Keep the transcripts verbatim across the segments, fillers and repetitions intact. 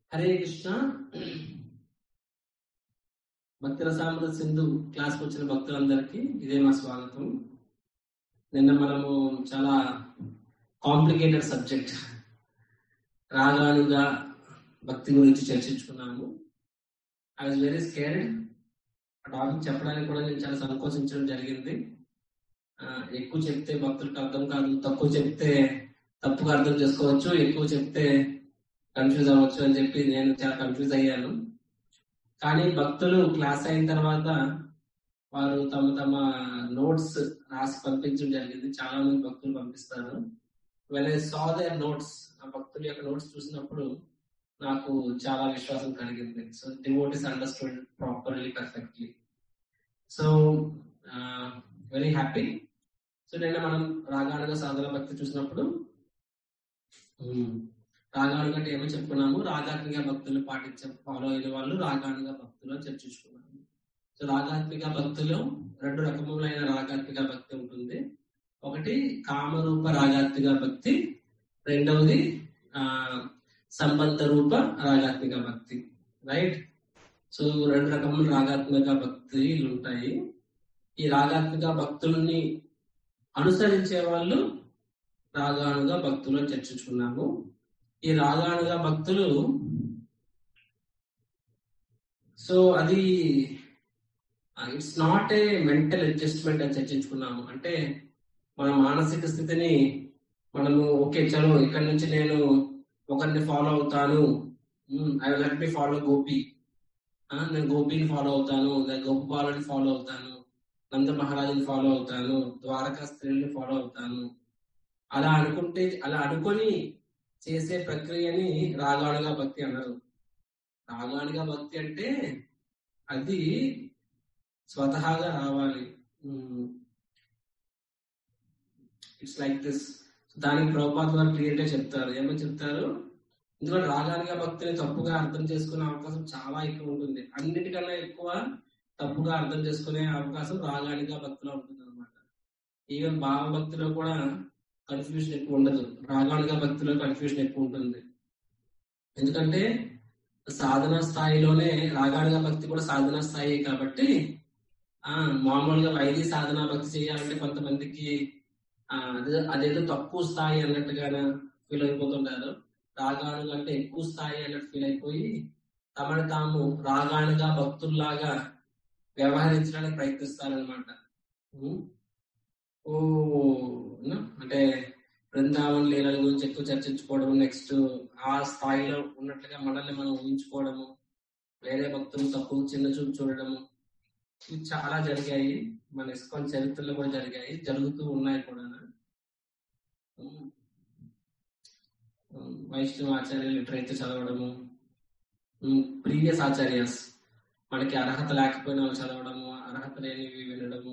హరే కృష్ణ. భక్తి రసామృత సింధు క్లాస్కి వచ్చిన భక్తులందరికీ ఇదే మా స్వాగతం. నిన్న మనము చాలా కాంప్లికేటెడ్ సబ్జెక్ట్ రాగానుగా భక్తి గురించి చర్చించుకున్నాము. I was very scared. ఆ టాపిక్ చెప్పడానికి కూడా నేను చాలా సంకోచించడం జరిగింది. ఎక్కువ చెప్తే భక్తులకు అర్థం కాదు, తక్కువ చెప్తే తప్పుగా అర్థం చేసుకోవచ్చు, ఎక్కువ చెప్తే కన్ఫ్యూజ్ అవ్వచ్చు అని చెప్పి నేను చాలా కన్ఫ్యూజ్ అయ్యాను. కానీ భక్తులు క్లాస్ అయిన తర్వాత వారు తమ తమ నోట్స్ రాసి పంపించడం జరిగింది. చాలా మంది భక్తులు పంపిస్తారు. When I saw their notes, ఆ భక్తుల యొక్క నోట్స్ చూసినప్పుడు నాకు చాలా విశ్వాసం కలిగింది. So devotees understood properly, perfectly. So very happy. So నిన్న మనం రాగానుగా సాధన భక్తి చూసినప్పుడు రాగానుగా అంటే ఏమో చెప్పుకున్నాము, రాగాత్మిక భక్తులు పాటించే ఫాలో అయిన వాళ్ళు రాగానుగా భక్తులు అని చర్చించుకున్నాము. సో రాగాత్మిక భక్తులు రెండు రకములైన రాగాత్మిక భక్తి ఉంటుంది. ఒకటి కామరూప రాగాత్మిక భక్తి, రెండవది ఆ సంబంధ రూప రాగాత్మిక భక్తి. రైట్. సో రెండు రకముల రాగాత్మిక భక్తులు ఉంటాయి. ఈ రాగాత్మిక భక్తుల్ని అనుసరించే వాళ్ళు రాగానుగా భక్తులు అని చర్చించుకున్నాము. ఈ రాగానుగా భక్తులు సో అది it's not a mental adjustment అని చర్చించుకున్నాము. అంటే మన మానసిక స్థితిని మనము ఓకే చలో ఇక్కడ నుంచి నేను ఒకరిని ఫాలో అవుతాను, I will let me follow Gopi, నేను గోపిని ఫాలో అవుతాను, గోపాలని ఫాలో అవుతాను, నంద మహారాజుని ఫాలో అవుతాను, ద్వారకా స్త్రీని ఫాలో అవుతాను, అలా అనుకుంటే అలా అనుకొని చేసే ప్రక్రియని రాగానుగా భక్తి అన్నారు. రాగానుగా భక్తి అంటే అది స్వతహాగా రావాలి. It's like this. దానికి ప్రభుపాద వారు క్లియర్ గా చెప్తారు. ఏమని చెప్తారు? ఎందుకంటే రాగానుగా భక్తిని తప్పుగా అర్థం చేసుకునే అవకాశం చాలా ఎక్కువ ఉంటుంది. అన్నిటికన్నా ఎక్కువ తప్పుగా అర్థం చేసుకునే అవకాశం రాగానుగా భక్తిలో ఉంటుంది అనమాట. ఈవెన్ భావ భక్తిలో కూడా కన్ఫ్యూజన్ ఎక్కువ ఉండదు, రాగానుగా భక్తిలో కన్ఫ్యూజన్ ఎక్కువ ఉంటుంది. ఎందుకంటే సాధనా స్థాయిలోనే రాగానుగా భక్తి కూడా సాధనా స్థాయి కాబట్టి ఆ మామూలుగా వైద్య సాధనా భక్తి చేయాలంటే కొంతమందికి ఆ అదేదో తక్కువ స్థాయి అన్నట్టుగా ఫీల్ అయిపోతుంటారు. రాగానుగా అంటే ఎక్కువ స్థాయి అన్నట్టు ఫీల్ అయిపోయి తమను తాము రాగానుగా భక్తుల్లాగా వ్యవహరించడానికి ప్రయత్నిస్తారనమాట. ఓ అంటే బృందావన్ లీలల గురించి ఎక్కువ చర్చించుకోవడం, నెక్స్ట్ ఆ స్థాయిలో ఉన్నట్లుగా మనల్ని మనం ఊహించుకోవడము, వేరే భక్తులు తక్కువ చిన్న చూపు చూడడము, ఇవి చాలా జరిగాయి. మన ఇస్కాన్ చరిత్రలో కూడా జరిగాయి, జరుగుతూ ఉన్నాయి కూడా. వైష్ణవ ఆచార్య లిటరేచర్ చదవడము, ప్రీవియస్ ఆచార్యస్ మనకి అర్హత లేకపోయినా చదవడము, అర్హత లేనివి వినడము,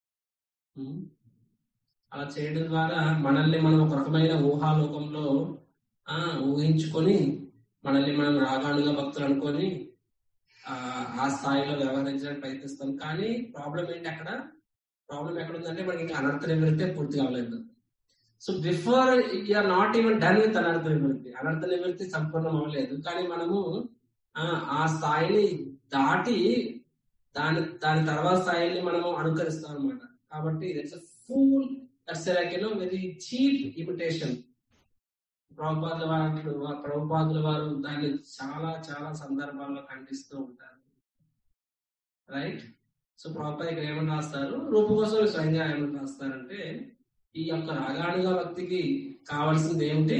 అలా చేయడం ద్వారా మనల్ని మనం ఒక రకమైన ఊహాలోకంలో ఆ ఊహించుకొని మనల్ని మనం రాగానుగా భక్తులు అనుకొని ఆ ఆ స్థాయిలో వ్యవహరించడానికి ప్రయత్నిస్తాం. కానీ ప్రాబ్లం ఏంటి అక్కడ? ప్రాబ్లం ఎక్కడ ఉందంటే మనకి ఇంకా అనర్థ నివృత్తి పూర్తి కావలేదు. So before you're not even done with anartha nivritti, అనర్థ నివృత్తి సంపూర్ణం అవ్వలేదు. కానీ మనము ఆ స్థాయిని దాటి దాని దాని తర్వాత స్థాయిని మనము అనుకరిస్తాం అనమాట. కాబట్టి it's full that's like you know very cheap imitation. ప్రభుపాదుల వారు ప్రభుపాదుల వారు దాన్ని చాలా చాలా సందర్భాల్లో ఖండిస్తూ ఉంటారు. రైట్. సో ప్రభుపాద ఇక్కడ ఏమని రాస్తారు, రూపగోస్వామి స్వయంగా ఏమని రాస్తారంటే ఈ యొక్క రాగానుగా భక్తికి కావాల్సింది ఏమిటి?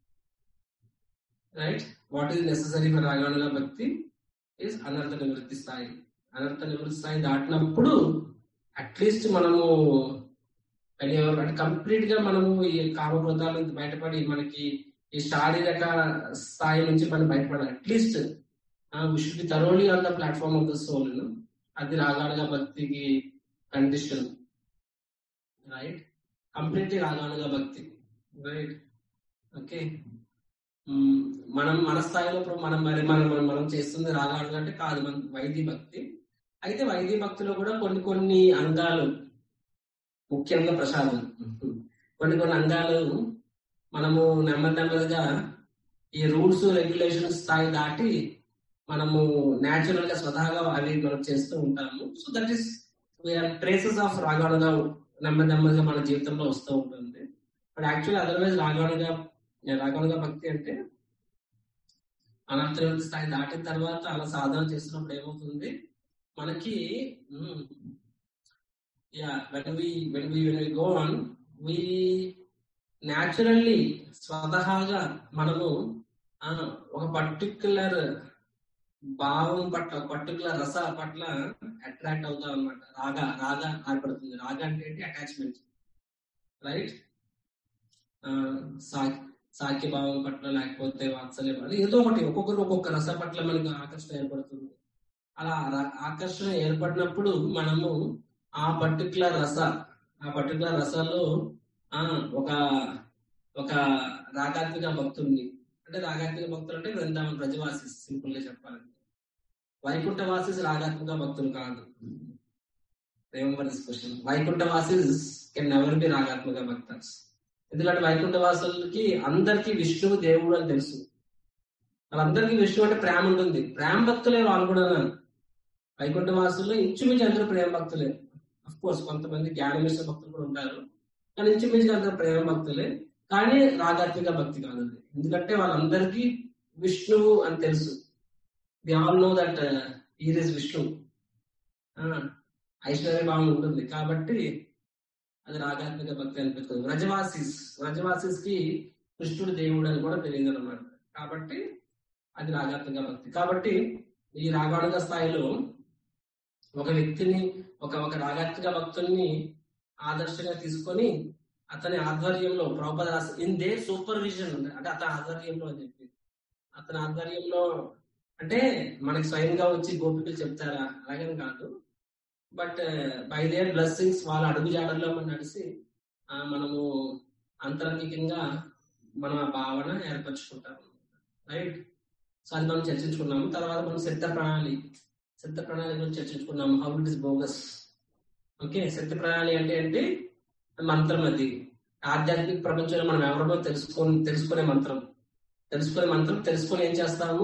Right. What is necessary for raganuga bhakti is అనర్థ నివృత్తి స్థాయి. అనర్థ నివృత్తి స్థాయి దాటినప్పుడు అట్లీస్ట్ మనము అంటే కంప్లీట్ గా మనము ఈ కామక్రోధాల నుంచి బయటపడి మనకి ఈ శారీరక స్థాయి నుంచి మనం బయటపడాలి. At least we should be thoroughly on the platform of the soul. అది రాగానుగా భక్తికి condition. Right. Completely raganuga bhakti. Right. Okay. మనం మన స్థాయిలో మనం మరి మనం మనం చేస్తుంది రాగానుగా అంటే కాదు, మన వైద్య భక్తి. అయితే వైద్య భక్తిలో కూడా కొన్ని కొన్ని అంగాలు, ముఖ్యంగా ప్రసాదం, కొన్ని కొన్ని అంగాలు మనము నెమ్మది నెమ్మదిగా ఈ రూల్స్ రెగ్యులేషన్ స్థాయి దాటి మనము న్యాచురల్ గా స్వతహాగా అవి మనం చేస్తూ ఉంటాము. So that is traces of raganuga నెమ్మది నెమ్మదిగా మన జీవితంలో వస్తూ ఉంటుంది. బట్ యాక్చువల్లీ అదర్వైజ్ రాగానుగా రాగానుగా భక్తి అంటే అనంతరవతి స్థాయి దాటిన తర్వాత అలా సాధన చేస్తున్నప్పుడు ఏమవుతుంది మనకి yeah when we when we when we go on we naturally స్వతహాగా మనము ఒక పర్టిక్యులర్ భావం పట్ల పర్టికులర్ రస పట్ల అట్రాక్ట్ అవుతాం అనమాట. రాగా రాగా ఏర్పడుతుంది. రాగా అంటే ఏంటి? Attachment, right? సాఖ్య భావం పట్ల లేకపోతే వాత్సల్య భావం, ఏదో ఒకటి ఒక్కొక్కరు ఒక్కొక్క రస పట్ల మనకు ఆకర్షణ ఏర్పడుతుంది. అలా ఆకర్షణ ఏర్పడినప్పుడు మనము ఆ పర్టికులర్ రస ఆ పర్టికులర్ రసాల్లో ఆ ఒక ఒక రాగాత్మిక భక్తుడిని, అంటే రాగాత్మిక భక్తులు అంటే వృందావన బ్రజవాసిస్, సింపుల్ గా చెప్పాలంటే. వైకుంఠ వాసిస్ రాగాత్మిక భక్తులు కాదు. Remember this question. Vaikuntha vasis can never be ragatmika bhaktas. ఎందుకంటే వైకుంఠ వాసులకి అందరికీ విష్ణువు దేవుడు అని తెలుసు. వాళ్ళందరికీ విష్ణువు అంటే ప్రేమ ఉంటుంది. ప్రేమ భక్తులే వాళ్ళు కూడా. వైకుంఠ వాసుల్లో ఇంచుమించు అందరూ ప్రేమ భక్తులే. అఫ్ కోర్స్ కొంతమంది జ్ఞానమిశ్ర భక్తులు కూడా ఉంటారు, కానీ ఇంచుమించు అందరూ ప్రేమ భక్తులే. కానీ రాగాత్మిక భక్తి కాదు అది. ఎందుకంటే వాళ్ళందరికీ విష్ణువు అని తెలుసు. They all know that here is Vishnu. ఐశ్వర్య భావం ఉంటుంది కాబట్టి అది రాగాత్మిక భక్తి అనిపిస్తుంది. వ్రజవాసిస్ వ్రజవాసిస్ కి కృష్ణుడు దేవుడు అని కూడా తెలియదు అనమాట. కాబట్టి అది రాగాత్మిక భక్తి. కాబట్టి ఈ రాగానుగ స్థాయిలో ఒక వ్యక్తిని ఒక ఒక రాగాత్మిక భక్తుల్ని ఆదర్శంగా తీసుకొని అతని ఆధ్వర్యంలో ప్రభుపాద ఇన్ దే సూపర్విజన్, అంటే అతని ఆధ్వర్యంలో అని చెప్పి అతని ఆధ్వర్యంలో అంటే మనకి స్వయంగా వచ్చి గోపికలు చెప్తారా అలాగని కాదు. బట్ బై దేర్ బ్లెస్సింగ్స్ వాళ్ళ అడుగు జాడల్లో మనం నడిచి మనము అంతరంగికంగా మన భావన ఏర్పరచుకుంటాము, రైట్? సో అది మనం చర్చించుకున్నాము. తర్వాత మనం సిద్ధ ప్రణాళి సిద్ధ ప్రణాళి గురించి చర్చించుకున్నాము. How it is bogus. Okay, సిద్ధ ప్రణాళి అంటే ఏంటి? మంత్రం. అది ఆధ్యాత్మిక ప్రపంచంలో మనం ఎవరినో తెలుసుకొని తెలుసుకునే మంత్రం తెలుసుకునే మంత్రం తెలుసుకొని ఏం చేస్తాము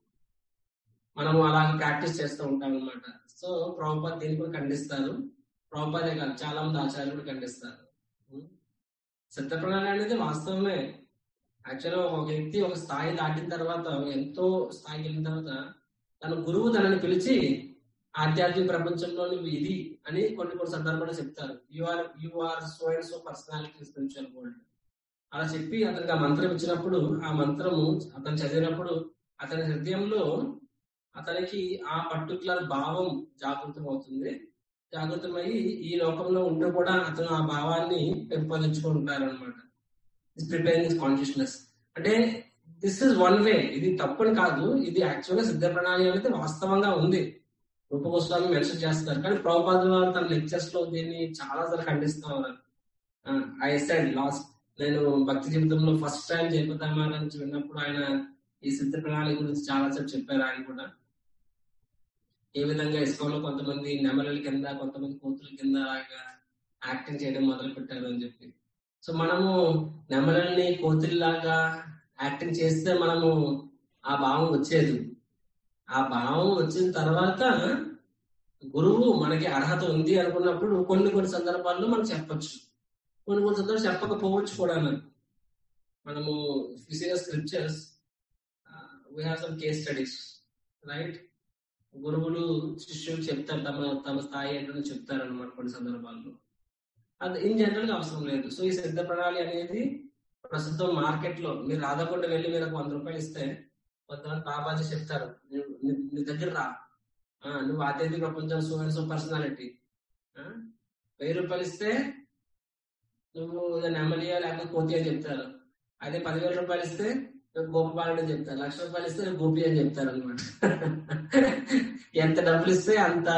మనము అలాగే ప్రాక్టీస్ చేస్తూ ఉంటాం అనమాట. సో ప్రభుపాద దీన్ని కూడా ఖండిస్తారు. ప్రభుపాదే కాదు, చాలా మంది ఆచార్యులు కూడా ఖండిస్తారు. సిద్ధ ప్రణాళి అనేది వాస్తవమే. యాక్చువల్గా ఒక వ్యక్తి ఒక స్థాయి దాటిన తర్వాత, ఎంతో స్థాయికి వెళ్ళిన తర్వాత తన గురువు తనని పిలిచి ఆధ్యాత్మిక ప్రపంచంలో నువ్వు ఇది అని కొన్ని కొన్ని సందర్భాలు చెప్తారు. You are you are so and so personality spiritual world అలా చెప్పి అతనికి ఆ మంత్రం ఇచ్చినప్పుడు, ఆ మంత్రము అతను చదివినప్పుడు అతని హృదయంలో అతనికి ఆ పర్టికులర్ భావం జాగృతం అవుతుంది. జాగృతమై ఈ లోకంలో ఉంటూ కూడా అతను ఆ భావాన్ని పెంపొందించుకుంటారు అనమాట. Preparing consciousness. అంటే దిస్ ఇస్ వన్ వే. ఇది తప్పని కాదు, ఇది యాక్చువల్గా సిద్ధ ప్రణాళి అనేది వాస్తవంగా ఉంది. రూప గోస్వామి మెన్షన్ చేస్తారు, కానీ ప్రభుపాద వారు తన లెక్చర్స్ లో దీన్ని చాలా సార్లు ఖండిస్తా ఉన్నారు. ఐ సెడ్ లాస్ట్ నేను భక్తి జీవితంలో ఫస్ట్ టైం జయపతామా నుంచి విన్నప్పుడు ఆయన ఈ సిద్ధ ప్రణాళి గురించి చాలా సార్లు చెప్పారు. ఆయన కూడా ఏ విధంగా ఇస్కాన్ లో కొంతమంది నెమలల కింద కొంతమంది కోతుల కింద అలాగా యాక్టింగ్ చేయడం మొదలు పెట్టారు అని చెప్పి. సో మనము నెమలల్ని కోతుల్లాగా యాక్టింగ్ చేస్తే మనము ఆ భావం వచ్చేది. ఆ భావం వచ్చిన తర్వాత గురువు మనకి అర్హత ఉంది అనుకున్నప్పుడు కొన్ని కొన్ని సందర్భాల్లో మనం చెప్పచ్చు, కొన్ని కొన్ని సందర్భాలు చెప్పకపోవచ్చు కూడా. మనము scriptures we have some case studies, right? గురువులు శిష్యులు చెప్తారు, తమ తమ స్థాయి ఏంటో చెప్తారు అనమాట కొన్ని సందర్భాల్లో. అది ఇన్ జనరల్ గా అవసరం లేదు. సో ఈ సిద్ధ ప్రణాళి అనేది ప్రస్తుతం మార్కెట్ లో మీరు రాధకుండా వెళ్ళి మీరు ఒక వంద రూపాయలు ఇస్తే కొంతమంది బాబాజీ చెప్తారు, నీ దగ్గర రా, నువ్వు ఆధ్యాత్మిక ప్రపంచం సో అండ్ సో పర్సనాలిటీ. వెయ్యి రూపాయలు ఇస్తే నువ్వు నెమ్మలియా లేకపోతే కోతి అని చెప్తారు. అదే పదివేల రూపాయలు ఇస్తే నువ్వు గోపబాలుడు అని చెప్తారు. లక్ష రూపాయలు ఇస్తే నువ్వు గోపి అని చెప్తారు అనమాట. ఎంత డబ్బులు ఇస్తే అంత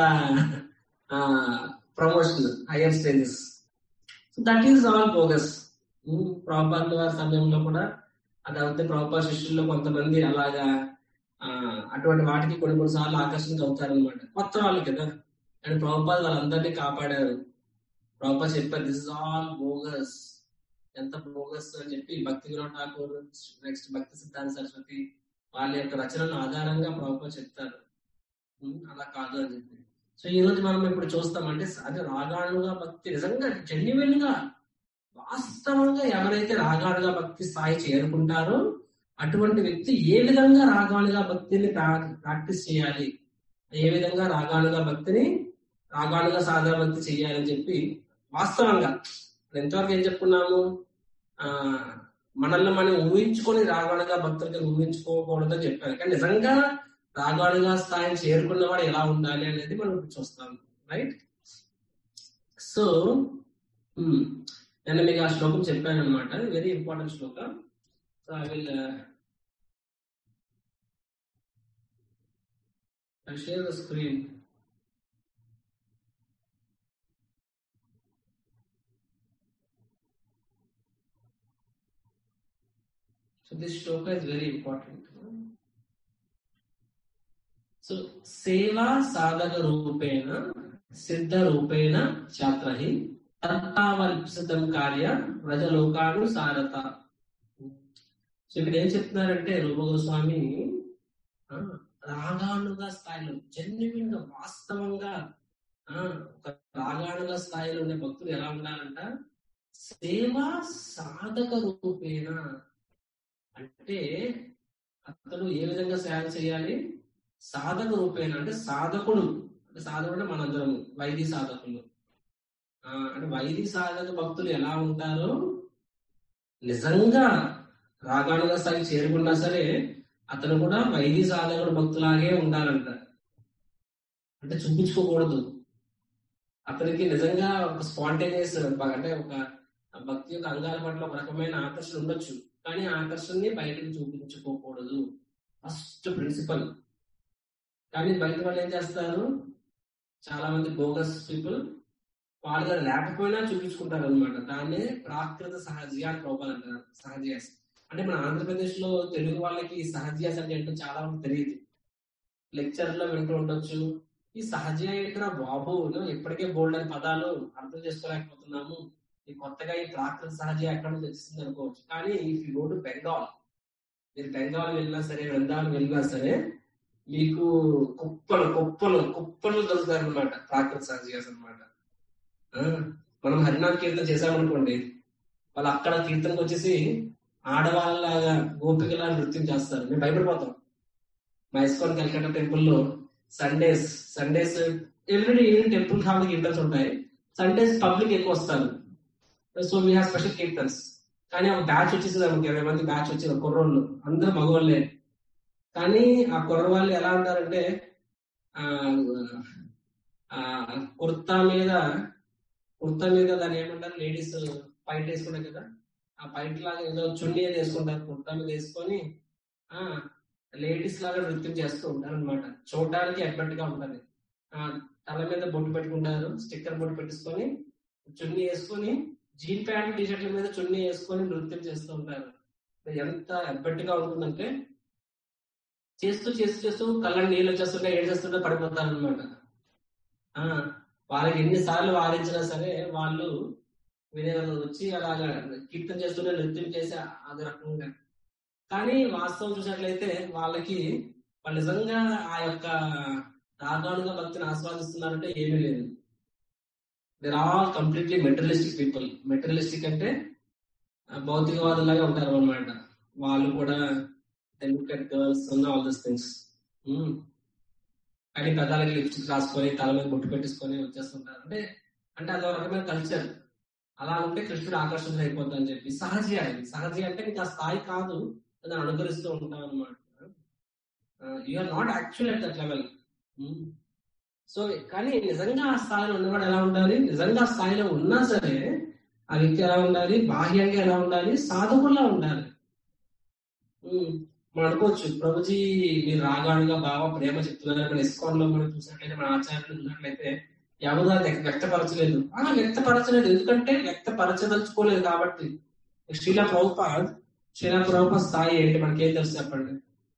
promotion, higher stages. So that is all bogus. Prabhupada వారి సమయంలో కూడా అది అవుతే ప్రభుపాద శిష్యుల్లో కొంతమంది అలాగా అటువంటి వాటికి కొన్ని కొన్ని సార్లు ఆకర్షణకు అవుతారు అనమాట. కొత్త వాళ్ళు కదా, అండ్ ప్రభుపాద వాళ్ళందరినీ కాపాడారు. ప్రభుపాద చెప్పారు, దిస్ ఇస్ ఆల్ బోగస్. ఎంత బోగస్ అని చెప్పి భక్తి వినోద్ ఠాకూర్, నెక్స్ట్ భక్తి సిద్ధాంత సరస్వతి వాళ్ళ యొక్క రచనల ఆధారంగా ప్రభుత్వం చెప్తారు. ఉమ్, అలా కాదు అని చెప్పి. సో ఈ రోజు మనం ఇప్పుడు చూస్తామంటే అది రాగానుగా భక్తి నిజంగా జెన్యున్ గా వాస్తవంగా ఎవరైతే రాగానుగా భక్తి స్థాయి చేరుకుంటారో అటువంటి వ్యక్తి ఏ విధంగా రాగానుగా భక్తిని ప్రాక్టీస్ చేయాలి, ఏ విధంగా రాగానుగా భక్తిని రాగానుగా సాధన భక్తి చేయాలని చెప్పి వాస్తవంగా ఎంతవరకు ఏం చెప్పుకున్నాము, ఆ మనల్ని మనం ఊహించుకొని రాగానుగా భక్తులకి ఊహించుకోకూడదని చెప్పారు. కానీ నిజంగా రాగానుగా స్థాయిని చేరుకున్న వాడు ఎలా ఉండాలి అనేది మనం చూస్తాం. రైట్. సో నేను మీకు ఆ శ్లోకం చెప్పాను అనమాట, వెరీ ఇంపార్టెంట్ శ్లోకం. So I will share the screen. So this shloka is very important. So seva sadhaka rupena siddha rupena chatrahi తత్తావల్పితం కార్య వ్రజలోకాను సారత. సో ఇక్కడ ఏం చెప్తున్నారంటే రూప గోస్వామి రాగానుగా స్థాయిలో జెన్యున్ గా వాస్తవంగా ఒక రాగానుగా స్థాయిలో ఉండే భక్తులు ఎలా ఉండాలంట, సేవా సాధక రూపేణ అంటే అతను ఏ విధంగా సేవ చేయాలి, సాధక రూపేణ అంటే సాధకుడు, అంటే సాధకుడు అంటే మనందరం వైద్య సాధకులు. అంటే వైద్య సాధక భక్తులు ఎలా ఉంటారో నిజంగా రాగానుగా స్థాయి చేరుకున్నా సరే అతను కూడా వైద్య సాధకుడు భక్తులాగే ఉండాలంట. అంటే చూపించుకోకూడదు. అతనికి నిజంగా ఒక స్పాంటేనియస్ అంటే ఒక భక్తి యొక్క అంగాల పట్ల ఒక రకమైన ఆకర్షణ ఉండొచ్చు, కానీ ఆకర్షణని బయటకు చూపించుకోకూడదు. First principle. కానీ బయట వాళ్ళు ఏం చేస్తారు, చాలా మంది బోగస్ పీపుల్ వాళ్ళ దగ్గర లేకపోయినా చూపించుకుంటారు అనమాట. దాన్నే ప్రాకృత సహజీయాలు ప్రోపాలు అంటారు. సహజీయాస్ అంటే మన ఆంధ్రప్రదేశ్ లో తెలుగు వాళ్ళకి సహజీయాస్ అంటే ఏంటో చాలా మంది తెలియదు. లెక్చర్ లో వింటూ ఉండొచ్చు, ఈ సహజీయ ఏంటరా బాబు, ఇప్పటికే బోల్డ్ అని పదాలు అర్థం చేసుకోలేకపోతున్నాము, ఈ కొత్తగా ఈ ప్రాకృత సహజీయ ఎక్కడ నుంచి వచ్చింది అనుకోవచ్చు. కానీ if you go to Bengal, మీరు బెంగాల్ వెళ్ళినా సరే, వృందావనం వెళ్ళినా సరే మీకు కుప్పలు కుప్పలు కుప్పలు దొరుకుతారు అనమాట ప్రాకృత సహజీయాస్ అనమాట. మనం హరినాథ్ కీర్తన చేసామనుకోండి, వాళ్ళు అక్కడ కీర్తనకు వచ్చేసి ఆడవాళ్ళలాగా గోపికలా నృత్యం చేస్తారు. మేము భయపడిపోతాం. మా ఇస్కాన్ కల్కట్టా టెంపుల్లో Sundays Sundays everyday evening temple hall kirtans ఉంటాయి. సండేస్ పబ్లిక్ ఎక్కువ వస్తారు. So we have special kirtans. కానీ ఒక బ్యాచ్ వచ్చేసింది మనకి, ఇరవై మంది బ్యాచ్ వచ్చేది, కుర్రోళ్ళు అందరూ మగవాళ్ళే. కానీ ఆ కుర్రవాళ్ళు ఎలా ఉంటారంటే ఆ కుర్తా మీద కుర్తా మీద దాన్ని ఏమంటారు, లేడీస్ పైట్ వేసుకుంటారు కదా, ఆ పైట్ లాగా ఏదో చున్నీ అది వేసుకుంటారు, కుర్తా మీద వేసుకొని ఆ లేడీస్ లాగా నృత్యం చేస్తూ ఉంటారు అనమాట. చూడడానికి అట్రాక్ట్ గా ఉంటది. ఆ తల మీద బొట్టు పెట్టుకుంటారు, స్టిక్కర్ బొట్టు పెట్టేసుకొని చున్నీ వేసుకొని జీన్ ప్యాంట్ టీ షర్ట్ల మీద చున్నీ వేసుకొని నృత్యం చేస్తూ ఉంటారు. ఎంత అబ్బెట్ గా ఉంటుందంటే చేస్తూ చేస్తూ చేస్తూ కళ్ళని నీళ్ళు వచ్చేస్తుంటే ఏడు చేస్తుంటే పడిపోతారు అనమాట. ఆ వాళ్ళకి ఎన్నిసార్లు వారించినా సరే వాళ్ళు వినే వచ్చి అలాగా కీర్తన చేస్తుంటే నృత్యం చేసి అది రకంగా. కానీ వాస్తవం చూసినట్లయితే వాళ్ళకి వాళ్ళు నిజంగా ఆ యొక్క రాగానుగా భక్తిని ఆస్వాదిస్తున్నారంటే ఏమీ లేదు. They're all completely materialistic people. Materialistic అంటే భౌతికవాదులాగా ఉంటారు అన్నమాట. వాళ్ళు కూడా గర్ల్స్ ఆల్ దిస్ థింగ్స్. కానీ పెదాలకి లిప్స్టిక్ రాసుకొని తల మీద బొట్టు పెట్టేసుకొని వచ్చేస్తుంటారు. అంటే అంటే అదొక రకమైన కల్చర్. అలా ఉంటే కృష్ణుడు ఆకర్షణ అయిపోద్ది అని చెప్పి సహజీ. అది సహజీ అంటే నీకు ఆ స్థాయి కాదు, దాన్ని అనుకరిస్తూ ఉంటాం అనమాట. You're not actual at that level. So కానీ నిజంగా ఆ స్థాయిలో ఉన్నవాడు ఎలా ఉండాలి, నిజంగా ఆ స్థాయిలో ఉన్నా సరే ఆ వ్యక్తి ఎలా ఉండాలి, బాహ్యంగా ఎలా ఉండాలి, సాధకుల్లా ఉండాలి. మనం అనుకోవచ్చు, ప్రభుజీ మీరు రాగాడుగా బాగా ప్రేమ చెప్తున్నారు. మన ఇస్కాన్ లో మనం చూసినట్లయితే, మన ఆచార్యులు చూసినట్లయితే ఎవరు వ్యక్తపరచలేదు. ఆ వ్యక్తపరచలేదు ఎందుకంటే వ్యక్తపరచదలుచుకోలేదు కాబట్టి. శ్రీలా ప్రభుపాద్ శ్రీలా ప్రభుపాద్ స్థాయి ఏంటి మనకేం తెలుసు చెప్పండి.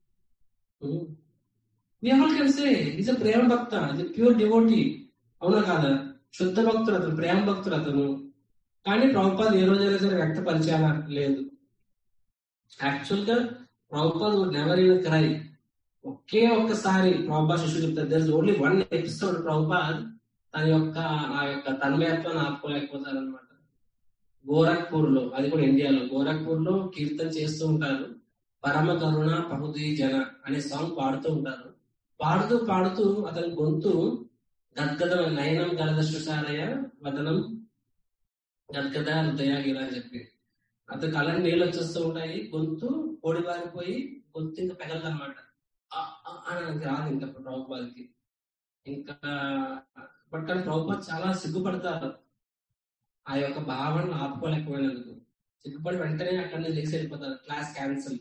కలిసే ఈజ్ అ ప్రేమ భక్త, ఇది ప్యూర్ డివోటీ, అవునా కాదా? శుద్ధ భక్తుడు అతను, ప్రేమ భక్తుడు అతను. కానీ ప్రభుపాద ఏ రోజైనా సరే వ్యక్తపరిచారా? లేదు. యాక్చువల్ గా Prabhupada would never even cry. ఒకే ఒక్కసారి ప్రభుపాద శిష్యుడు చెప్తారు, there is only one episode Prabhupad తన యొక్క ఆ యొక్క తన్మయత్వాన్ని ఆపుకోలేకపోతారు అనమాట. గోరఖ్పూర్ లో, అది కూడా ఇండియాలో, గోరఖ్పూర్ లో కీర్తన చేస్తూ ఉంటారు. పరమ కరుణ పహుదీ జన అనే సాంగ్ పాడుతూ ఉంటారు. పాడుతూ పాడుతూ అతని గొంతు గద్గద, నయనం గలద శుశారయ వదనం గద్గద హృదయాగిర అని చెప్పి అతని కళ్ళని నీళ్ళు వచ్చేస్తూ ఉంటాయి. గొంతు పొడిబారిపోయి గొంతు ఇంకా పెగలదన్నమాట. అని రాదు ఇంకా ప్రభుపాదకి ఇంకా. బట్ కానీ ప్రభుపాద చాలా సిగ్గుపడతారు ఆ యొక్క భావనను ఆపుకోలేకపోయినందుకు. సిగ్గుపడి వెంటనే అక్కడి నుంచి లేచి వెళ్ళిపోతారు. Class cancel.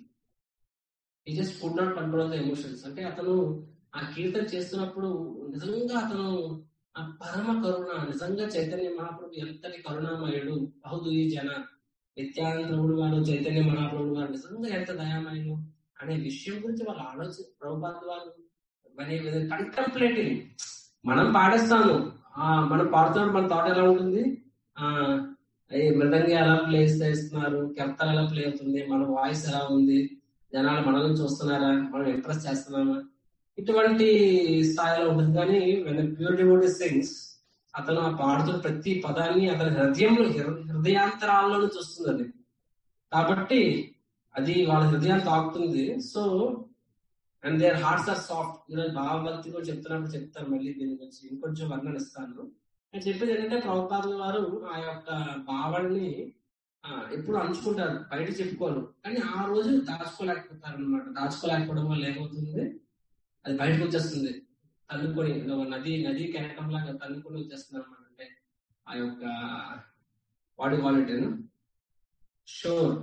He just could not control the emotions. అంటే అతను ఆ కీర్తన చేస్తున్నప్పుడు నిజంగా అతను ఆ పరమ కరుణ, నిజంగా చైతన్య మహాప్రభు ఎంతటి కరుణామయుడు, బహుదూయి జన నిత్యానందవుడు వారు, చైతన్య మహాప్రభుడు వారు నిజంగా ఎంత దయామయుడు అనే విషయం గురించి వాళ్ళు ఆలోచి ప్రభుపాద వారు కంటంప్లేటింగ్. మనం పాడేస్తాను, ఆ మనం పాడుతున్నప్పుడు మన థాట్ ఎలా ఉంటుంది, ఆ మృదంగా ఎలా ప్లే చేస్తున్నారు, కెప్తలు ఎలా ప్లే అవుతుంది, మన వాయిస్ ఎలా ఉంది, జనాలు మనల్ని చూస్తున్నారా, మనం ఇంప్రెస్ చేస్తున్నామా, ఇటువంటి స్థాయిలో ఉంటుంది. కానీ ప్యూర్ డివోటీ సింగ్స్, అతను ఆ పాడుతున్న ప్రతి పదాన్ని అతని హృదయంలో హృదయాంతరాల్లోనే చూస్తుంది అది. కాబట్టి అది వాళ్ళ హృదయాన్ని తాకుతుంది. So and their hearts are soft. ఈరోజు భావభక్తి కూడా చెప్తున్నప్పుడు చెప్తారు, మళ్ళీ దీని గురించి ఇంకొంచెం వర్ణనిస్తాను. నేను చెప్పేది ఏంటంటే ప్రభుపాద వారు ఆ యొక్క భావాన్ని ఎప్పుడు అంచుకుంటారు, బయట చెప్పుకోరు. కానీ ఆ రోజు దాచుకోలేకపోతారు అనమాట. దాచుకోలేకపోవడం వల్ల ఏమవుతుంది, అది బయటకు వచ్చేస్తుంది, తన్నుకొని నది నది కెరటం లాగా తన్నుకొని వచ్చేస్తుంది అనమాట. అంటే ఆ యొక్క వాడి క్వాలిటీ షోర్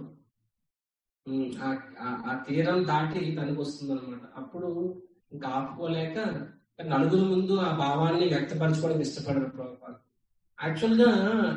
ఆ తీరం దాటి తనకు వస్తుంది అనమాట. అప్పుడు ఇంకా ఆపుకోలేక నలుగురు ముందు ఆ భావాన్ని వ్యక్తపరచుకోవడానికి ఇష్టపడరు ప్రభుపాద. యాక్చువల్ గా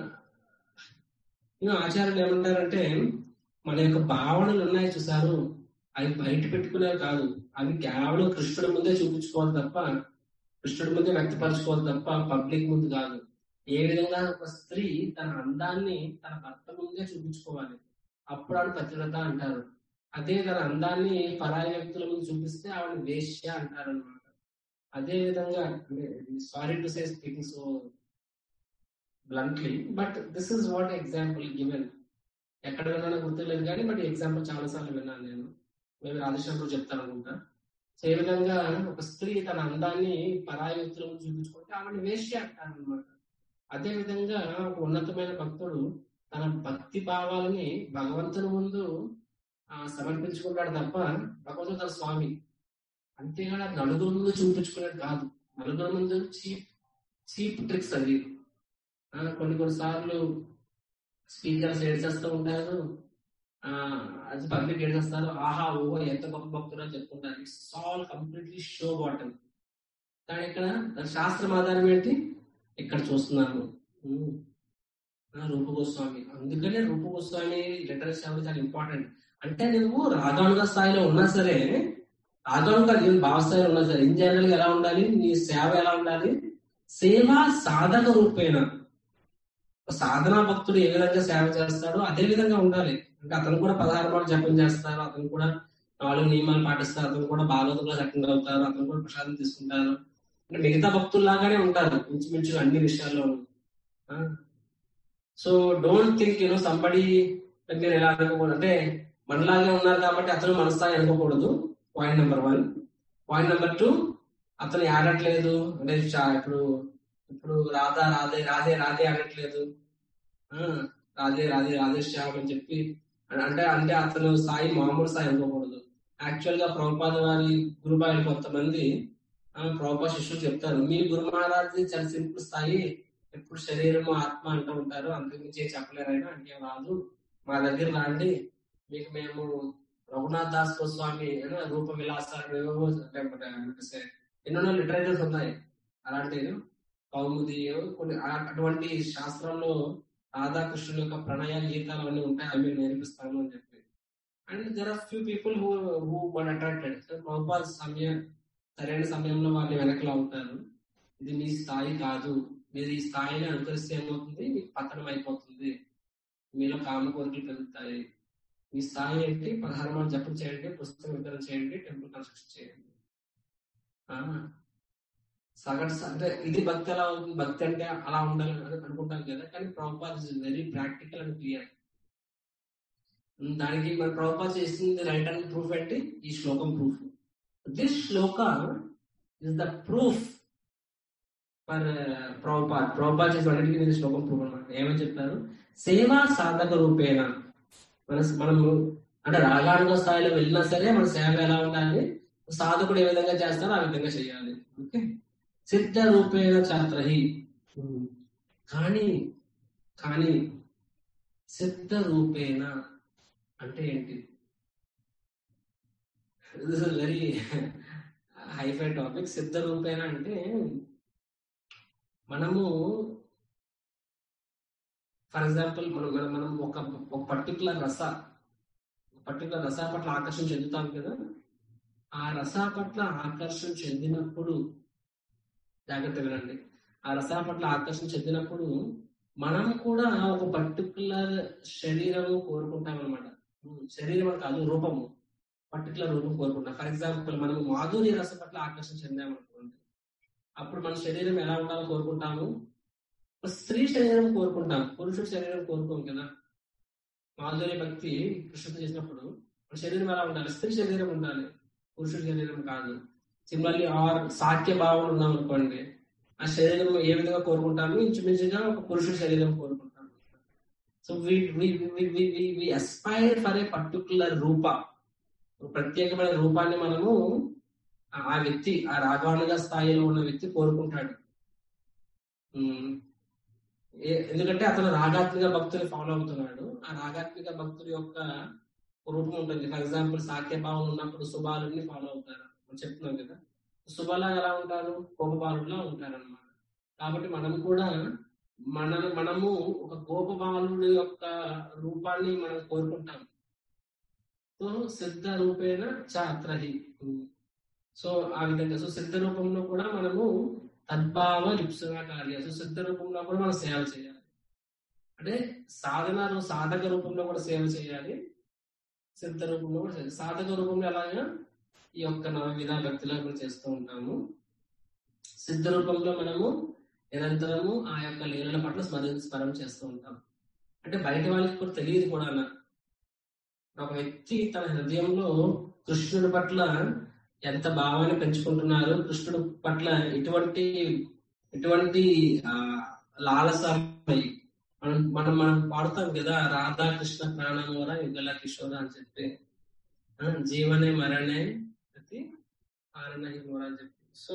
ఆచార్యులు ఏమంటారంటే, మన యొక్క భావనలు ఉన్నాయి చూసారు, అవి బయట పెట్టుకునేవి కాదు, అవి కేవలం కృష్ణుడి ముందే చూపించుకోవాలి తప్ప, కృష్ణుడి ముందే వ్యక్తపరచుకోవాలి తప్ప పబ్లిక్ ముందు కాదు. ఏ విధంగా ఒక స్త్రీ తన అందాన్ని తన భర్త ముందే చూపించుకోవాలి, అప్పుడు ఆవిడ పతివ్రత అంటారు. అదే తన అందాన్ని పరాయి వ్యక్తుల ముందు చూపిస్తే ఆవిడ వేశ్య అంటారు అనమాట. అదే విధంగా, sorry to say speaking so bluntly, but this is what example given. ఎక్కడ విన్నానో గుర్తులేదు కానీ బట్ ఎగ్జాంపుల్ చాలా సార్లు విన్నాను నేను. మేము రాధేశ్వరంలో చెప్తాను అనుకుంటా. సో ఏ విధంగా ఒక స్త్రీ తన అందాన్ని పరాయి వ్యక్తుల ముందు చూపించుకుంటే ఆవిడ వేశ్య అంటారు అనమాట. అదే విధంగా ఒక ఉన్నతమైన భక్తుడు తన భక్తి భావాలని భగవంతుని ముందు ఆ సమర్పించుకుంటాడు తప్ప భగవంతుడు తన స్వామి. అంతేగాని అది నలుగురు ముందు చూపించుకునేది కాదు. నలుగురు ముందు చీప్ చీప్ ట్రిక్స్ అవి. కొన్ని కొన్ని సార్లు స్పీకర్స్ ఏడ్చేస్తూ ఉంటారు, ఆ అది పబ్లిక్ ఏడ్చేస్తారు, ఆహా ఓహో ఎంత గొప్ప భక్తులు అని చెప్పుకుంటారు. It's all completely show bottle. కానీ ఇక్కడ శాస్త్రం ఆధారం ఏంటి, ఇక్కడ చూస్తున్నాను రూప గోస్వామి. అందుకనే రూప గోస్వామి లిటరసీ అనేది చాలా ఇంపార్టెంట్. అంటే నువ్వు రాగానుగా స్థాయిలో ఉన్నా సరే, రాగానుగా భావ స్థాయిలో ఉన్నా సరే, ఇన్ జనరల్ గా ఎలా ఉండాలి, నీ సేవ ఎలా ఉండాలి, సేవ సాధక రూపేణ. సాధనా భక్తుడు ఏ విధంగా సేవ చేస్తాడో అదే విధంగా ఉండాలి. అంటే అతను కూడా పదహారు మాటలు జపం చేస్తారు, అతను కూడా నాలుగు నియమాలు పాటిస్తారు, అతను కూడా భాగవతంలో అటెండ్ అవుతారు, అతను కూడా ప్రసాదం తీసుకుంటారు. అంటే మిగతా భక్తుల్లాగానే ఉంటారు ఇంచుమించు అన్ని విషయాల్లోనూ. So don't think you know somebody మీరు ఎలా అనుకోకూడదు, అంటే మనలాగే ఉన్నారు కాబట్టి అతను మన స్థాయి అనుకోకూడదు. Point number one. Point number two, అతను ఆడట్లేదు అంటే ఇప్పుడు ఇప్పుడు రాధా రాధే రాధే రాధే అనట్లేదు, రాధే రాధే రాధే శ్యామ్ అని చెప్పి అంటే అంటే అతను స్థాయి మామూలు స్థాయి అనుకోకూడదు. యాక్చువల్ గా ప్రభుపాద వారి గురుబాయిలు కొంతమంది ప్రభుపాద శిష్యులు చెప్తారు, మీ గురు మహారాజ్ది చాలా సింపుల్ స్థాయి, ఎప్పుడు శరీరము ఆత్మ అంటూ ఉంటారు, అంతకుమించి చెప్పలేరైనా అంటే రాదు, మా దగ్గర రాండి, మీకు మేము రఘునాథ్ దాస్ గోస్వామి రూప విలాసాలు ఎన్నో లిటరేచర్స్ ఉన్నాయి అలాంటివి, కౌముది కొన్ని అటువంటి శాస్త్రంలో రాధాకృష్ణుల యొక్క ప్రణయ గీతాలు అన్నీ ఉంటాయి, అవి మీరు నేర్పిస్తాను అని చెప్పి. And there are few people who who were attracted. So Prabhupada సమయం సరైన సమయంలో వాళ్ళు వెనకలా ఉంటారు, ఇది మీ స్థాయి కాదు, మీరు ఈ స్థాయిని అనుకరిస్తే ఏమవుతుంది, మీకు పతనం అయిపోతుంది, మీలో కామ కోరికలు పెరుగుతాయి. మీ స్థాయి ఏంటి? పదహారు మంది జపం చేయండి, పుస్తకం వితరణ చేయండి, టెంపుల్ కన్స్ట్రక్షన్ చేయండి. సగటు అంటే ఇది భక్తి ఎలా అవుతుంది? భక్తి అంటే అలా ఉండాలి అనుకుంటాం కదా, కానీ Prabhupada is very practical and clear. దానికి మన ప్రభుపాద చేసింది రైట్ అండ్ ప్రూఫ్ ఏంటి? ఈ శ్లోకం proof. This shloka is the proof for Prabhupada. Prabhupada చేసిన ఇది శ్లోకం ప్రూఫ్ అనమాట. ఏమని చెప్తారు? సేవా సాధక రూపేణ మన మనము అంటే రాగానుగ స్థాయిలో వెళ్ళినా సరే మన సేవ ఎలా ఉండాలి, సాధకుడు ఏ విధంగా చేస్తారో ఆ విధంగా చేయాలి. ఓకే. సిద్ధ రూపేణ ఛాత్రహి. కానీ కానీ సిద్ధ రూపేణ అంటే ఏంటి? This is very hi fi topic. సిద్ధ రూపేణ అంటే మనము ఫర్ ఎగ్జాంపుల్ మనం మనం ఒక ఒక పర్టికులర్ రస పర్టికులర్ రస పట్ల ఆకర్షణ చెందుతాం కదా. ఆ రస పట్ల ఆకర్షణ చెందినప్పుడు జాగ్రత్త వినండి. ఆ రస పట్ల ఆకర్షణ చెందినప్పుడు మనం కూడా ఒక పర్టికులర్ శరీరము కోరుకుంటాం అనమాట. శరీరం కాదు, రూపము, పర్టికులర్ రూపం కోరుకుంటాం. ఫర్ ఎగ్జాంపుల్ మనం మాధుర్య రస పట్ల ఆకర్షణ చెందామనుకోండి, అప్పుడు మన శరీరం ఎలా ఉండాలో కోరుకుంటాము? స్త్రీ శరీరం కోరుకుంటాం, పురుషుడి శరీరం కోరుకోం కదా. మాధుర్య భక్తి కృష్ణుడు చేసినప్పుడు మన శరీరం ఎలా ఉండాలి? స్త్రీ శరీరం ఉండాలి, పురుషుడి శరీరం కాదు. సిమిలర్లీ ఆర్ సాఖ్య భావన ఉన్నాం అనుకోండి, ఆ శరీరం ఏ విధంగా కోరుకుంటాము? ఇంచుమించుగా ఒక పురుషుడి శరీరం కోరుకుంటాము. So we we aspire for a particular రూప, ప్రత్యేకమైన రూపాన్ని మనము ఆ వ్యక్తి, ఆ రాగానుగ స్థాయిలో ఉన్న వ్యక్తి కోరుకుంటాడు. ఎందుకంటే అతను రాగాత్మిక భక్తులు ఫాలో అవుతున్నాడు. ఆ రాగాత్మిక భక్తుల యొక్క రూపం ఉంటుంది. ఫర్ ఎగ్జాంపుల్ సాఖ్య భావం ఉన్నప్పుడు శుభాలుని ఫాలో అవుతారు చెప్తున్నాం కదా. శుభలా ఎలా ఉంటారు? కోపబాలులా ఉంటారు అనమాట. కాబట్టి మనం కూడా మన మనము ఒక కోపబాలుడి యొక్క రూపాన్ని మనం కోరుకుంటాం. సో సిద్ధ రూపేణ ఛాత్రహి. సో ఆ విధంగా సో సిద్ధ రూపంలో కూడా మనము తద్భావ లిప్సుగా కార్య. సో సిద్ధ రూపంలో కూడా మనం సేవ చేయాలి. అంటే సాధన సాధక రూపంలో కూడా సేవ చేయాలి, సిద్ధ రూపంలో కూడా చేయాలి. సాధక రూపంలో ఎలాగా ఈ యొక్క నవవిధ భక్తిలో మనం చేస్తూ ఉంటాము. సిద్ధ రూపంలో మనము నిరంతరము ఆ యొక్క లీలల పట్ల స్మరణ స్మరణ చేస్తూ ఉంటాం. అంటే బయట వాళ్ళకి కూడా తెలియదు కూడా. ఒక వ్యక్తి తన హృదయంలో కృష్ణుడి పట్ల ఎంత భావాన్ని పెంచుకుంటున్నారు, కృష్ణుడి పట్ల ఎటువంటి ఎటువంటి ఆ లాలసమై మనం మనం మనం పాడుతాం కదా, రాధా కృష్ణ ప్రాణమోర యుగల కిషోర అని చెప్పి, జీవనే మరణే ప్రతి ఆరణ హిమోర అని చెప్పి. సో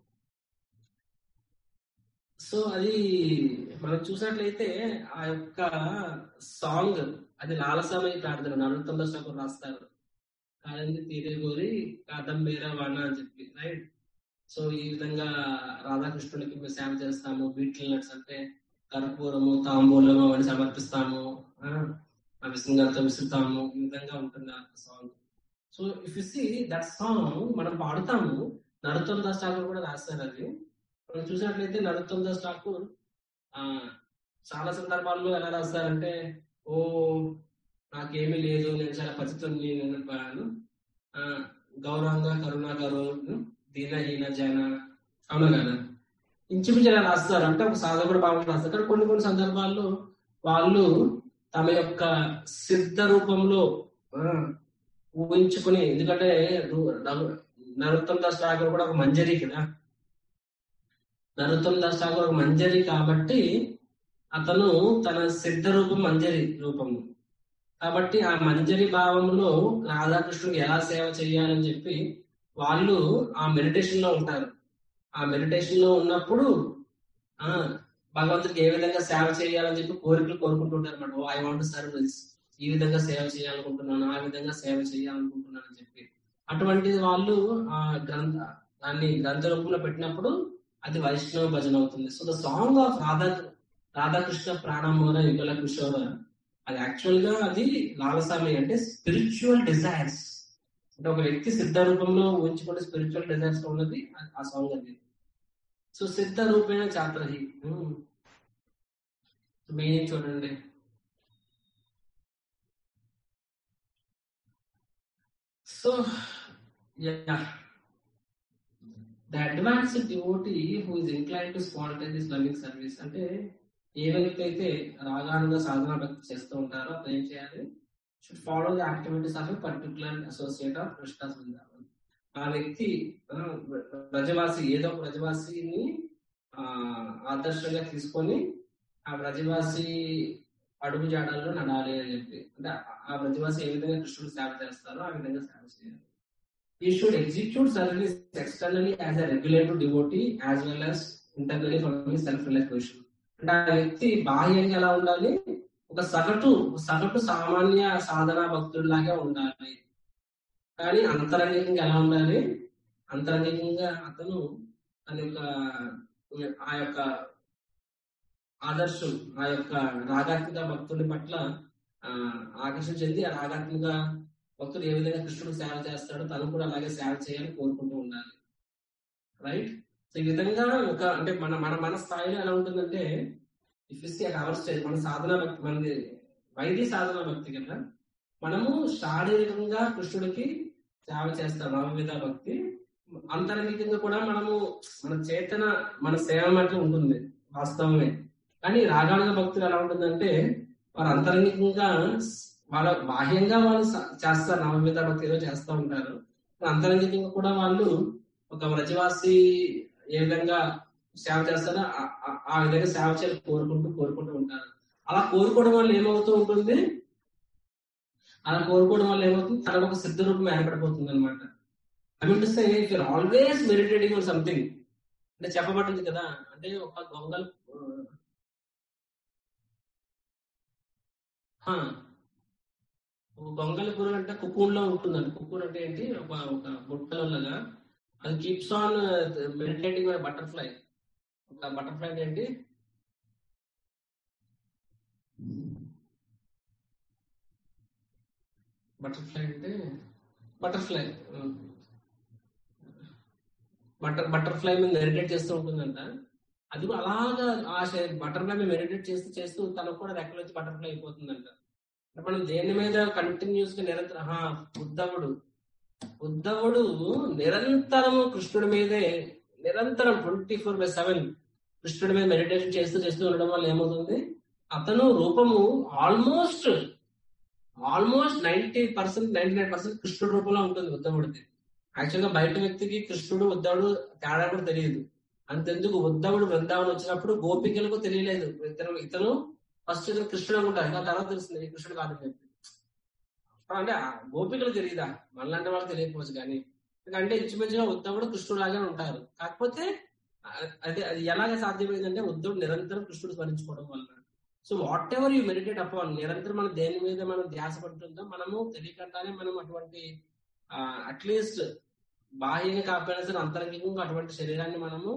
సో అది మనం చూసినట్లయితే ఆ యొక్క సాంగ్ అది లాలసమై ప్రార్థన నరోత్తమ ఠాకూర్ రాస్తారు. కాదండి తీరే గోరి కాదంబేరా వాణ అని చెప్పి, రైట్. సో ఈ విధంగా రాధాకృష్ణుడికి మేము సేవ చేస్తాము. బీటిల్ నట్స్ అంటే కర్పూరము, తాంబూలము అవన్నీ సమర్పిస్తాము, ఆ విసంగాలతో విసురుతాము. ఈ విధంగా ఉంటుంది ఆ song. So if you see that song మనం పాడుతాము. నరోత్తమ దాస్ ఠాకూర్ కూడా రాస్తారు అది. మనం చూసినట్లయితే నరోత్తమ దాస్ ఠాకూర్ ఆ చాలా సందర్భాల్లో ఎలా రాస్తారంటే, ఓ నాకేమీ లేదు, నేను చాలా పరిస్థితుల్ని నేను ఆ గౌరవంగా కరుణాగారు దీనహీన జన అవునా కదా, ఇంచుమించు ఎలా రాస్తారు. అంటే ఒక సాధకుడు భావన రాస్తారు. కానీ కొన్ని కొన్ని సందర్భాల్లో వాళ్ళు తమ యొక్క సిద్ధ రూపంలో ఊహించుకుని, ఎందుకంటే నరోత్తమ దాస్ ఠాకూర్ కూడా ఒక మంజరి కదా. నరోత్తమ దాస్ ఠాకూర్ ఒక మంజరి కాబట్టి అతను తన సిద్ధ రూపం మంజరి రూపము కాబట్టి ఆ మంజరి భావంలో రాధాకృష్ణుడికి ఎలా సేవ చేయాలని చెప్పి వాళ్ళు ఆ మెడిటేషన్ లో ఉంటారు. ఆ మెడిటేషన్ లో ఉన్నప్పుడు ఆ భగవంతుడికి ఏ విధంగా సేవ చేయాలని చెప్పి కోరికలు కోరుకుంటుంటారు అనమాట. Oh I want serve this, ఈ విధంగా సేవ చేయాలనుకుంటున్నాను, ఆ విధంగా సేవ చేయాలనుకుంటున్నాను అని చెప్పి అటువంటి వాళ్ళు ఆ గ్రంథ దాన్ని గ్రంథ రూపంలో పెట్టినప్పుడు అది వైష్ణవ భజన అవుతుంది. So the song of Radha Radhakrishna ప్రాణమోర యుగల కిషోర, అది యాక్చువల్ గా అది లాలసామి అంటే స్పిరిచువల్ డిజైర్స్. అంటే ఒక వ్యక్తి సిద్ధ రూపంలో ఊహించుకుంటే స్పిరిచువల్ డిజైర్స్ లో ఉన్నది ఆ సాంగ్ అది. సో సిద్ధ రూపేణ ఛాత్రహి మీనింగ్ చూడండి. So yeah, the advanced devotee who is inclined to spontaneous loving service అంటే ఏ వ్యక్తి అయితే రాగానుగా సాధన భక్తి చేస్తూ ఉంటారో అతను ఏం చేయాలి? Should follow the activities of a particular associate of Krishna's Brindavan. ఆ వ్యక్తి బ్రజవాసి ఏదో ఒక బ్రజవాసిని ఆ ఆదర్శంగా తీసుకొని ఆ బ్రజవాసి అడుగు జాడల్లో నడాలి అని చెప్పి, అంటే ఆ బ్రజవాసి ఏ విధంగా కృష్ణుడు సేవ చేస్తారో ఆ విధంగా సేవ చేయాలి. He should execute service externally as a regulated devotee as well as internally from his self-realization. అంటే ఆ వ్యక్తి బాహ్యంగా ఎలా ఉండాలి? ఒక సగటు సగటు సామాన్య సాధనా భక్తుడిలాగా ఉండాలి. కానీ అంతరంగికంగా ఎలా ఉండాలి? అంతరంగికంగా అతను తన యొక్క ఆ యొక్క ఆదర్శం, ఆ యొక్క రాగాత్మిక భక్తుడి పట్ల ఆ ఆకర్షణ చెంది ఆ రాగాత్మిక భక్తుడు ఏ విధంగా కృష్ణుడు సేవ చేస్తాడో తను కూడా అలాగే సేవ చేయాలని కోరుకుంటూ ఉండాలి. రైట్? సో ఈ విధంగా ఒక అంటే మన మన మన స్థాయిలో ఎలా ఉంటుందంటే, ఇఫ్ ఇస్ అవర్ స్టేజ్ మన సాధన భక్తి, మనది వైద్య సాధన భక్తి కదా, మనము శారీరకంగా కృష్ణుడికి సేవ చేస్తాం నవవిధ భక్తి. అంతరంగికంగా కూడా మనము మన చేతన మన సేవ మధ్య ఉంటుంది వాస్తవమే. కానీ రాగానుగ భక్తులు ఎలా ఉంటుందంటే వారు అంతరంగికంగా వాళ్ళ బాహ్యంగా వాళ్ళు చేస్తారు, నవవిధ భక్తి ఏదో చేస్తూ ఉంటారు. అంతరంగికంగా కూడా వాళ్ళు ఒక వ్రజవాసి ఏ విధంగా సేవ చేస్తారో ఆ విధంగా సేవ చేయాలి కోరుకుంటూ కోరుకుంటూ ఉంటారు. అలా కోరుకోవడం వల్ల ఏమవుతూ ఉంటుంది? అలా కోరుకోవడం వల్ల ఏమవుతుంది? తనకు ఒక సిద్ధ రూపం ఏర్పడిపోతుంది అనమాట. I mean to say if you're always meditating on something, అంటే చెప్పబడింది కదా, అంటే ఒక గొంగల్ గొంగళి పురుగు అంటే కుకూన్ లో ఉంటుందండి. కుకూన్ అంటే ఏంటి? ఒక ఒక బుట్టలలాగా అది కీప్స్ ఆన్ మెడిటేటింగ్ బటర్ఫ్లై. ఒక బటర్ఫ్లై ఏంటి? బటర్ఫ్లై అంటే బటర్ఫ్లై బటర్ బటర్ఫ్లై మీద మెడిటేట్ చేస్తూ ఉంటుందంట. అది అలాగా ఆ బటర్ఫ్లై మీద మెడిటేట్ చేస్తూ చేస్తూ తనకు కూడా రెక్కలు వచ్చి బటర్ఫ్లై అయిపోతుందంట. మనం దేని మీద కంటిన్యూస్ గా నిరంతరం ఉద్ధవుడు ఉద్ధవుడు నిరంతరము కృష్ణుడి మీదే నిరంతరం ట్వంటీ ఫోర్ బై సెవెన్ కృష్ణుడి మీద మెడిటేషన్ చేస్తూ చేస్తూ ఉండడం వల్ల ఏమవుతుంది? అతను రూపము almost almost ninety percent ninety nine percent కృష్ణుడి రూపంలో ఉంటుంది ఉద్ధవుడికి. యాక్చువల్గా బయట వ్యక్తికి కృష్ణుడు ఉద్ధవుడు తేడా కూడా తెలియదు. అంతెందుకు ఉద్ధవుడు బృందావనం వచ్చినప్పుడు గోపికలకు తెలియలేదు ఇతను ఇతను ఫస్ట్ ఇతను కృష్ణుడు అనుకుంటారు, ఇంకా తర్వాత తెలుస్తుంది కృష్ణుడు కాదని చెప్పి. అంటే గోపికలు తెలియదా? మనలాంటి వాళ్ళు తెలియకపోవచ్చు. కానీ అంటే ఇంచుమించుగా ఉద్ధవుడు కృష్ణుడు లాగానే ఉంటారు. కాకపోతే అదే అది ఎలాగ సాధ్యమైందంటే ఉద్ధవుడు నిరంతరం కృష్ణుడు స్మరించుకోవడం వల్ల. So whatever you meditate upon, నిరంతరం మనం దేని మీద మనం ధ్యాస పడుతుందో మనము తెలియకుండానే మనం అటువంటి అట్లీస్ట్ బాహ్యంగా కాకపోయినా సరే అంతరంగికంగా అటువంటి శరీరాన్ని మనము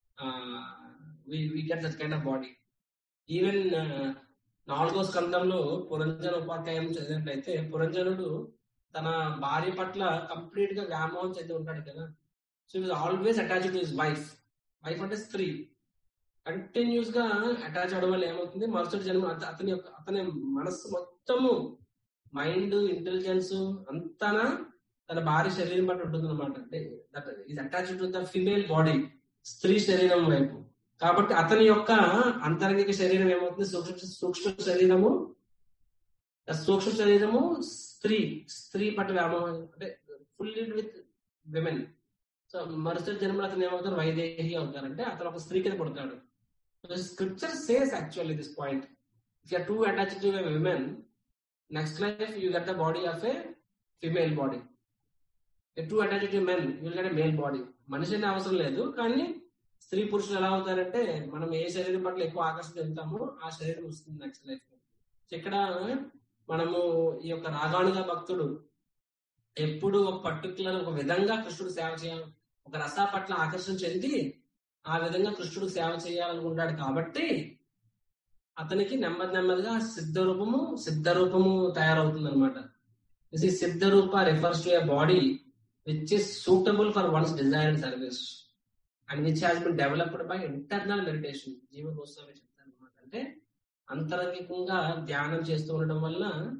we get that kind of body. Even నాలుగో స్కందంలో పురంజన ఉపాధ్యాయం చదివినట్లయితే పురంజనుడు తన భార్య పట్ల కంప్లీట్ గా వ్యామోహం చెంది ఉంటాడు కదా. So it always attached to his wife. Wife అంటే స్త్రీ. కంటిన్యూస్ గా అటాచ్ అవడం వల్ల ఏమవుతుంది? మరుసటి జన్మ అతని యొక్క అతని మనస్సు మొత్తము మైండ్ ఇంటెలిజెన్స్ అంతా తన భార్య శరీరం పట్ల ఉంటుంది అనమాట. అంటే is attached to the female body, స్త్రీ శరీరం వైపు. కాబట్టి అతని యొక్క అంతరంగిక శరీరం ఏమవుతుంది? సూక్ష్మ సూక్ష్మ శరీరము సూక్ష్మ శరీరము స్త్రీ స్త్రీ పట్ల వ్యామోహం, అంటే ఫుల్లీ విత్ విమెన్. సో మరుసటి జన్మలో అతను ఏమవుతారు? వైదేహి అవుతారు. అంటే అతను ఒక స్త్రీ కింద పుడతాడు. Scripture says actually this point. If you are too attached to a women, next life you get the body of a female body. Too attached to men you will get a male body. మనిషి అనే అవసరం లేదు, కానీ స్త్రీ పురుషులు ఎలా అవుతారంటే మనం ఏ శరీరం పట్ల ఎక్కువ ఆకర్షణ చెందుతామో ఆ శరీరం వస్తుంది నెక్స్ట్ లైఫ్ లో. ఇక్కడ మనము ఈ యొక్క రాగానుగా భక్తుడు ఎప్పుడు ఒక పర్టికులర్ ఒక విధంగా కృష్ణుడు సేవ చేయాలి, ఒక రస పట్ల ఆకర్షణ చెంది ఆ విధంగా కృష్ణుడు సేవ చేయాలనుకుంటాడు. కాబట్టి అతనికి నెమ్మది నెమ్మదిగా సిద్ధ రూపము సిద్ధ రూపము తయారవుతుంది అనమాట. సిద్ధ రూప refers to a body which is suitable for one's desired service and which has been developed by internal meditation. Jiva Goswami చెప్తారు అనమాట. అంటే అంతరంగికంగా ధ్యానం చేస్తూ ఉండడం వల్ల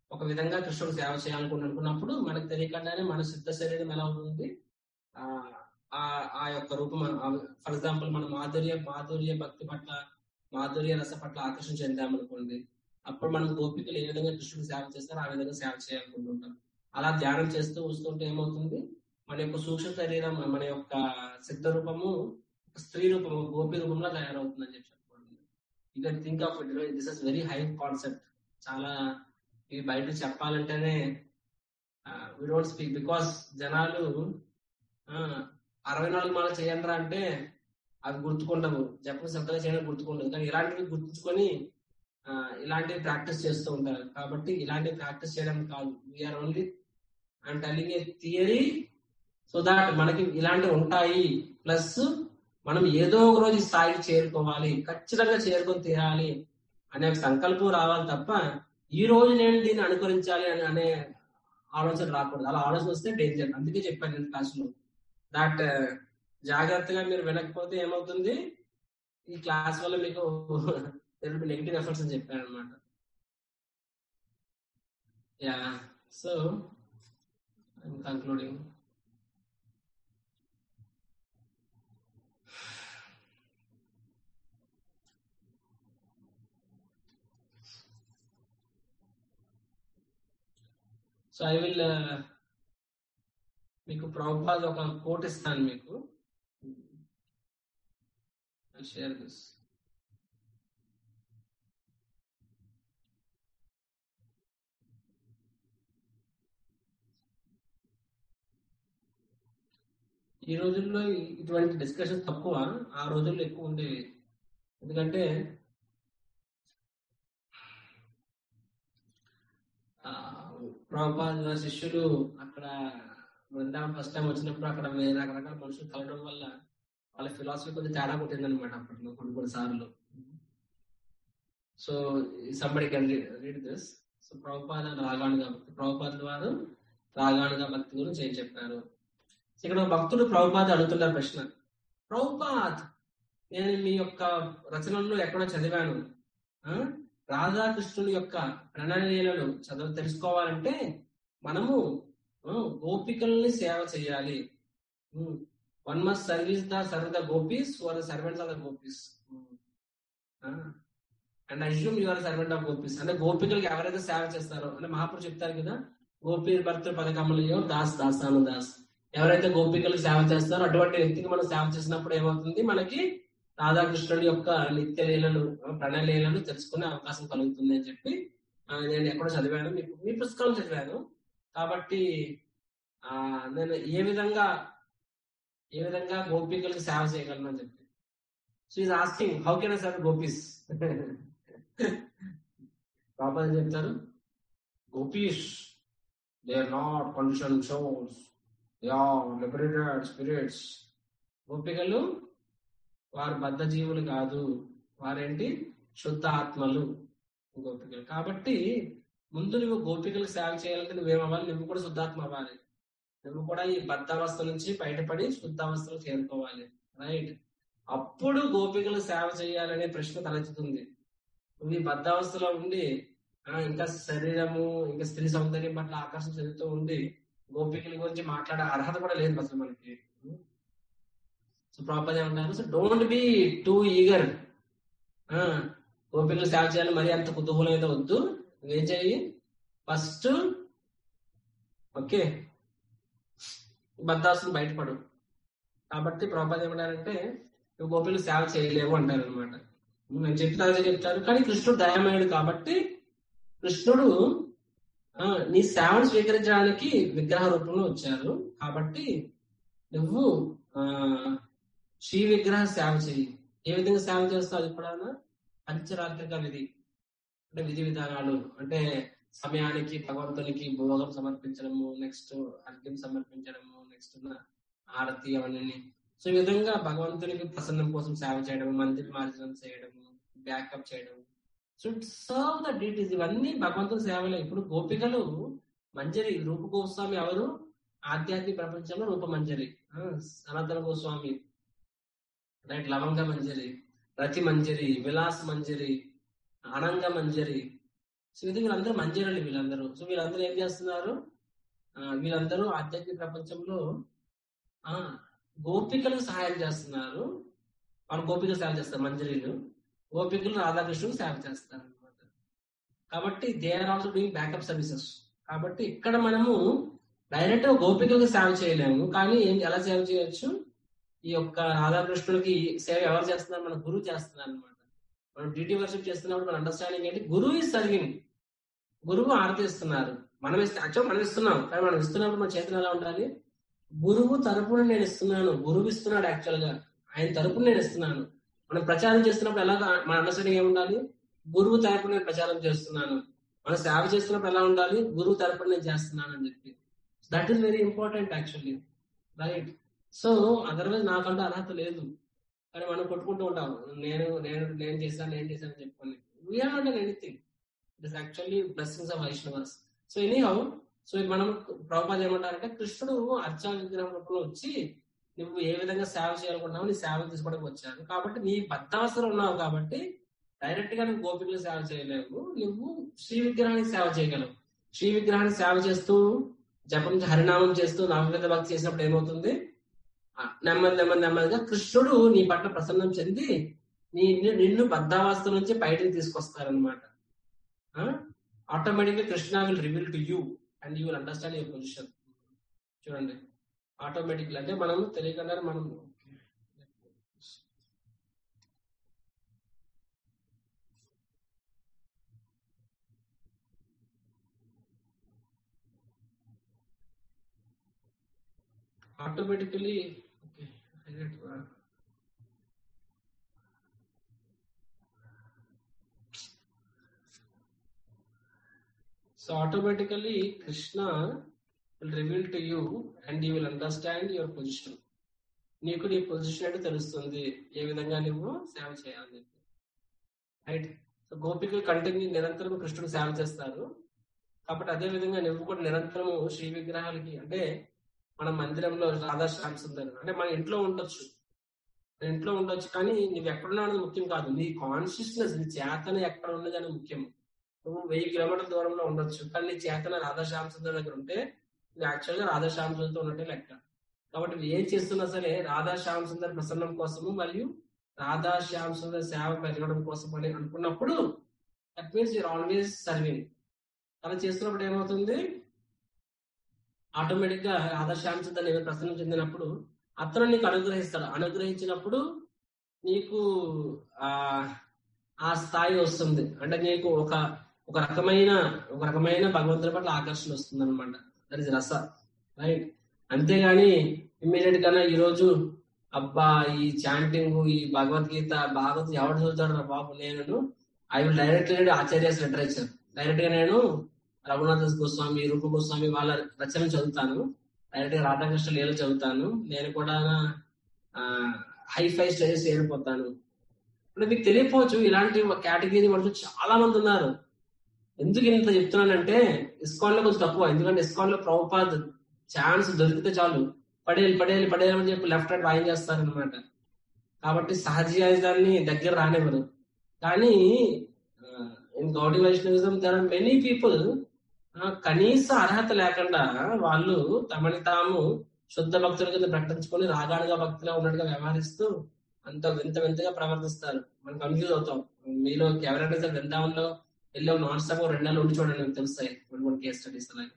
ఒక విధంగా కృష్ణుడు సేవ చేయాలనుకుని అనుకున్నప్పుడు మనకు తెలియకుండానే మన సిద్ధ శరీరం ఎలా ఉంటుంది, ఆ ఆ యొక్క రూపం. ఫర్ ఎగ్జాంపుల్ మన మాధుర్య మాధుర్య భక్తి పట్ల, మాధుర్య రస పట్ల ఆకర్షణ చెందామనుకోండి, అప్పుడు మనం గోపికలు ఏ విధంగా కృష్ణుడు సేవ చేస్తారో ఆ విధంగా సేవ చేయాలనుకుంటుంటాం. అలా ధ్యానం చేస్తూ వస్తుంటే ఏమవుతుంది, మన యొక్క సూక్ష్మ శరీరం, మన యొక్క సిద్ధ రూపము స్త్రీ రూపము గోపి రూపంలో తయారవుతుందని చెప్పి చెప్పుకోండి. You can think of it, this is very high concept. చాలా ఇవి బయట చెప్పాలంటేనే వి డోంట్ స్పీక్, బికాస్ జనాలు అరవై నాలుగు మాల చేయండి అంటే అవి గుర్తుకుండవు, జపం శ్రద్ధగా చేయడం గుర్తుకుండదు. కానీ ఇలాంటివి గుర్తుంచుకొని ఇలాంటివి ప్రాక్టీస్ చేస్తూ ఉంటారు. కాబట్టి ఇలాంటివి ప్రాక్టీస్ చేయడం కాదు, we're only I'm telling a theory so that మనకి ఇలాంటివి ఉంటాయి. ప్లస్ మనం ఏదో ఒక రోజు ఈ స్థాయికి చేరుకోవాలి, ఖచ్చితంగా చేరుకొని తీరాలి అనే సంకల్పం రావాలి తప్ప ఈ రోజు నేను దీన్ని అనుకరించాలి అని అనే ఆలోచన రాకూడదు. అలా ఆలోచన వస్తే డేంజర్. అందుకే చెప్పాను నేను క్లాసులో దాట్ జాగ్రత్తగా మీరు వినకపోతే ఏమవుతుంది, ఈ క్లాస్ వల్ల మీకు నెగిటివ్ ఎఫెక్ట్స్ అని చెప్పాను అనమాట. Yeah so I'm concluding. So I will మీకు ప్రభుపాద ఒక కోట్ ఇస్తాను మీకు, షేర్ దిస్. ఈ రోజుల్లో ఇటువంటి డిస్కషన్ తక్కువ, ఆ రోజుల్లో ఎక్కువ ఉండేవి. ఎందుకంటే ప్రభుపాద శిష్యులు అక్కడ బృందావనం ఫస్ట్ టైం వచ్చినప్పుడు అక్కడ రకరకాల మనుషులు కలవడం వల్ల వాళ్ళ ఫిలాసఫీ కొద్దిగా తేడా కొట్టింది అనమాట అప్పట్లో కొన్ని కొన్ని సార్లు. So somebody can read this. So Prabhupada రాగానుగా భక్తి, ప్రభుపాద వారు రాగానుగా భక్తి గురించి ఏం చెప్పారు. ఇక్కడ భక్తుడు ప్రభుపాద అడుగుతున్నారు ప్రశ్న, ప్రభుపాద్ నేను మీ యొక్క రచనల్లో ఎక్కడో చదివాను, రాధాకృష్ణుని యొక్క ప్రణయలను చదువు తెలుసుకోవాలంటే మనము గోపికల్ని సేవ చేయాలి. One must service the serve the gopis for the servants of the gopis and assume your servant of gopis. అంటే గోపికలకి ఎవరైతే సేవ చేస్తారో, అంటే మహాపురుషులు చెప్తారు కదా, గోపీ భర్త పదకమలయో దాస్ దాసాను దాస్, ఎవరైతే గోపికలకు సేవ చేస్తారో అటువంటి వ్యక్తికి మనం సేవ చేసినప్పుడు ఏమవుతుంది, మనకి రాధాకృష్ణుడి యొక్క నిత్య లీలలు ప్రణయలీలను తెలుసుకునే అవకాశం కలుగుతుంది అని చెప్పి నేను ఎక్కడో చదివాను, మీకు మీ పుస్తకాలు చదివాను. కాబట్టి ఆ నేను ఏ విధంగా ఏ విధంగా గోపికలకు సేవ చేయగలను అని చెప్పి. So is asking how can I serve gopis. పాప చెప్తారు, gopis they are not condition souls, they are liberated spirits. గోపికలు వారు బద్ధ జీవులు కాదు, వారేంటి శుద్ధ ఆత్మలు గోపికలు. కాబట్టి ముందు నువ్వు గోపికలకు సేవ చేయాలంటే నువ్వేమవ్వాలి, నువ్వు కూడా శుద్ధాత్మ అవ్వాలి. నువ్వు కూడా ఈ బద్ధావస్థ నుంచి బయటపడి శుద్ధావస్థలో చేరుకోవాలి, రైట్? అప్పుడు గోపికలు సేవ చేయాలనే ప్రశ్న తలెత్తుతుంది. నువ్వు ఈ బద్ధావస్థలో ఉండి ఇంకా శరీరము ఇంకా స్త్రీ సౌందర్యం పట్ల ఆకర్షణ చెందుతూ ఉండి గోపికల గురించి మాట్లాడే అర్హత కూడా లేదు అసలు మనకి. సో ప్రాపర్ ఏమంటారు, so don't be too eager. గోపికలు సేవ చేయాలి మరి అంత కుతూహలం అయితే వద్దు. నువ్వేం చెయ్యి, ఫస్ట్ ఓకే బద్ధావస్థను బయటపడు. కాబట్టి ప్రాపర్ ఏమంటారంటే నువ్వు గోపికలు సేవ చేయలేవు అంటారు అనమాట. నేను చెప్పిన చెప్తారు. కానీ కృష్ణుడు దయామయుడు కాబట్టి కృష్ణుడు నీ సేవను స్వీకరించడానికి విగ్రహ రూపంలో వచ్చారు. కాబట్టి నువ్వు ఆ శ్రీ విగ్రహ సేవ చెయ్యి. ఏ విధంగా సేవ చేస్తావు అది కూడా పంచరాత్రిక విధి, అంటే విధి విధానాలు, అంటే సమయానికి భగవంతునికి భోగం సమర్పించడము, నెక్స్ట్ అర్ఘ్యం సమర్పించడము, నెక్స్ట్ ఆరతి అవన్నీ. సో ఈ విధంగా భగవంతునికి ప్రసన్నం కోసం సేవ చేయడం, మందిర మార్జనం చేయడము, బ్యాకప్ చేయడం, సో సర్వ్ ద డ్యూటీస్, ఇవన్నీ భగవంతుని సేవలే. ఇప్పుడు గోపికలు మంజరి, రూప గోస్వామి ఎవరు, ఆధ్యాత్మిక ప్రపంచంలో రూప మంజరి, సనాతన గోస్వామి రైట్, లవంగ మంజరి, రతి మంజరి, విలాస్ మంజరి, అనంగ మంజరి. సో ఇది వీళ్ళందరూ మంజరులు వీళ్ళందరూ. సో వీళ్ళందరూ ఏం చేస్తున్నారు, వీళ్ళందరూ ఆధ్యాత్మిక ప్రపంచంలో ఆ గోపికలకు సహాయం చేస్తున్నారు. వాళ్ళు గోపికలు సేవ చేస్తారు, మంజరీలు. గోపికలు రాధాకృష్ణుడు సేవ చేస్తారు అనమాట. కాబట్టి they are also doing backup services. కాబట్టి ఇక్కడ మనము డైరెక్ట్ గోపికలకు సేవ చేయలేము, కానీ ఏం ఎలా సేవ చేయొచ్చు, ఈ యొక్క రాధాకృష్ణుడికి సేవ ఎవరు చేస్తున్నారు, మన గురువు చేస్తున్నారు అనమాట. మనం డ్యూటీ వర్షిప్ చేస్తున్నప్పుడు మన అండర్స్టాండింగ్ ఏంటి, గురువు ఈజ్ సర్వింగ్, గురువు ఆరతి ఇస్తున్నారు. మనం ఇస్తే యాక్చువల్ మనం ఇస్తున్నాం, కానీ మనం ఇస్తున్నప్పుడు మన చేతులు ఎలా ఉండాలి, గురువు తరపున నేను ఇస్తున్నాను, గురువు ఇస్తున్నాడు యాక్చువల్ గా, ఆయన తరపున నేను ఇస్తున్నాను. మనం ప్రచారం చేస్తున్నప్పుడు ఎలా మన అండర్స్టాండింగ్ ఏముండాలి, గురువు తరపున నేను ప్రచారం చేస్తున్నాను. మనం సేవ చేస్తున్నప్పుడు ఎలా ఉండాలి, గురువు తరపున నేను చేస్తున్నాను అని చెప్పి. That is very important actually, right. So otherwise నాకంటూ అర్హత లేదు, కానీ మనం కొట్టుకుంటూ ఉంటాం, నేను నేను నేను చేశాను నేను చేశాను అని చెప్పుకొని. We're not done anything, it is actually blessings of Vaishnavas. So anyhow, so మనం ప్రభుపాద ఏమంటారంటే, కృష్ణుడు అర్చన విగ్రహం రూపంలో వచ్చి నువ్వు ఏ విధంగా సేవ చేయాలనుకుంటున్నావు, నీ సేవ తీసుకోవడానికి వచ్చాను. కాబట్టి నీ బద్ధావసరం ఉన్నావు కాబట్టి డైరెక్ట్ గా నువ్వు గోపికలు సేవ చేయలేవు, నువ్వు శ్రీ విగ్రహానికి సేవ చేయగలవు. శ్రీ విగ్రహానికి సేవ చేస్తూ జపం హరినామం చేస్తూ నవవిధ భక్తి చేసినప్పుడు ఏమవుతుంది, నెమ్మది నెమ్మది నెమ్మదిగా కృష్ణుడు నీ పట్ల ప్రసన్నం చెంది నీ నిన్ను బద్ధావస్థ నుంచి బయటకు తీసుకొస్తారనమాట. ఆటోమేటిక్గా Krishna will reveal to you and you will understand your position. చూడండి, ఆటోమేటిక్లీ అంటే మనం తెలియకుండా మనం automatically so automatically Krishna will reveal to you and you will understand your position. నీకు నీ పొజిషన్ అంటే తెలుస్తుంది, ఏ విధంగా నువ్వు సేవ చేయాలి, రైట్. సో గోపికలు కంటిన్యూ నిరంతరం కృష్ణుడు సేవ చేస్తారు. కాబట్టి అదే విధంగా నువ్వు కూడా నిరంతరము శ్రీ విగ్రహాలకి, అంటే మన మందిరంలో రాధా శ్యామ్ సుందర్ అంటే మన ఇంట్లో ఉండొచ్చు, ఇంట్లో ఉండొచ్చు, కానీ నువ్వు ఎక్కడున్నా అనేది ముఖ్యం కాదు, నీ కాన్షియస్నెస్, నీ చేతన ఎక్కడ ఉన్నది అనేది ముఖ్యం. నువ్వు వెయ్యి కిలోమీటర్ల దూరంలో ఉండొచ్చు, కానీ నీ చేతన రాధా శ్యామ్ సుందర్ దగ్గర ఉంటే యాక్చువల్ గా రాధా శ్యామ్ సుందర్తో ఉన్నట్టే లెక్క. కాబట్టి నువ్వు ఏం చేస్తున్నా సరే రాధా శ్యామ్ సుందర్ ప్రసన్నం కోసము మరియు రాధా శ్యామ్ సుందర్ సేవ పెరగడం కోసం అని అనుకున్నప్పుడు that means you're always serving. అలా చేస్తున్నప్పుడు ఏమవుతుంది, ఆటోమేటిక్ గా రాధా శ్యామ్ సుందర్ ఏమైనా ప్రసన్నం చెందినప్పుడు అతను నీకు అనుగ్రహిస్తాడు. అనుగ్రహించినప్పుడు నీకు ఆ ఆ స్థాయి వస్తుంది, అంటే నీకు ఒక ఒక రకమైన ఒక రకమైన భగవంతుడి పట్ల ఆకర్షణ వస్తుంది అనమాట. That is rasa, right. అంతేగాని ఇమ్మీడియట్ గా ఈ రోజు అబ్బా ఈ చాంటింగ్, ఈ భగవద్గీత భాగవత్ ఎవరు చదువుతాడు బాబు, నేను I will direct acharyas literature, direct గా నేను రఘునాథ గోస్వామి, రూప గోస్వామి వాళ్ళ రచన చదువుతాను, డైరెక్ట్ గా రాధాకృష్ణ లీలలు చదువుతాను, నేను కూడా హై ఫై స్టేజెస్ ఏరిపోతాను. అంటే మీకు తెలియకపోవచ్చు, ఇలాంటి కేటగిరీ మనుషులు చాలా మంది ఉన్నారు. ఎందుకు ఇంత చెప్తున్నానంటే, ఇస్కాన్ లో కొంచెం తక్కువ, ఎందుకంటే ఇస్కాన్ లో ప్రభుపాద్ ఛాన్స్ దొరికితే చాలు పడేయాలి పడేయాలి పడేయాలి అని చెప్పి లెఫ్ట్ రైట్ వాయిన్ చేస్తారనమాట. కాబట్టి సహజీయాన్ని దగ్గర రానివ్వరు. కానీ in Gaudiya Vaishnavism there are many people కనీస అర్హత లేకుండా వాళ్ళు తమని తాము శుద్ధ భక్తుల కింద ప్రకటించుకొని రాగాడుగా భక్తిలో ఉన్నట్టుగా వ్యవహరిస్తూ అంత వింత వింతగా ప్రవర్తిస్తారు. మనం కన్ఫ్యూజ్ అవుతాం. మీలో ఎవరైనా సరే వృందావనంలో వెళ్ళాం నాన్ స్టాప్ రెండు నెలలు ఉండి చూడండి, మీకు తెలుస్తాయి కొన్ని కొన్ని కేస్ స్టడీస్ అలాగే.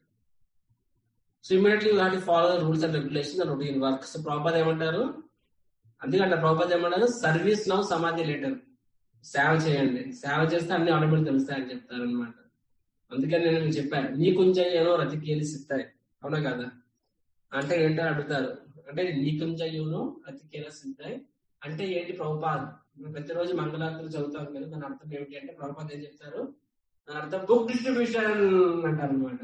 So immediately you have to follow the rules and regulations and routine work. So Prabhupada ఏమంటారు, అందుకంటే ప్రభుపాద ఏమంటారు, సర్వీస్ నౌ సమాధి లేటర్. సేవ చేయండి, సేవ చేస్తే అన్ని ఆటోమేటిక్ తెలుస్తాయని చెప్తారు అనమాట. అందుకని నేను మీకు చెప్పాను, నీ కుంజయ్యనో రతికేలి సిద్ధాయి, అవునా కదా అంటే ఏంటో అడుగుతారు. అంటే నీ కుంజయ్యనో రతికేల సిద్ధాయి అంటే ఏంటి ప్రభుపాద్, ప్రతిరోజు మంగళార్తులు చదువుతాం కదా, దాని అర్థం ఏమిటి అంటే ప్రభుపాద్ ఏం చెప్తారు, దాని అర్థం బుక్ డిస్ట్రిబ్యూషన్ అంటారు అనమాట.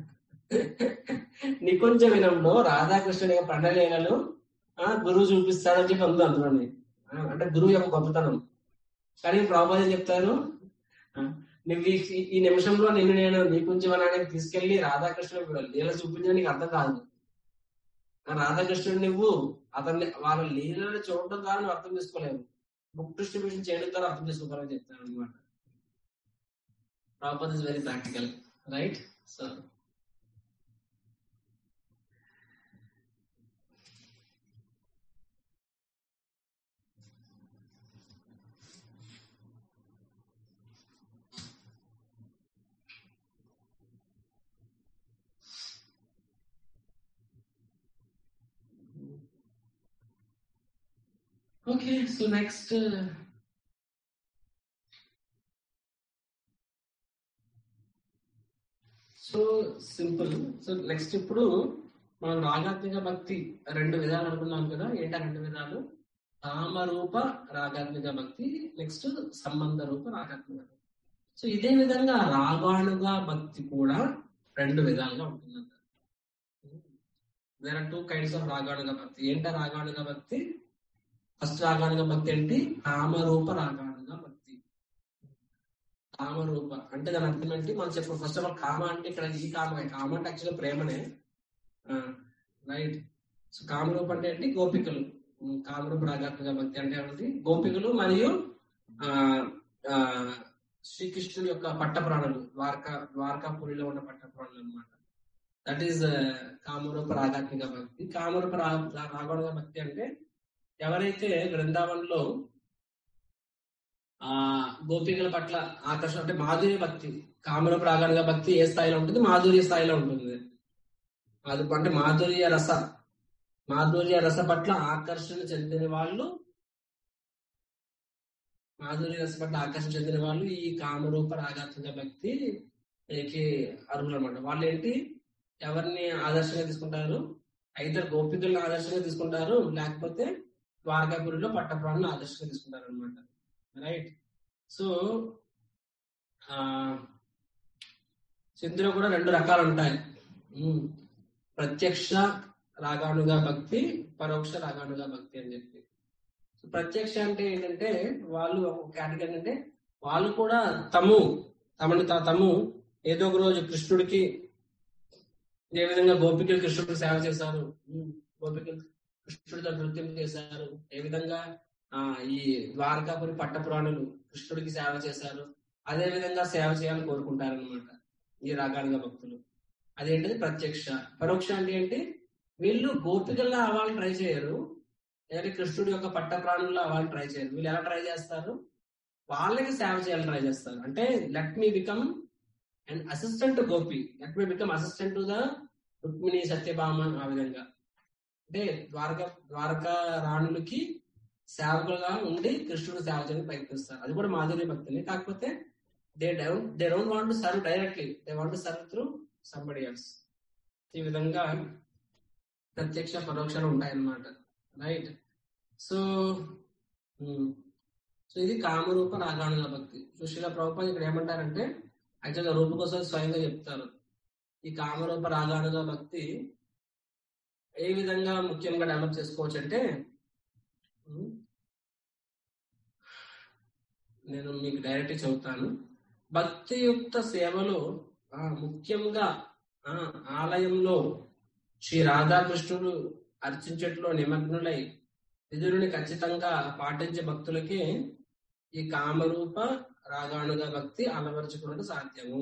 నికుంజ వినంలో రాధాకృష్ణుడి యొక్క ప్రణలీలలు గురువు చూపిస్తాడని చెప్పి ఉంది అందులోని, అంటే గురువు యొక్క గొప్పతనం. కానీ ప్రభుపాద్ ఏం చెప్తారు, నువ్వు ఈ నిమిషంలో నిన్ను నేను నికుంజ వనానికి తీసుకెళ్లి రాధాకృష్ణుడు లీల చూపించడం నీకు అర్థం కాదు. రాధాకృష్ణుడు నువ్వు అతన్ని వాళ్ళ లీలను చూడడం ద్వారా నువ్వు అర్థం చేసుకోలేవు, బుక్ డిస్ట్రిబ్యూషన్ చేయడం ద్వారా అర్థం చేసుకోగలని చెప్తాను అనమాట. Prabhupada is very practical, right? So okay, so next uh, so simple. So next ఇప్పుడు మనం రాగాత్మిక భక్తి రెండు విధాలు అనుకున్నాం కదా. ఏంటా రెండు విధాలు? కామరూప రాగాత్మిక భక్తి, నెక్స్ట్ సంబంధ రూప రాగాత్మిక భక్తి. సో ఇదే విధంగా రాగానుగా భక్తి కూడా రెండు విధాలుగా ఉంటుందంట. There are two kinds of రాగానుగా భక్తి. ఏంటా రాగానుగా భక్తి? ఫస్ట్ రాగానుగా భక్తి ఏంటి? కామరూప రాగానుగా భక్తి. కామరూప అంటే దాని అర్థం ఏంటి మనం చెప్పు. ఫస్ట్ ఆఫ్ ఆల్ కామ అంటే ఇక్కడ ఈ కామే. కామ అంటే యాక్చువల్గా ప్రేమనే, రైట్? సో కామరూప అంటే ఏంటి? గోపికలు. కామరూప రాగాత్మిక భక్తి అంటే ఏమిటి? గోపికలు మరియు ఆ ఆ శ్రీకృష్ణుడి యొక్క పట్టప్రాణులు, ద్వారకా ద్వారకాపురిలో ఉన్న పట్టప్రాణులు అనమాట. దట్ ఈస్ కామరూప రాగాత్మిక భక్తి. కామరూప రాగానుగా భక్తి అంటే ఎవరైతే బృందావనంలో ఆ గోపికల పట్ల ఆకర్షణ అంటే మాధుర్య భక్తి. కామరూప రాగానుగా భక్తి ఏ స్థాయిలో ఉంటుంది? మాధుర్య స్థాయిలో ఉంటుంది. అది అంటే మాధుర్య రస మాధుర్య రస పట్ల ఆకర్షణ చెందిన వాళ్ళు మాధుర్య రస పట్ల ఆకర్షణ చెందిన వాళ్ళు ఈ కామరూప రాగాత్మిక భక్తికి అర్హులు అనమాట. వాళ్ళు ఏంటి? ఎవరిని ఆదర్శంగా తీసుకుంటారు? ఐదర్ గోపికలను ఆదర్శంగా తీసుకుంటారు, లేకపోతే ద్వారకాపురిలో పట్టప్రాణులను ఆదర్శంగా తీసుకుంటారు అనమాట, రైట్? సో ఆ ఇందులో కూడా రెండు రకాలు ఉంటాయి. ప్రత్యక్ష రాగానుగా భక్తి, పరోక్ష రాగానుగా భక్తి అని చెప్పి. ప్రత్యక్ష అంటే ఏంటంటే వాళ్ళు ఒక కేటగిరీ అంటే వాళ్ళు కూడా తము తమని తము ఏదో ఒక రోజు కృష్ణుడికి ఏ విధంగా గోపికలు కృష్ణుడికి సేవ చేశారు, గోపికలు కృష్ణుడితో నృత్యం చేశారు, ఏ విధంగా ఆ ఈ ద్వారకాపురి పట్టపురాణులు కృష్ణుడికి సేవ చేశారు, అదే విధంగా సేవ చేయాలని కోరుకుంటారు అనమాట ఈ రాగానుగా భక్తులు. అదేంటిది ప్రత్యక్ష. పరోక్ష అంటే ఏంటి? వీళ్ళు గోపికల్లా అవ్వాలని ట్రై చేయరు, లేదా కృష్ణుడి యొక్క పట్టప్రాణుల్లో అవ్వాలని ట్రై చేయరు. వీళ్ళు ఎలా ట్రై చేస్తారు? వాళ్ళకి సేవ చేయాలని ట్రై చేస్తారు. అంటే let me become and assistant to gopi, let me become assistant to the Rukmini Satyabhama. ఆ విధంగా అంటే ద్వారకా ద్వారకా రాణులకి సేవకులుగా ఉండి కృష్ణుడు సేవ చేయడానికి ప్రయత్నిస్తారు. అది కూడా మాధుర్య భక్తిని. కాకపోతే they don't they don't want to serve directly, they want to serve through somebody else. ఈ విధంగా ప్రత్యక్ష పరోక్షాలు ఉంటాయన్నమాట, రైట్? సో సో ఇది కామరూప రాగానుగా భక్తి. సో శ్రీల ప్రభుపాద ఇక్కడ ఏమంటారంటే యాక్చువల్గా రూప కోసం స్వయంగా చెప్తారు. ఈ కామరూప రాగానుగా భక్తి ఏ విధంగా ముఖ్యంగా డెవలప్ చేసుకోవచ్చు అంటే, నేను మీకు డైరెక్ట్ చెబుతాను. భక్తియుక్త సేవలో ముఖ్యంగా ఆలయంలో శ్రీ రాధాకృష్ణుడు అర్చించట్లో నిమగ్నులై విధులని ఖచ్చితంగా పాటించే భక్తులకి ఈ కామరూప రాగానుగా భక్తి అలవరుచుకున్నట్టు సాధ్యము.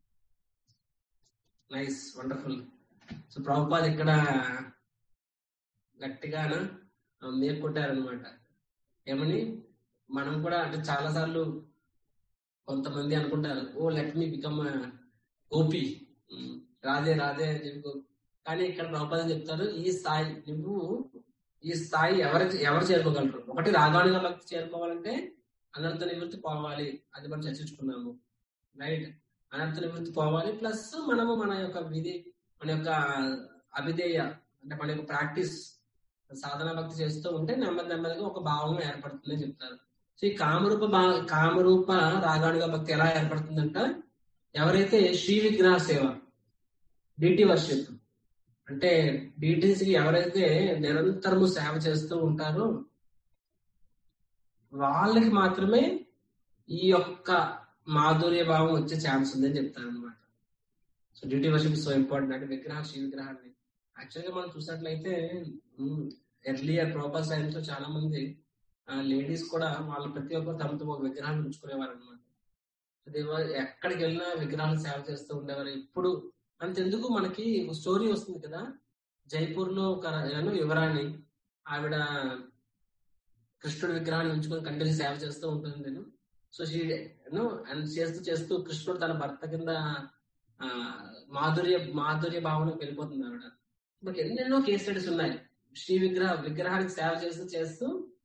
Nice, wonderful. సో ప్రభుపాద ఇక్కడ గట్టిగాన మీరు కొట్టారనమాట. ఏమని? మనం కూడా అంటే చాలా సార్లు కొంతమంది అనుకుంటారు, oh let me become gopi, Radhe Radhe అని చెప్పి. కానీ ఇక్కడ ప్రభుపాద చెప్తారు, ఈ స్థాయి నువ్వు ఈ స్థాయి ఎవరు ఎవరు చేరుకోగలరు? ఒకటి రాగానుగా భక్తి చేరుకోవాలంటే అనర్థ నివృత్తి పోవాలి, అది మనం చర్చించుకున్నాము, రైట్? అనర్థ నివృత్తి పోవాలి, ప్లస్ మనము మన యొక్క విధి మన యొక్క అభిధేయ అంటే మన యొక్క ప్రాక్టీస్ సాధన భక్తి చేస్తూ ఉంటే నెమ్మది నెమ్మదిగా ఒక భావం ఏర్పడుతుందని చెప్తారు. సో ఈ కామరూప భా కామరూప రాగానుగా భక్తి ఎలా ఏర్పడుతుందంట? ఎవరైతే శ్రీ విగ్రహ సేవ, డిటి వర్షిప్ అంటే డీటీస్ కి ఎవరైతే నిరంతరము సేవ చేస్తూ ఉంటారో వాళ్ళకి మాత్రమే ఈ యొక్క మాధుర్య భావం వచ్చే ఛాన్స్ ఉందని చెప్తారు అనమాట. So deity worship is so important. అంటే విగ్రహ శ్రీ విగ్రహాన్ని యాక్చువల్గా మనం చూసినట్లయితే ఎర్లియర్ ప్రాపర్ టైమ్స్ లో చాలా మంది లేడీస్ కూడా వాళ్ళు ప్రతి ఒక్కరు తమతో ఒక విగ్రహాన్ని ఉంచుకునేవారు అనమాట. ఎక్కడికి వెళ్ళినా విగ్రహాలు సేవ చేస్తూ ఉండేవారు. ఇప్పుడు అంతెందుకు, మనకి ఒక స్టోరీ వస్తుంది కదా, జైపూర్ లో ఒక యువరాణి, ఆవిడ కృష్ణుడి విగ్రహాన్ని ఉంచుకొని కంటిన్యూ సేవ చేస్తూ ఉంటుంది నేను. సో షీ యూనో అండ్ చేస్తూ చేస్తూ కృష్ణుడు తన భర్త కింద ఆ మాధుర్య మాధుర్య భావనకు వెళ్ళిపోతుంది ఆవిడ. మనకి ఎన్నెన్నో కేస్ స్టడీస్ ఉన్నాయి. శ్రీ విగ్రహ విగ్రహానికి సేవ చేస్తూ చేస్తూ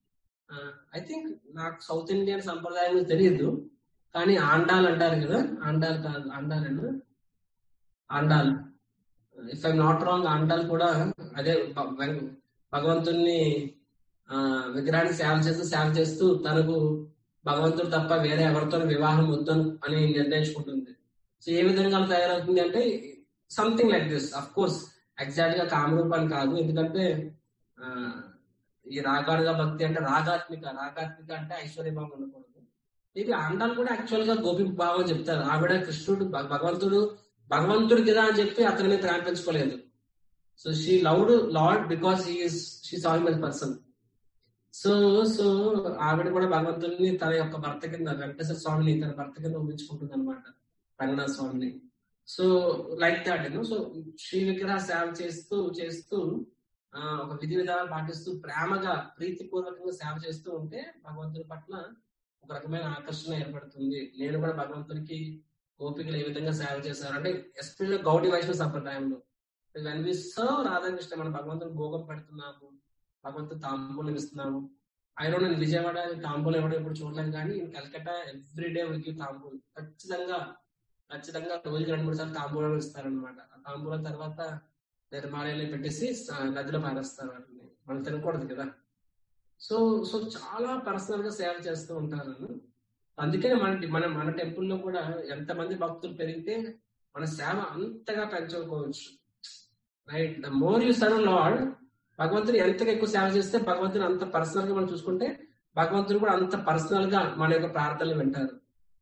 ఐ థింక్ నాకు సౌత్ ఇండియన్ సంప్రదాయం తెలియదు, కానీ ఆండాల్ అంటారు కదా, ఆండాల్ కాదు ఆండాల్ అండి Andal, if I'm not wrong, Andal కూడా అదే భగవంతుణ్ణి ఆ విగ్రహానికి సేవ చేస్తూ సేవ చేస్తూ తనకు భగవంతుడు తప్ప వేరే ఎవరితో వివాహం వద్దు అని నిర్ణయించుకుంటుంది. సో ఏ విధంగా తయారవుతుంది అంటే something like this. Of course exact గా కామరూపాన్ని కాదు, ఎందుకంటే ఆ ఈ రాగాడుగా భక్తి అంటే రాగాత్మిక, రాగాత్మిక అంటే ఐశ్వర్యభావం ఉండకూడదు. ఇది ఆండాలు కూడా యాక్చువల్ గా గోపి భావం చెప్తారు. ఆవిడ కృష్ణుడు భగవంతుడు భగవంతుడు కదా అని చెప్పి అతని ప్రేమించుకోలేదు. So she loved Lord because he is she soul my person. So so ఆవిడ కూడా భగవంతుడిని తన యొక్క భర్త కింద, వెంకటేశ్వర స్వామిని తన భర్త కింద ఊహించుకుంటుంది అనమాట, రంగనాథ స్వామిని. So like that you know. So శ్రీ విగ్రహ సేవ చేస్తూ చేస్తూ ఆ ఒక విధి విధానాలు పాటిస్తూ ప్రేమగా ప్రీతిపూర్వకంగా సేవ చేస్తూ ఉంటే భగవంతుడి పట్ల ఒక రకమైన ఆకర్షణ ఏర్పడుతుంది. నేను కూడా భగవంతుడికి గోపికలు ఏ విధంగా సేవ చేశారు అంటే ఎస్పెషల్లీ గౌడి వైష్ణవ సంప్రదాయంలో సర్వ్ రాధాకృష్ణ, మన భగవంతుడు భోగం పెడుతున్నాము, భగవంతుడు తాంబూలం ఇస్తున్నాము. ఐరో నేను విజయవాడ తాంబూలం ఎవడో ఎప్పుడు చూడలేదు, కానీ in Calcutta every day will give తాంబూలం. ఖచ్చితంగా ఖచ్చితంగా రోజుకి రెండు మూడు సార్లు తాంబూలం ఇస్తారనమాట. ఆ తాంబూలం తర్వాత నిర్మాణాలు పెట్టేసి నదిలో పారేస్తారు వాటిని, మనం తినకూడదు కదా. సో సో చాలా పర్సనల్ గా సేవ చేస్తూ ఉంటారు. అందుకనే మన మన మన టెంపుల్లో కూడా ఎంతమంది భక్తులు పెరిగితే మన సేవ అంతగా పెంచుకోవచ్చు. Right, the more you serve Lord, భగవంతుని ఎంతగా ఎక్కువ సేవ చేస్తే భగవంతుని అంత పర్సనల్ గా మనం చూసుకుంటే భగవంతుడు కూడా అంత పర్సనల్ గా మన యొక్క ప్రార్థనలు వింటారు.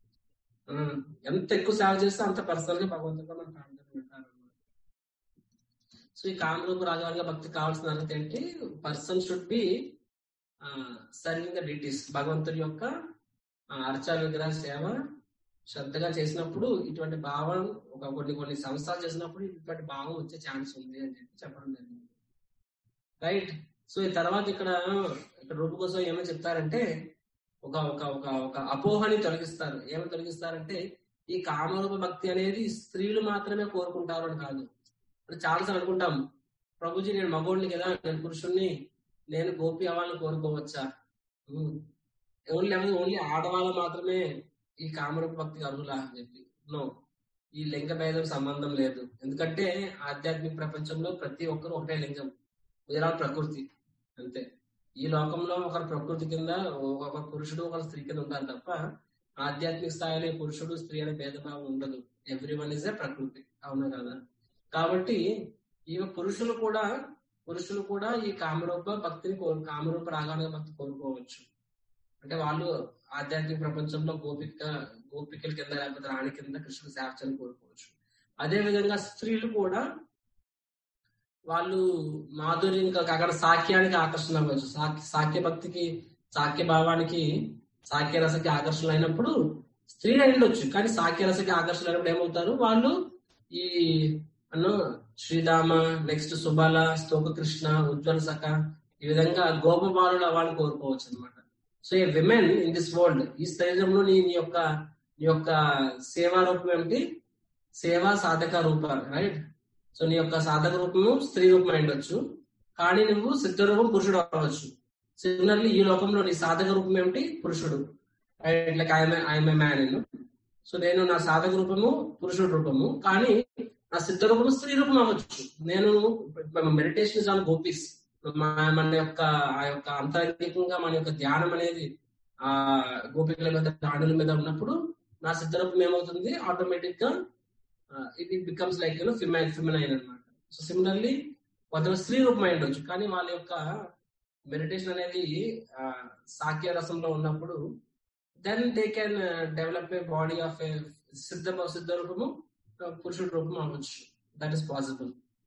ఎంత ఎక్కువ సేవ చేస్తే అంత పర్సనల్ గా భగవంతుడు కూడా మన ప్రార్థనలు వింటారు. సో ఈ కామరూప రాఘవాలుగా భక్తి కావాల్సిన అర్హత ఏంటి? Person should be serving the deities. భగవంతుడి యొక్క అర్చన విగ్రహ సేవ శ్రద్ధగా చేసినప్పుడు ఇటువంటి భావం, ఒక కొన్ని కొన్ని సంవత్సరాలు చేసినప్పుడు ఇటువంటి భావం వచ్చే ఛాన్స్ ఉంది అని చెప్పి చెప్పడం జరిగింది. రైట్. సో ఈ తర్వాత ఇక్కడ ఇక్కడ రూపు కోసం ఏమని చెప్తారంటే ఒక ఒక ఒక ఒక అపోహని తొలగిస్తారు. ఏమని తొలగిస్తారంటే ఈ కామరూప భక్తి అనేది స్త్రీలు మాత్రమే కోరుకుంటారు అని కాదు. చాలాసార్లు అనుకుంటాం, ప్రభుజీ నేను మగోడిని కదా, నేను పురుషుణ్ణి, నేను గోపి అవ్వాలని కోరుకోవచ్చా? ఓన్లీ ఓన్లీ ఆడవాళ్ళు మాత్రమే ఈ కామరూప భక్తికి అర్హులా అని చెప్పి. నో, ఈ లింగ భేదం సంబంధం లేదు. ఎందుకంటే ఆధ్యాత్మిక ప్రపంచంలో ప్రతి ఒక్కరు ఒకటే లింగం, వేరే ప్రకృతి అంతే. ఈ లోకంలో ఒకరు ప్రకృతి కింద, ఒక పురుషుడు ఒక స్త్రీ కింద ఉంటారు తప్ప ఆధ్యాత్మిక స్థాయిలో పురుషుడు స్త్రీ అనే భేదభావం ఉండదు. ఎవ్రీ వన్ ఇస్ ఏ ప్రకృతి, అవునా కదా? కాబట్టి ఈ పురుషులు కూడా పురుషులు కూడా ఈ కామరూప భక్తిని కామరూప రాగానే భక్తి కోరుకోవచ్చు. అంటే వాళ్ళు ఆధ్యాత్మిక ప్రపంచంలో గోపిక గోపికల కింద లేకపోతే రాణి కింద కృష్ణుడు సేవచని కోరుకోవచ్చు. అదే విధంగా స్త్రీలు కూడా వాళ్ళు మాధుర్యం కాక సాఖ్యానికి ఆకర్షణ అవ్వచ్చు. సాఖ్య సాఖ్య భక్తికి, సాఖ్య భావానికి, సాఖ్య రసకి ఆకర్షణ అయినప్పుడు స్త్రీలు అయ్యుండొచ్చు, కానీ సాఖ్య రసకి ఆకర్షణ అయినప్పుడు ఏమవుతారు వాళ్ళు? ఈ అన్నో శ్రీరామ, నెక్స్ట్ సుబాల, స్తోక కృష్ణ, ఉజ్వల సఖ, ఈ విధంగా గోపబాలుడు అవ్వాలని కోరుకోవచ్చు అనమాట. So a women in this world, ఈ శరీరంలో నీ నీ యొక్క నీ యొక్క సేవా రూపం ఏమిటి? సేవా సాధక రూపం, రైట్? సో నీ యొక్క సాధక రూపము స్త్రీ రూపం ఉండొచ్చు, కానీ నువ్వు సిద్ధ రూపం పురుషుడు అవ్వచ్చు. సిమిలర్లీ ఈ లోకంలో నీ సాధక రూపం ఏమిటి? పురుషుడు, right? Like I'm I'm a man. నేను సో నేను నా సాధక రూపము పురుషుడు రూపము, కానీ నా సిద్ధ రూపము స్త్రీ రూపం అవ్వచ్చు. నేను మెడిటేషన్ ఆన్ గోపీస్, మన యొక్క ఆ యొక్క అంతరంగికంగా మన యొక్క ధ్యానం అనేది ఆ గోపికల మీద, రాణుల మీద ఉన్నప్పుడు నా సిద్ధ రూపం ఏమవుతుంది? ఆటోమేటిక్ గా it it becomes like you know feminine feminine అనమాట. సో సిమిలర్లీ కొంత స్త్రీ రూపం అయి ఉండొచ్చు, కానీ వాళ్ళ యొక్క మెడిటేషన్ అనేది సాఖ్య రసంలో ఉన్నప్పుడు then they can develop a body of a సిద్ధ సిద్ధ రూపము పురుషుడు రూపం అవ్వచ్చు. That is possible.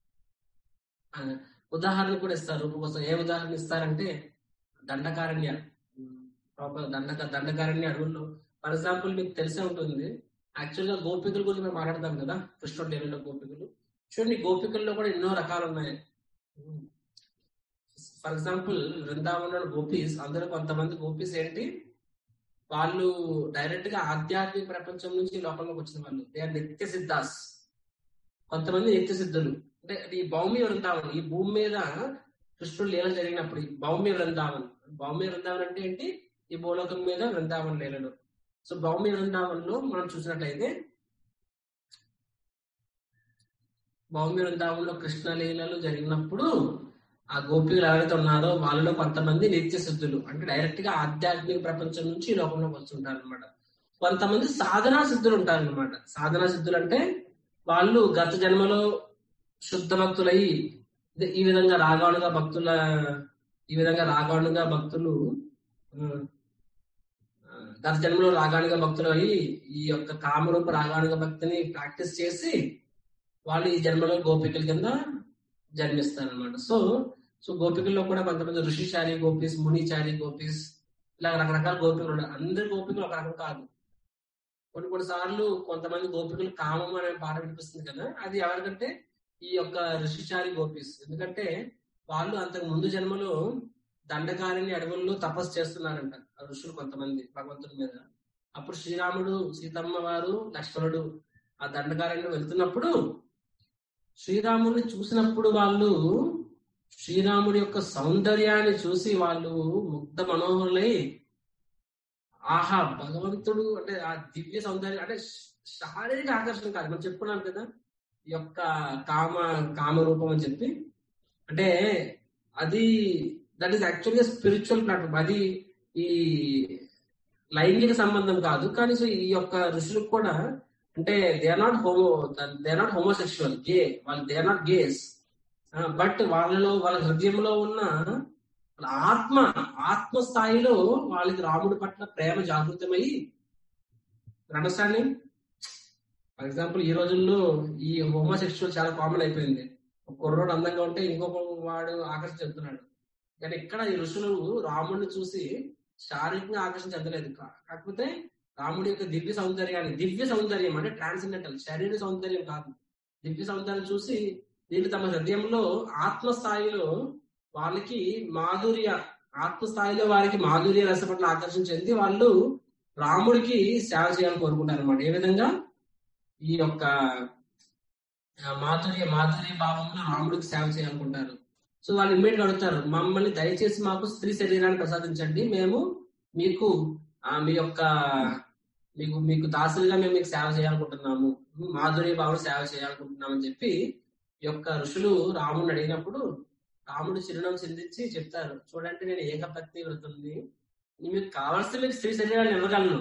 ఉదాహరణ కూడా ఇస్తారు రూపం కోసం. ఏ ఉదాహరణ ఇస్తారంటే దండకారణ్య, ప్రాపర్ దండక దండకారణ్య అడవుల్లో ఫర్ ఎగ్జాంపుల్ మీకు తెలిసే ఉంటుంది, యాక్చువల్ గా గోపికల గురించి మేము మాట్లాడతాం కదా, కృష్ణుడి లీలలో గోపికలు. చూడండి, గోపికల్లో కూడా ఎన్నో రకాలు ఉన్నాయి. ఫర్ ఎగ్జాంపుల్ వృందావనంలో గోపీస్, అందులో కొంతమంది గోపీస్ ఏంటి, వాళ్ళు డైరెక్ట్ గా ఆధ్యాత్మిక ప్రపంచం నుంచి లోకంలోకి వచ్చిన వాళ్ళు. దే ఆర్ నిత్య సిద్ధాస్. కొంతమంది నిత్య సిద్ధులు. అంటే ఈ భౌమ్య వృందావనం, ఈ భూమి మీద కృష్ణుడు లీల జరిగినప్పుడు ఈ భౌమ్య వృందావనం. భౌమ్య వృందావనం అంటే ఏంటి, ఈ భూలోకం మీద వృందావన లీలలు. సో భౌమ్య వృందావనంలో మనం చూసినట్లయితే, భౌమ్య వృందావనంలో కృష్ణ లీలలు జరిగినప్పుడు ఆ గోపికలు ఎవరైతే ఉన్నారో వాళ్ళలో కొంతమంది నిత్య సిద్ధులు, అంటే డైరెక్ట్ గా ఆధ్యాత్మిక ప్రపంచం నుంచి ఈ లోకంలోకి వస్తుంటారు అనమాట. కొంతమంది సాధనా సిద్ధులు ఉంటారు అనమాట. సాధనా సిద్ధులు అంటే వాళ్ళు గత జన్మలో శుద్ధ భక్తులై ఈ విధంగా రాగానుగా భక్తుల ఈ విధంగా రాగానుగా భక్తులు గత జన్మలో రాగానుగా భక్తులు అయి ఈ యొక్క కామరూప రాగానుగా భక్తిని ప్రాక్టీస్ చేసి వాళ్ళు ఈ జన్మలో గోపికల కింద జన్మిస్తారు అనమాట. సో సో గోపికల్లో కూడా కొంతమంది ఋషిచారి గోపీస్, మునిచారి గోపీస్, ఇలా రకరకాల గోపికలు ఉన్నాయి. అందరి గోపికలు ఒక రకం కాదు. కొన్ని కొన్ని సార్లు కొంతమంది గోపికలు కామం అనే పాట వినిపిస్తుంది కదా, అది ఎవరికంటే ఈ యొక్క ఋషిచారి గోపీస్. ఎందుకంటే వాళ్ళు అంతకు ముందు జన్మలో దండకారిని అడవుల్లో తపస్సు చేస్తున్నారంట ఋషులు కొంతమంది భగవంతుడి మీద. అప్పుడు శ్రీరాముడు, సీతమ్మ వారు, లక్ష్మణుడు ఆ దండకారణ్యం వెళ్తున్నప్పుడు శ్రీరాముడిని చూసినప్పుడు వాళ్ళు శ్రీరాముడి యొక్క సౌందర్యాన్ని చూసి వాళ్ళు ముగ్ధ మనోహరులై, ఆహా భగవంతుడు అంటే ఆ దివ్య సౌందర్యం అంటే శారీరక ఆకర్షణ కాదు, మనం చెప్పుకున్నాం కదా ఈ యొక్క కామ కామరూపం అని చెప్పి. అంటే అది దట్ ఈస్ యాక్చువల్గా స్పిరిచువల్ ప్లాట్ఫామ్. అది ఈ లైంగిక సంబంధం కాదు. కానీ సో ఈ యొక్క ఋషులకు కూడా అంటే they are not homo they are not homosexual, gay వాళ్ళు they are not gays. But వాళ్ళలో వాళ్ళ హృదయంలో ఉన్న ఆత్మ ఆత్మ స్థాయిలో వాళ్ళకి రాముడి పట్ల ప్రేమ జాగృతమై అండర్స్టాండింగ్. ఫర్ ఎగ్జాంపుల్ ఈ రోజుల్లో ఈ హోమోసెక్షువల్ చాలా కామన్ అయిపోయింది. ఒక కుర్రోడు అందంగా ఉంటే ఇంకొక వాడు ఆకర్షణ చెందుతున్నాడు. కానీ ఇక్కడ ఈ ఋషులు రాముడిని చూసి శారీరకంగా ఆకర్షణ చెందలేదు. కాకపోతే రాముడి యొక్క దివ్య సౌందర్యాన్ని, దివ్య సౌందర్యం అంటే ట్రాన్సెండెంటల్, శారీరక సౌందర్యం కాదు, దివ్య సౌందర్యం చూసి వీళ్ళు తమ హృదయంలో ఆత్మ స్థాయిలో వాళ్ళకి మాధుర్య ఆత్మ స్థాయిలో వారికి మాధుర్య రస పట్ల ఆకర్షణ చెంది వాళ్ళు రాముడికి సేవ చేయాలని కోరుకుంటారు అనమాట. ఏ విధంగా ఈ యొక్క మాధుర్య మాధుర్య భావంలో రాముడికి సేవ చేయాలనుకుంటారు. సో వాళ్ళు ఇమ్మీడియట్ అడుగుతారు, మమ్మల్ని దయచేసి మాకు స్త్రీ శరీరాన్ని ప్రసాదించండి, మేము మీకు ఆ మీ యొక్క మీకు మీకు దాసులుగా మేము మీకు సేవ చేయాలనుకుంటున్నాము, మాధుర్య భావం సేవ చేయాలనుకుంటున్నాం అని చెప్పి ఈ యొక్క ఋషులు రాముడిని అడిగినప్పుడు రాముడు చిరునవ్వు చిందించి చెప్తారు, చూడండి నేను ఏకపత్ని వ్రతుంది, మీకు కావాల్సిన మీకు స్త్రీ శరీరాన్ని ఇవ్వగలను,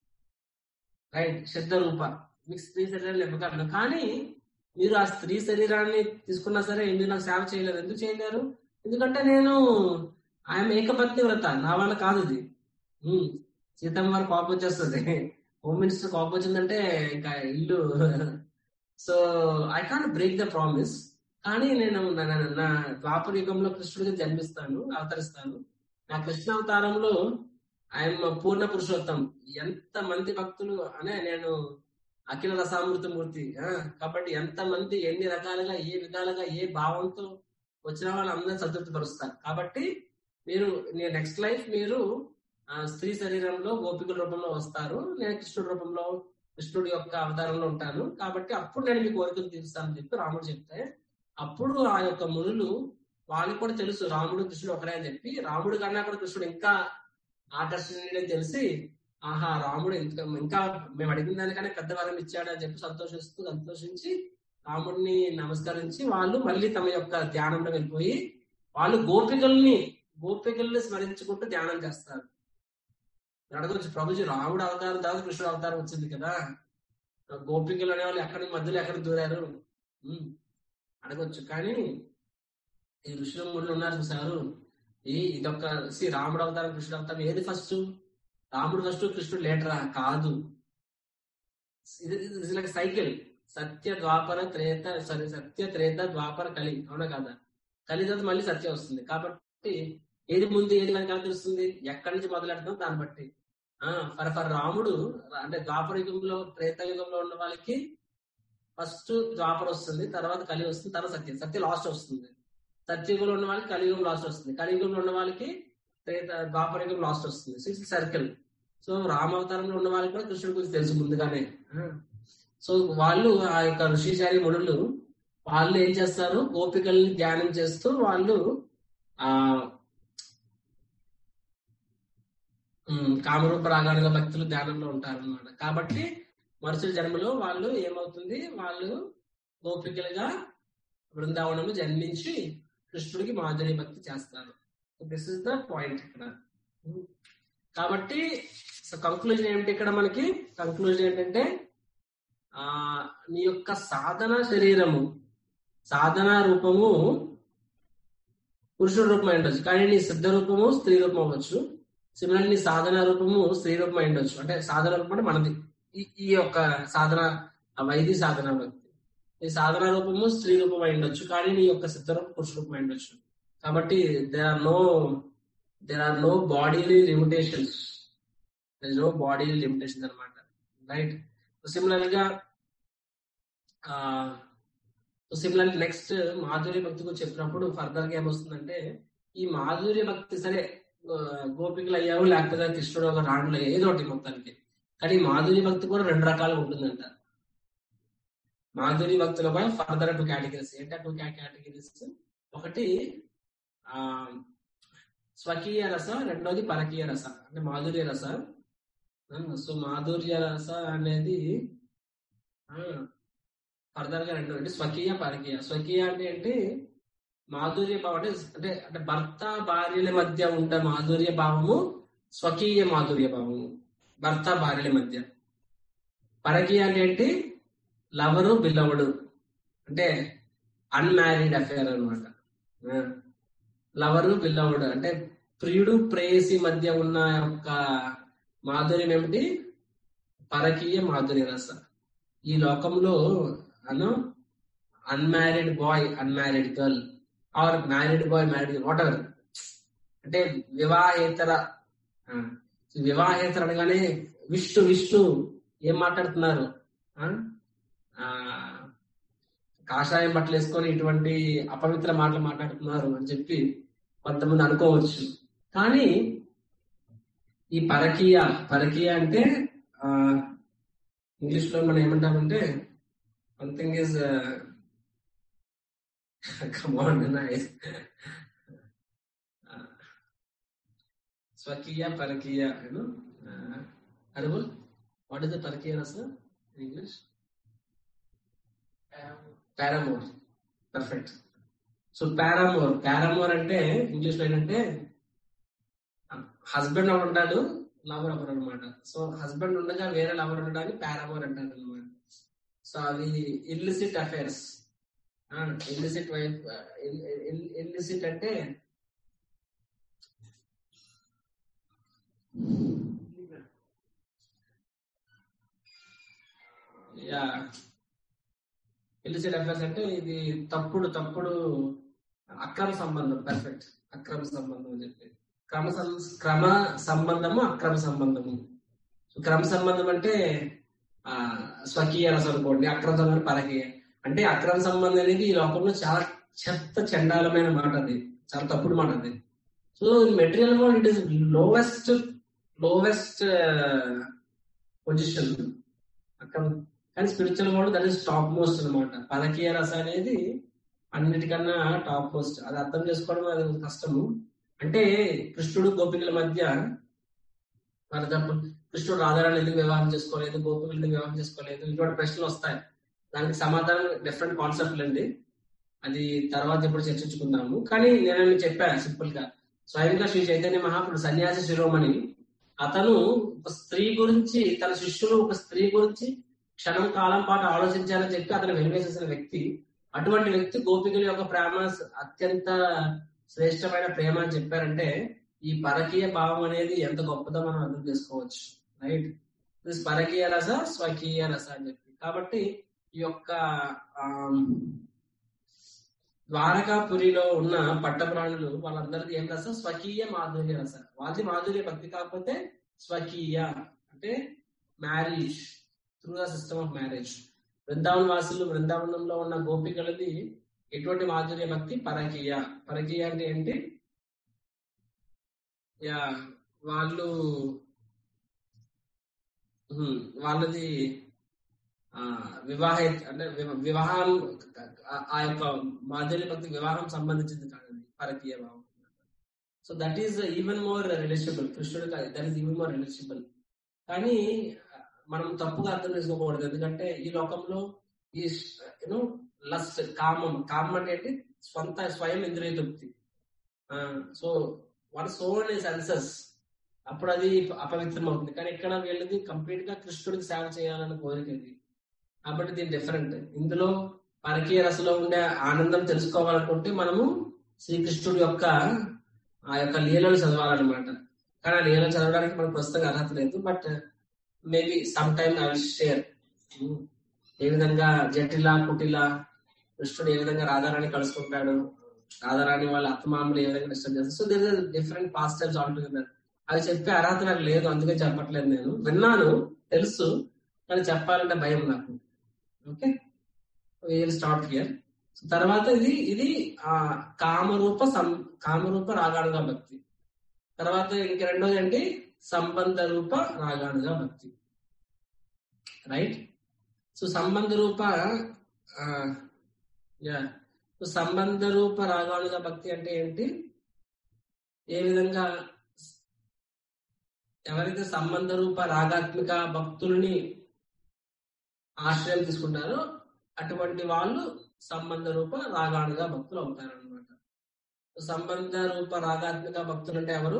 రైట్, శుద్ధ రూప మీకు స్త్రీ శరీరాన్ని ఇవ్వగలను, కానీ మీరు ఆ స్త్రీ శరీరాన్ని తీసుకున్నా సరే మీరు నాకు సేవ చేయలేరు. ఎందుకు చేయలేరు? ఎందుకంటే నేను ఆయన ఏకపత్ని వ్రత, నా వల్ల కాదు ఇది. సీతమ్మ వారు కోపం వచ్చేస్తుంది, హోమ్ మినిస్టర్ కోపం వచ్చిందంటే ఇంకా ఇల్లు. So I can't break the promise. కానీ నేను నా ద్వాపర యుగంలో కృష్ణుడిగా జన్మిస్తాను, అవతరిస్తాను. నా కృష్ణ అవతారంలో ఆయన పూర్ణ పురుషోత్తం. ఎంత మంది భక్తులు అనే నేను అఖిల రసామృత మూర్తి కాబట్టి ఎంత మంది ఎన్ని రకాలుగా ఏ విధాలుగా ఏ భావంతో వచ్చిన వాళ్ళు అందరూ సంతృప్తి పరుస్తారు. కాబట్టి మీరు నేను నెక్స్ట్ లైఫ్ మీరు స్త్రీ శరీరంలో గోపికల రూపంలో వస్తారు, నేను కృష్ణుడి రూపంలో కృష్ణుడి యొక్క అవతారంలో ఉంటాను, కాబట్టి అప్పుడు నేను మీ కోరికలు తీరుస్తానని చెప్పి రాముడు చెప్తే అప్పుడు ఆ యొక్క మునులు వాళ్ళకి కూడా తెలుసు రాముడు కృష్ణుడు ఒకరే అని చెప్పి, రాముడు కన్నా కూడా కృష్ణుడు ఇంకా ఆకర్షణీయుడని తెలిసి ఆహా రాముడు ఇంకా ఇంకా మేము అడిగిన దానికన్నా పెద్ద వరం ఇచ్చాడు అని చెప్పి సంతోషిస్తూ సంతోషించి రాముడిని నమస్కరించి వాళ్ళు మళ్ళీ తమ యొక్క ధ్యానంలో వెళ్ళిపోయి వాళ్ళు గోపికల్ని గోపికల్ని స్మరించుకుంటూ ధ్యానం చేస్తారు. అడగొచ్చు, ప్రభుజీ రాముడు అవతారం తర్వాత కృష్ణుడు అవతారం వచ్చింది కదా, గోపికలు అనే వాళ్ళు ఎక్కడి మధ్యలో ఎక్కడ దూరారు అడగొచ్చు. కానీ ఈ ఋషుల ముళ్ళు ఉన్నారు చూసారు, ఈ ఇదొక సి రాముడు అవతారం కృష్ణుడు అవతారం ఏది ఫస్ట్? రాముడు ఫస్ట్ కృష్ణుడు లేటరా? కాదు, ఇది లైక్ సైకిల్. సత్య ద్వాపర త్రేత సారీ సత్య త్రేత ద్వాపర కలి, అవునా కదా? కలి తర్వాత మళ్ళీ సత్యం వస్తుంది. కాబట్టి ఏది ముందు ఏది వెనకాల తెలుస్తుంది, ఎక్కడి నుంచి మొదలెడతాం దాన్ని బట్టి. ఆ ఫర్ ఫర్ రాముడు అంటే ద్వాపర యుగంలో త్రేతాయుగంలో ఉన్న వాళ్ళకి ఫస్ట్ ద్వాపర వస్తుంది, తర్వాత కలి వస్తుంది, తర్వాత సత్యం సత్య లాస్ట్ వస్తుంది. సత్యయుగంలో ఉన్న వాళ్ళకి కలియుగం లాస్ట్ వస్తుంది, కలియుగంలో ఉన్న వాళ్ళకి ద్వాపర యుగం లాస్ట్ వస్తుంది. So it's circle. సో రామావతారంలో ఉన్న వాళ్ళకి కూడా కృష్ణుడి గురించి తెలుసు ముందుగానే. సో వాళ్ళు ఆ యొక్క ఋషిచారి మునులు వాళ్ళు ఏం చేస్తారు, గోపికల్ని ధ్యానం చేస్తూ వాళ్ళు ఆ కామరూప రాగానుగ భక్తులు ధ్యానంలో ఉంటారు అన్నమాట. కాబట్టి మరుసటి జన్మలో వాళ్ళు ఏమవుతుంది, వాళ్ళు గోపికలుగా బృందావనము జన్మించి కృష్ణుడికి మాధురి భక్తి చేస్తారు. దిస్ ఇస్ ద పాయింట్ ఇక్కడ. కాబట్టి కంక్లూజన్ ఏమిటి ఇక్కడ మనకి? కంక్లూజన్ ఏంటంటే ఆ నీ యొక్క సాధన శరీరము సాధన రూపము పురుషుల రూపం ఉండొచ్చు, కానీ నీ సిద్ధ రూపము స్త్రీ రూపం అవ్వచ్చు. సిమిలర్ నీ సాధన రూపము స్త్రీ రూపం ఉండొచ్చు. అంటే సాధన రూపం అంటే మనది ఈ యొక్క సాధన వైది సాధన భక్తి. ఈ సాధన రూపము స్త్రీ రూపం అయి ఉండొచ్చు, కానీ నీ యొక్క సిద్ధ రూపం పురుష రూపం అయి ఉండొచ్చు. కాబట్టి there are no there are no bodily limitations. There is no bodily limitations అనమాట. రైట్. సిమిలర్ గా సిమిలర్ నెక్స్ట్ మాధుర్య భక్తి గురించి చెప్పినప్పుడు ఫర్దర్ గా ఏమొస్తుందంటే, ఈ మాధుర్య భక్తి సరే గోపికలు అయ్యావు లేకపోతే కృష్ణుడు ఒక రాణులు ఏదో ఒకటి మొత్తానికి, కానీ మాధుర్య భక్తి కూడా రెండు రకాలుగా ఉంటుందంట. మాధుర్య భక్తుల పై ఫర్దర్ టూ కేటగిరీస్. ఏంటంటే టూ కేటగిరీస్, ఒకటి ఆ స్వకీయ రస, రెండోది పరకీయ రస అంటే మాధుర్య రస. సో మాధుర్య రస అనేది ఫర్దర్ గా రెండు అంటే స్వకీయ పరకీయ. స్వకీయ అంటే ఏంటి, మాధుర్య భావం అంటే అంటే అంటే భర్త భార్యల మధ్య ఉండే మాధుర్య భావము స్వకీయ మాధుర్య భావము, భర్త భార్యల మధ్య. పరకీయ అంటే ఏంటి, లవరు బిల్లవుడు అంటే అన్మ్యారీడ్ అఫేర్ అనమాట. లవరు బిల్లవుడు అంటే ప్రియుడు ప్రేయసి మధ్య ఉన్న యొక్క మాధుర్యం ఏమిటి, పరకీయ మాధుర్య రస. ఈ లోకంలో అను unmarried boy unmarried girl or married boy married whatever అంటే వివాహేతర వివాహేతర అనగానే విష్ణు విష్ణు ఏం మాట్లాడుతున్నారు, కాషాయం బట్టలు వేసుకొని ఇటువంటి అపవిత్ర మాటలు మాట్లాడుతున్నారు అని చెప్పి కొంతమంది అనుకోవచ్చు. కానీ ఈ పరకీయ పరకీయ అంటే ఆ ఇంగ్లీష్ లో మనం ఏమంటామంటే వన్ థింగ్ ఈజ్ స్వకీయ పరకీయ అడుగుల్ వాట్ ఇస్ ద పరకీయ అసలు in English? Paramour. Perfect. So paramour paramour అంటే ఇంగ్లీష్ లో ఏంటంటే హస్బెండ్ ఒకడు ఉంటాడు, లవర్ ఒకరు అనమాట. సో హస్బెండ్ ఉండగా వేరే లవర్ ఉండడాన్ని పారామోర్ అంటారు అనమాట. సో అవి illicit affairs. Illicit wife illicit అంటే యా ఇల్లిసిట్ అఫైర్స్ అంటే ఇది తప్పుడు తప్పుడు అక్రమ సంబంధం. పర్ఫెక్ట్. అక్రమ సంబంధం అని చెప్పి క్రమ క్రమ సంబంధము అక్రమ సంబంధము. క్రమ సంబంధం అంటే ఆ స్వకీయ రసం అనుకోండి, అక్రమ సంబంధం పరకీయ. అంటే అక్రమ సంబంధం అనేది ఈ లోకంలో చాలా చెత్త చండాలమైన మాట, అది చాలా తప్పుడు మాట అది. So material world it is lowest lowest position అక్రమ, కానీ spiritual world that is top most అనమాట. పరకీయ రస అనేది అన్నిటికన్నా టాప్ మోస్ట్. అది అర్థం చేసుకోవడం అది కష్టము. అంటే కృష్ణుడు గోపికల మధ్య ఫర్ ఎగ్జాంపుల్ కృష్ణుడు రాధారాణి ఎందుకు వివాహం చేసుకోలేదు, గోపికలు ఎందుకు వివాహం చేసుకోలేదు, ఇటువంటి ప్రశ్నలు వస్తాయి. దానికి సమాధానం డిఫరెంట్ కాన్సెప్ట్లు అండి, అది తర్వాత ఎప్పుడు చర్చించుకుందాము. కానీ నేను చెప్పాను సింపుల్ గా, స్వయంగా శ్రీ చైతన్య మహాప్రభుడు సన్యాసి శిరోమణి, అతను ఒక స్త్రీ గురించి, తన శిష్యులు ఒక స్త్రీ గురించి క్షణం కాలం పాటు ఆలోచించాలని చెప్పి అతను వెలివేసేసిన వ్యక్తి. అటువంటి వ్యక్తి గోపికల యొక్క ప్రేమ అత్యంత శ్రేష్టమైన ప్రేమ అని చెప్పారంటే ఈ పరకీయ భావం అనేది ఎంత గొప్పదో మనం అర్థం చేసుకోవచ్చు. రైట్. దిస్ పరకీయ రస స్వకీయ రస అని చెప్పి. కాబట్టి ఈ యొక్క ద్వారకాపురిలో ఉన్న పట్టప్రాణులు వాళ్ళందరిది ఏం రస, స్వకీయ మాధుర్య రస. వాళ్ళది మాధుర్య భక్తి, కాకపోతే స్వకీయ అంటే marriage through the system of marriage. Vrindavana వాసులు బృందావనంలో ఉన్న గోపికలది ఎటువంటి మాధుర్య భక్తి? పరకీయ. పరకీయ అంటే ఏంటి? యా వాళ్ళు వాళ్ళది ఆ వివాహ అంటే వివాహం ఆ యొక్క మాధుర్య భక్తి వివాహం సంబంధించింది కాదండి పరకీయ భావం. So that is even more relatable. కృష్ణుడు that is even more relatable. కానీ మనం తప్పుగా అర్థం చేసుకోకూడదు. ఎందుకంటే ఈ లోకంలో ఈ యూనో లస్ట్ కామం కామం అంటే ఏంటి? స్వంత స్వయం ఇంద్రియ తృప్తి. So one soul is senses, అప్పుడు అది అపవిత్రం అవుతుంది. కానీ ఇక్కడ వీళ్ళది కంప్లీట్ గా కృష్ణుడికి సేవ చేయాలన్న కోరిక ఇది. కాబట్టి దీని డిఫరెంట్. ఇందులో పరకీయ రసలో ఉండే ఆనందం తెలుసుకోవాలనుకుంటే మనము శ్రీకృష్ణుడి యొక్క ఆ యొక్క లీలలు చదవాలన్నమాట. కానీ ఆ లీలలు చదవడానికి మనకు ప్రస్తుతంగా అర్హత లేదు. But maybe some time I will share ఏ విధంగా జటిల కుటిల కృష్ణుడు ఏ విధంగా రాధారాణి కలుసుకుంటాడు, రాధారాణి వాళ్ళ అత్తమామలు ఏ విధంగా డిస్టర్బ్ చేస్తారు. So there is different pastimes all together. అవి చెప్పే అర్హత నాకు లేదు, అందుకే చెప్పట్లేదు. నేను విన్నాను, తెలుసు, కానీ చెప్పాలంటే భయం నాకు. Okay, will start here. తర్వాత ఇది ఇది ఆ కామరూప సం కామరూప రాగానుగా భక్తి. తర్వాత ఇంక రెండోది ఏంటి? సంబంధ రూప రాగానుగా భక్తి. రైట్. సో సంబంధ రూప యా సంబంధ రూప రాగానుగా భక్తి అంటే ఏంటి? ఏ విధంగా ఎవరైతే సంబంధ రూప రాగాత్మిక భక్తుల్ని ఆశ్రయం తీసుకుంటారో అటువంటి వాళ్ళు సంబంధ రూప రాగానుగా భక్తులు అవుతారు అనమాట. సంబంధ రూప రాగాత్మిక భక్తులు అంటే ఎవరు?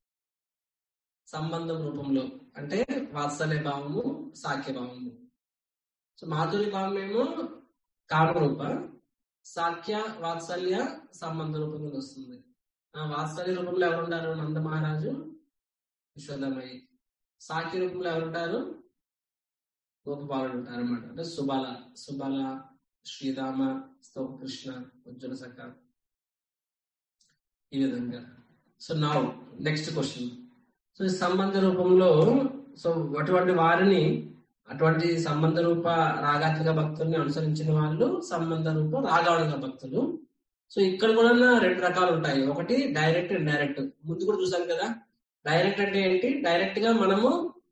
సంబంధం రూపంలో అంటే వాత్సల్య భావము, సాఖ్య భావము. సో మాధుర్య భావం ఏమో కామరూప, సాఖ్య వాత్సల్య సంబంధ రూపంలో వస్తుంది. ఆ వాత్సల్య రూపంలో ఎవరుంటారు? నంద మహారాజు, యశోదమయ్యి. సాఖ్య రూపంలో ఎవరుంటారు? గోపబాలుడు ఉంటారు అనమాట. అంటే సుబాల సుబాల శ్రీరామ స్తోక కృష్ణ ఉజ్వల సఖ ఈ విధంగా. So now next question. So ఈ సంబంధ రూపంలో సో అటువంటి వారిని అటువంటి సంబంధ రూప రాగాత్మిక భక్తుల్ని అనుసరించిన వాళ్ళు సంబంధ రూప రాగానుగా భక్తులు. సో ఇక్కడ కూడా రెండు రకాలు ఉంటాయి. ఒకటి డైరెక్ట్, ఇండైరెక్ట్. ముందు కూడా చూసాం కదా. డైరెక్ట్ అంటే ఏంటి? డైరెక్ట్ గా మనము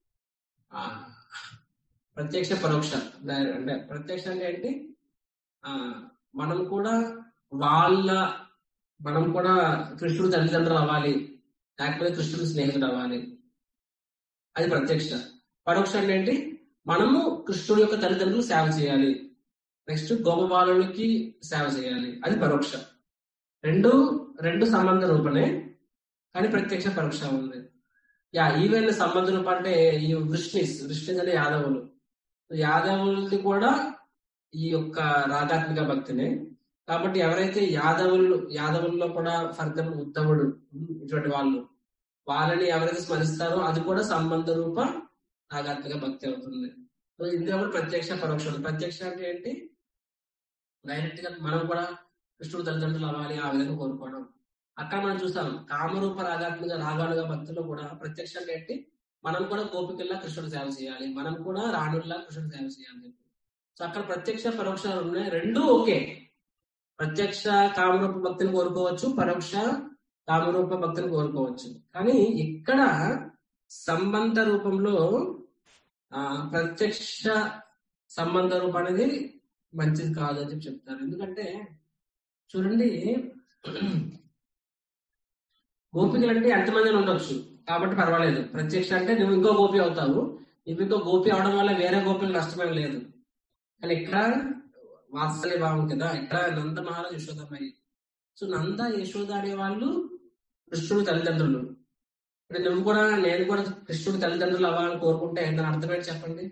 ప్రత్యక్ష పరోక్ష. అంటే ప్రత్యక్ష అంటే ఏంటి? ఆ మనం కూడా వాళ్ళ మనం కూడా కృష్ణుడు తల్లిదండ్రులు అవ్వాలి, లేకపోతే కృష్ణుడు స్నేహితుడు అవ్వాలి, అది ప్రత్యక్ష. పరోక్ష అంటే ఏంటి? మనము కృష్ణుడి యొక్క తల్లిదండ్రులు సేవ చేయాలి, నెక్స్ట్ గోపబాలుడికి సేవ చేయాలి, అది పరోక్ష. రెండు రెండు సంబంధ రూపనే, కానీ ప్రత్యక్ష పరోక్ష ఉంది. యా ఈవెన్ సంబంధ రూపం అంటే ఈ వృష్ణిస్ వృష్ణిస్ అంటే యాదవులు. యాదవులది కూడా ఈ యొక్క రాగాత్మిక భక్తినే. కాబట్టి ఎవరైతే యాదవులు యాదవుల్లో కూడా ఫర్దం ఉద్ధవుడు ఇటువంటి వాళ్ళు వాళ్ళని ఎవరైతే స్మరిస్తారో అది కూడా సంబంధ రూప రాగాత్మిక భక్తి అవుతుంది. సో ఇందులో కూడా ప్రత్యక్ష పరోక్షం. ప్రత్యక్ష అంటే ఏంటి? డైరెక్ట్ గా మనం కూడా కృష్ణుడు తల్లిదండ్రులు అవ్వాలి, ఆ విధంగా కోరుకోవడం. అక్కడ మనం చూస్తాం కామరూప రాగాత్మిక రాగాలుగా భక్తులు కూడా ప్రత్యక్ష అంటే ఏంటి? మనం కూడా గోపికల్లా కృష్ణుడు సేవ చేయాలి, మనం కూడా రాణుల్లా కృష్ణుడు సేవ చేయాలి. సో అక్కడ ప్రత్యక్ష పరోక్షాలు ఉన్నాయి, రెండు ఓకే. ప్రత్యక్ష కామరూప భక్తిని కోరుకోవచ్చు, పరోక్ష కామరూప భక్తిని కోరుకోవచ్చు. కానీ ఇక్కడ సంబంధ రూపంలో ఆ ప్రత్యక్ష సంబంధ రూపం అనేది మంచిది కాదు అని చెప్పి చెప్తారు. ఎందుకంటే చూడండి, గోపికలు అంటే ఎంతమంది ఉండొచ్చు కాబట్టి పర్వాలేదు. ప్రత్యక్ష అంటే నువ్వు ఇంకో గోపి అవుతావు, నువ్వు ఇంకో గోపి అవడం వల్ల వేరే గోపికలు నష్టమేం లేదు. కానీ ఇక్కడ వాత్సల్య భావం కదా, ఇక్కడ నంద మహారాజు యశోదమ్మాయి. సో నంద యశోద అనే వాళ్ళు కృష్ణుడు తల్లిదండ్రులు. ఇప్పుడు నువ్వు కూడా నేను కూడా కృష్ణుడు తల్లిదండ్రులు అవ్వాలని కోరుకుంటే దాని అర్థం ఏంటి చెప్పండి?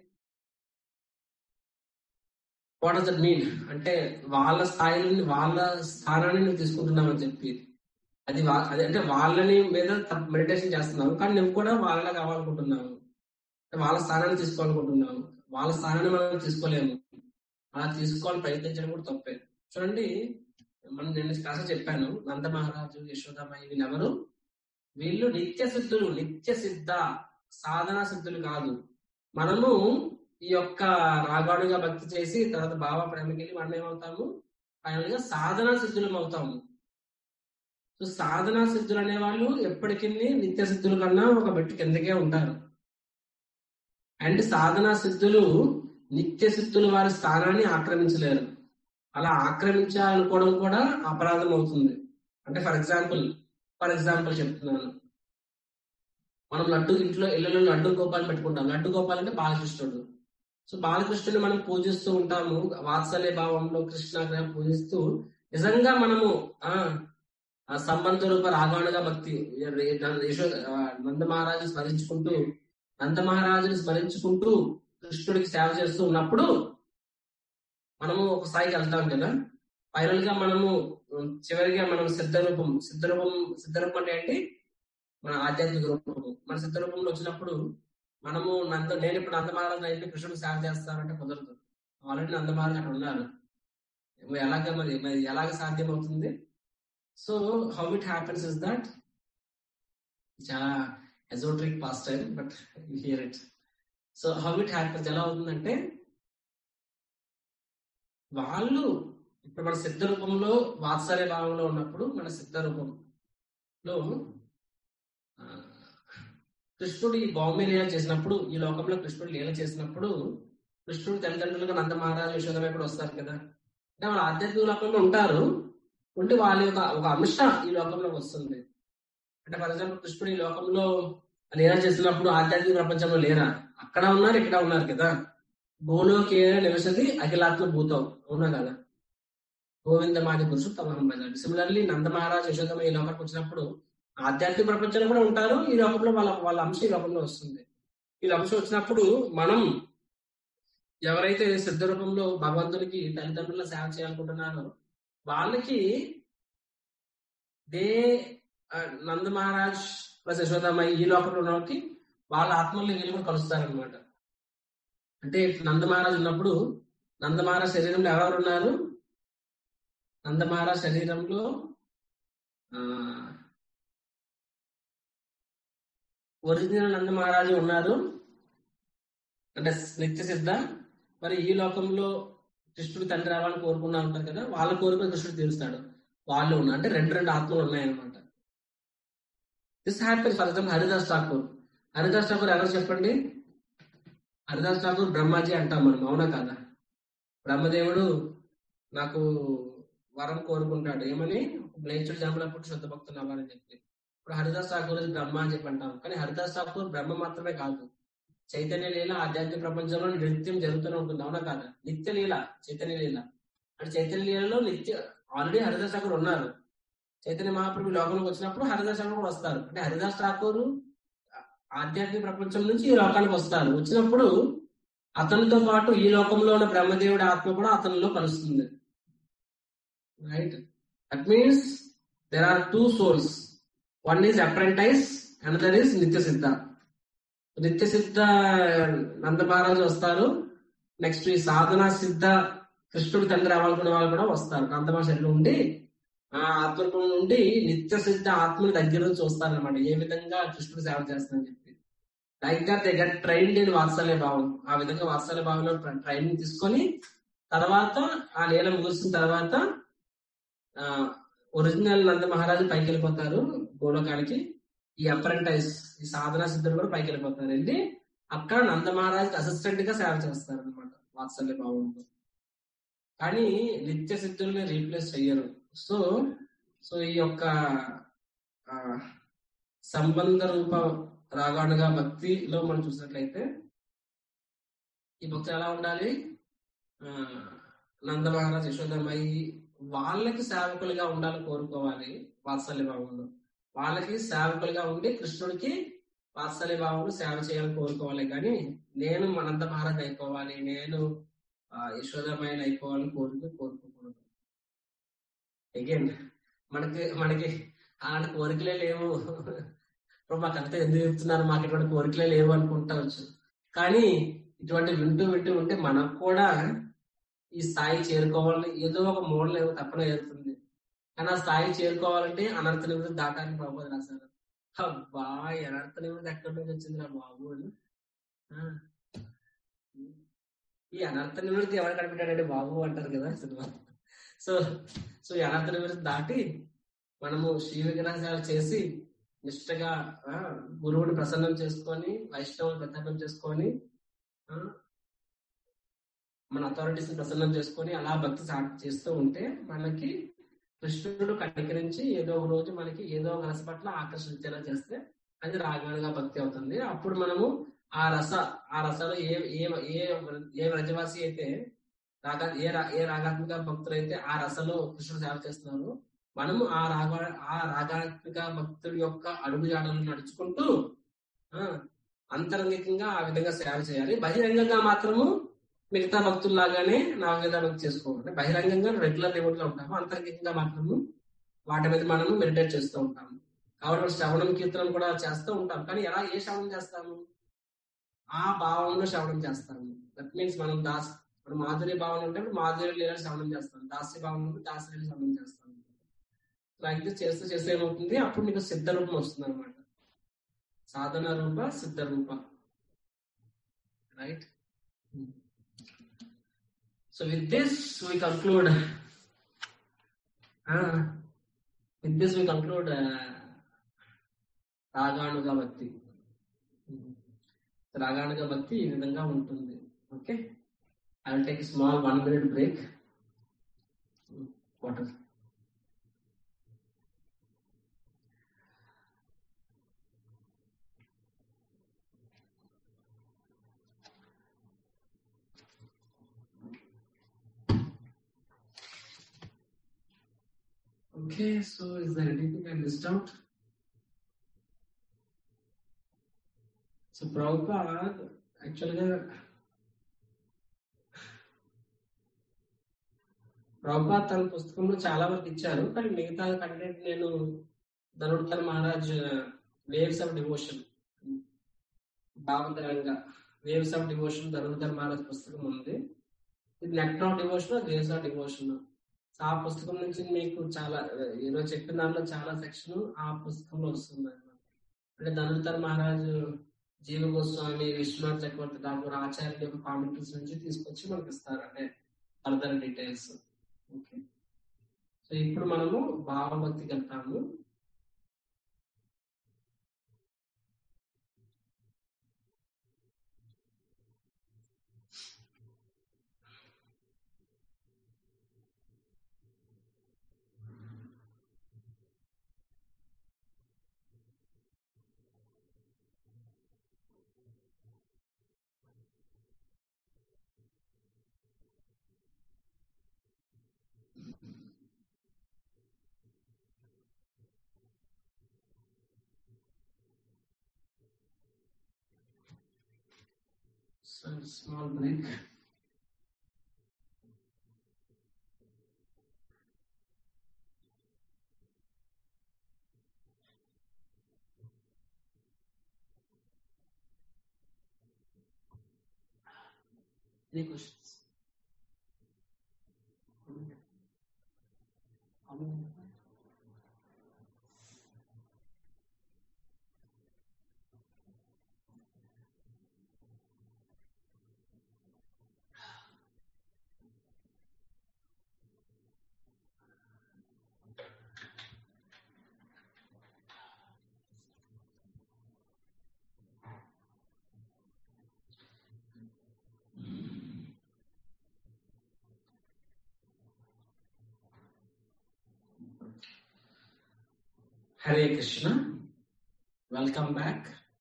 What does that mean? అంటే వాళ్ళ స్థాయిని వాళ్ళ స్థానాన్ని నువ్వు తీసుకుంటున్నావు అని చెప్పి అది అది అంటే వాళ్ళని మీద మెడిటేషన్ చేస్తున్నావు, కానీ నువ్వు కూడా వాళ్ళలా కావాలనుకుంటున్నావు, వాళ్ళ స్థానాన్ని తీసుకోవాలనుకుంటున్నావు. వాళ్ళ స్థానాన్ని మనం తీసుకోలేము, అలా తీసుకోవాలని ప్రయత్నించడం కూడా తప్పే. చూడండి, మనం నేను కాసేపు చెప్పాను, నంద మహారాజు యశోదమ్మాయి వీళ్ళెవరు? వీళ్ళు నిత్య సిద్ధులు, నిత్య సిద్ధ సాధనా సిద్ధులు కాదు. మనము ఈ యొక్క రాగాడుగా భక్తి చేసి తర్వాత భావ ప్రేమకెళ్ళి మనం ఏమవుతాము, ఫైనల్ గా సాధనా సిద్ధులం అవుతాము. సో సాధనా సిద్ధులు అనే వాళ్ళు ఎప్పటికీ నిత్య సిద్ధుల కన్నా ఒక మెట్టు కిందకే ఉంటారు. అండ్ సాధనా సిద్ధులు నిత్య సిద్ధులు వారి స్థానాన్ని ఆక్రమించలేరు. అలా ఆక్రమించాలనుకోవడం కూడా అపరాధం అవుతుంది. అంటే ఫర్ ఎగ్జాంపుల్ ఫర్ ఎగ్జాంపుల్ చెప్తున్నాను, మనం లడ్డు ఇంట్లో ఇళ్లలో లడ్డు గోపాలు పెట్టుకుంటాం. లడ్డు గోపాల్ అంటే బాలకృష్ణుడు. సో బాలకృష్ణుని మనం పూజిస్తూ ఉంటాము, వాత్సల్య భావంలో కృష్ణ పూజిస్తూ నిజంగా మనము ఆ సంబంధ రూప రాగాణుగా భక్తి యశో నంద మహారాజు స్మరించుకుంటూ నంద మహారాజుని స్మరించుకుంటూ కృష్ణుడికి సేవ చేస్తూ ఉన్నప్పుడు మనము ఒక స్థాయికి వెళ్తాం కదా. ఫైనల్ గా మనము చివరిగా మనం సిద్ధరూపం సిద్ధరూపం సిద్ధరూపం అంటే ఏంటి, మన ఆధ్యాత్మిక రూపము. మన సిద్ధరూపంలో వచ్చినప్పుడు మనము నంద నేను ఇప్పుడు నంద మహారాజు అయితే కృష్ణుడు సేవ చేస్తానంటే కుదరదు. ఆల్రెడీ నంద మహారాజు అక్కడ ఉన్నారు. ఎలాగ మరి మరి ఎలాగ సాధ్యం అవుతుంది? So how it happens is that, చాలా esoteric pastime but hear it. So how it happens ఎలా అవుతుందంటే, వాళ్ళు ఇప్పుడు మన సిద్ధ రూపంలో వాత్సల్య భావంలో ఉన్నప్పుడు మన సిద్ధ రూపంలో కృష్ణుడు ఈ భౌమ్య లీల చేసినప్పుడు, ఈ లోకంలో కృష్ణుడు లీల చేసినప్పుడు కృష్ణుడు తల్లిదండ్రులుగా నంద మహారాజు యశోదమ్మ కూడా వస్తారు కదా. అంటే వాళ్ళ ఆధ్యాత్మిక లోకంలో ఉంటారు, ఉంటే వాళ్ళ యొక్క ఒక అంశ ఈ లోకంలోకి వస్తుంది. అంటే ఫర్ ఎగ్జాంపుల్ కృష్ణుడు ఈ లోకంలో లీల చేసినప్పుడు ఆధ్యాత్మిక ప్రపంచంలో లేరా, అక్కడ ఉన్నారు ఇక్కడ ఉన్నారు కదా. గోలోకే నివసతి అఖిలాత్మ భూతం, అవునా కదా. గోవిందమాది పురుషుడు తమహం భజామి. సిమిలర్లీ నంద మహారాజు యశోదమ్మ ఈ లోకానికి వచ్చినప్పుడు ఆధ్యాత్మిక ప్రపంచంలో కూడా ఉంటారు, ఈ లోకంలో వాళ్ళ వాళ్ళ అంశ ఈ లోకంలో వస్తుంది. ఈ అంశం వచ్చినప్పుడు మనం ఎవరైతే సిద్ధ రూపంలో భగవంతునికి తల్లిదండ్రుల సేవ చేయాలనుకుంటున్నారో వాళ్ళకి they Nanda Maharaj plus Yashodamma ఈ లోకంలో ఉన్న వాళ్ళకి వాళ్ళ ఆత్మల్ని వీళ్ళు కూడా కలుస్తారనమాట. అంటే నంద మహారాజు ఉన్నప్పుడు నంద మహారాజ్ శరీరంలో ఎవరెవరు ఉన్నారు, నంద మహారాజ్ శరీరంలో ఆ ఒరిజినల్ నంద మహారాజు ఉన్నారు, అంటే నిత్య సిద్ధ. మరి ఈ లోకంలో కృష్ణుడు తండ్రి రావాలని కోరుకున్నా ఉంటారు కదా, వాళ్ళ కోరిక కృష్ణుడు తీరుస్తాడు, వాళ్ళు ఉన్నారు. అంటే రెండు రెండు ఆత్మలు ఉన్నాయన్నమాట. This happens for example Haridas Thakur. Haridas Thakur ఎవరు చెప్పండి? హరిదాస్ ఠాకూర్ బ్రహ్మాజీ అంటాం మనం, అవునా కాదా. బ్రహ్మదేవుడు నాకు వరం కోరుకుంటాడు, ఏమని, బ్లేచుడు జన్మలప్పుడు శుద్ధ భక్తులు అవ్వాలని చెప్పి. ఇప్పుడు హరిదాస్ ఠాకూర్ బ్రహ్మ అని చెప్పి అంటాం. కానీ హరిదాస్ ఠాకూర్ బ్రహ్మ మాత్రమే కాదు, చైతన్య లీల ఆధ్యాత్మిక ప్రపంచంలో నిత్యం జరుగుతూనే ఉంటుంది, అవునా కాదా. నిత్య లీల చైతన్య లీల అంటే చైతన్య లీలలో నిత్య ఆల్రెడీ హరిదాస్ ఠాకూర్ ఉన్నారు. చైతన్య మహాప్రభు లోకంలోకి వచ్చినప్పుడు హరిదాస్ ఠాకూర్ కూడా వస్తారు. అంటే హరిదాస్ ఠాకూర్ ఆధ్యాత్మిక ప్రపంచం నుంచి ఈ లోకానికి వస్తారు. వచ్చినప్పుడు అతనితో పాటు ఈ లోకంలో ఉన్న బ్రహ్మదేవుడి ఆత్మ కూడా అతనిలో కలుస్తుంది. Right, that means there are two souls, one is apprentice, another is నిత్య సిద్ధ. నిత్య సిద్ధ నంద మహారాజు వస్తారు. నెక్స్ట్ ఈ సాధనా సిద్ధ కృష్ణుడి తండ్రి అవ్వాలనుకునే వాళ్ళు కూడా వస్తారు. నంద మహారాజు ఉండి ఆ ఆత్మరూపం నుండి నిత్య సిద్ధ ఆత్మని దగ్గర నుంచి చూస్తారు అనమాట, ఏ విధంగా కృష్ణుడు సేవ చేస్తారని చెప్పి. Like that they get trained in వాత్సల్య భావం. ఆ విధంగా వాత్సల్య భావంలో ట్రైనింగ్ తీసుకొని తర్వాత ఆ లీల ముగిసిన తర్వాత ఆ ఒరిజినల్ నంద మహారాజు పైకి వెళ్ళిపోతారు గోలోకానికి. ఈ అప్రెంటైజ్ ఈ సాధనా సిద్ధులు కూడా పైకి వెళ్ళిపోతారు, వెళ్ళి అక్కడ నంద మహారాజుకి అసిస్టెంట్ గా సేవ చేస్తారు అనమాట వాత్సల్య భావంలో. కానీ నిత్య సిద్ధుల్ని రీప్లేస్ చెయ్యరు. సో సో ఈ యొక్క సంబంధ రూప రాగానుగా భక్తిలో మనం చూసినట్లయితే ఈ భక్తి ఎలా ఉండాలి, ఆ నంద మహారాజ్ యశోదమ్మాయి వాళ్ళకి సేవకులుగా ఉండాలని కోరుకోవాలి వాత్సల్య భావంలో. వాళ్ళకి సేవకులుగా ఉండి కృష్ణుడికి వాత్సల్య భావంలో సేవ చేయాలని కోరుకోవాలి. కానీ నేను నంద మహారాజ్ అయిపోవాలి, నేను యశోదమ్మాయిని అయిపోవాలని కోరుకు కోరుకోకూడదు. అగైన్ మనకి మనకి అలాంటి కోరికలే లేవు. ఇప్పుడు మాకంతా ఎందుకు చెప్తున్నారు, మాకు ఇటువంటి కోరికలే లేవు అనుకుంటావచ్చు. కానీ ఇటువంటి వింటూ వింటూ ఉంటే మనకు కూడా ఈ స్థాయి చేరుకోవాలని ఏదో ఒక మూడలు ఏమో తప్పనే జరుగుతుంది. కానీ ఆ స్థాయి చేరుకోవాలంటే అనర్థ నివృత్తి దాటానికి ప్రభుత్వం రాశారు. అబ్బా యథార్థ నివృత్తి ఎక్కడి నుంచి వచ్చిందిరా బాబు అని. ఈ అనర్థ నివృత్తి ఎవరు కనిపెట్టాడంటే బాబు అంటారు కదా సినిమా. సో సో ఈ అనర్థ నివృత్తి దాటి మనము శ్రీ విగ్రహ సేవ చేసి నిష్ఠగా గురువుని ప్రసన్నం చేసుకొని వైష్ణవుని ప్రసన్నం చేసుకొని మన అథారిటీస్ ప్రసన్నం చేసుకొని అలా భక్తి సాటి చేస్తూ ఉంటే మనకి కృష్ణుడు కనికరించి ఏదో ఒక రోజు మనకి ఏదో ఒక రస పట్ల ఆకర్షించేలా చేస్తే అది రాగానుగా భక్తి అవుతుంది. అప్పుడు మనము ఆ రస ఆ రసలో ఏ ఏ ఏ వ్రజవాసి అయితే రాగా ఏ ఏ రాగాత్మిక భక్తులు అయితే ఆ రసలో కృష్ణుడు సేవ చేస్తున్నారు, మనము ఆ రాగా ఆ రాగాత్మిక భక్తుడి యొక్క అడుగు జాడలను నడుచుకుంటూ ఆ అంతరంగికంగా ఆ విధంగా సేవ చేయాలి. బహిరంగంగా మాత్రము మిగతా భక్తుల్లాగానే నామవేద భక్తి చేసుకోవాలి. బహిరంగంగా రెగ్యులర్ లెవెల్ లో ఉంటాము, అంతర్గతంగా మాత్రము వాటి మీద మనము మెడిటేట్ చేస్తూ ఉంటాము. కాబట్టి శ్రవణం కీర్తనం కూడా చేస్తూ ఉంటాం. కానీ ఎలా ఏ శ్రవణం చేస్తాము? ఆ భావంలో శ్రవణం చేస్తాము. దట్ మీన్స్ మనం దాస్ ఇప్పుడు మాధుర్య భావన ఉంటే మాధుర్య లీల శ్రవణం చేస్తాం, దాస్య భావన ఉంటే దాస్య లీల శ్రవణం చేస్తాం. అయితే చేస్తూ చేస్తే ఏమవుతుంది, అప్పుడు నీకు సిద్ధ రూపం వస్తుంది అనమాట. సాధన రూప సిద్ధ రూప, right? So with this we conclude. Ah, with this we conclude uh, Raganuga Bhakti. Raganuga Bhakti ఈ విధంగా ఉంటుంది. Okay, I will take a small one minute break. Water. Okay, so is there anything I missed out? So Prabhupada actually Prabhupada తన పుస్తకంలో చాలా వరకు ఇచ్చారు, కానీ మిగతా కంటెంట్ నేను Dhanurdhar Maharaj waves of devotion భావతరంగా waves of devotion Dhanurdhar Maharaj పుస్తకం ఉంది. ఇది nectar of devotion, waves of devotion. ఆ పుస్తకం నుంచి మీకు చాలా ఏదో చెప్పిన దాంట్లో చాలా సెక్షన్ ఆ పుస్తకంలో వస్తుంది అన్నమాట. అంటే ధనుర్ధర్ మహారాజు, జీవ గోస్వామి, విశ్వనాథ్ చక్రవర్తి ఠాకూర్ ఆచార్యుల యొక్క కామెంటరీస్ నుంచి తీసుకొచ్చి మనకి ఇస్తారు, అంటే ఫర్దర్ డీటెయిల్స్. ఓకే, సో ఇప్పుడు మనము భావభక్తికి వెళ్తాము. So small break. Any questions? Hare Krishna. Welcome back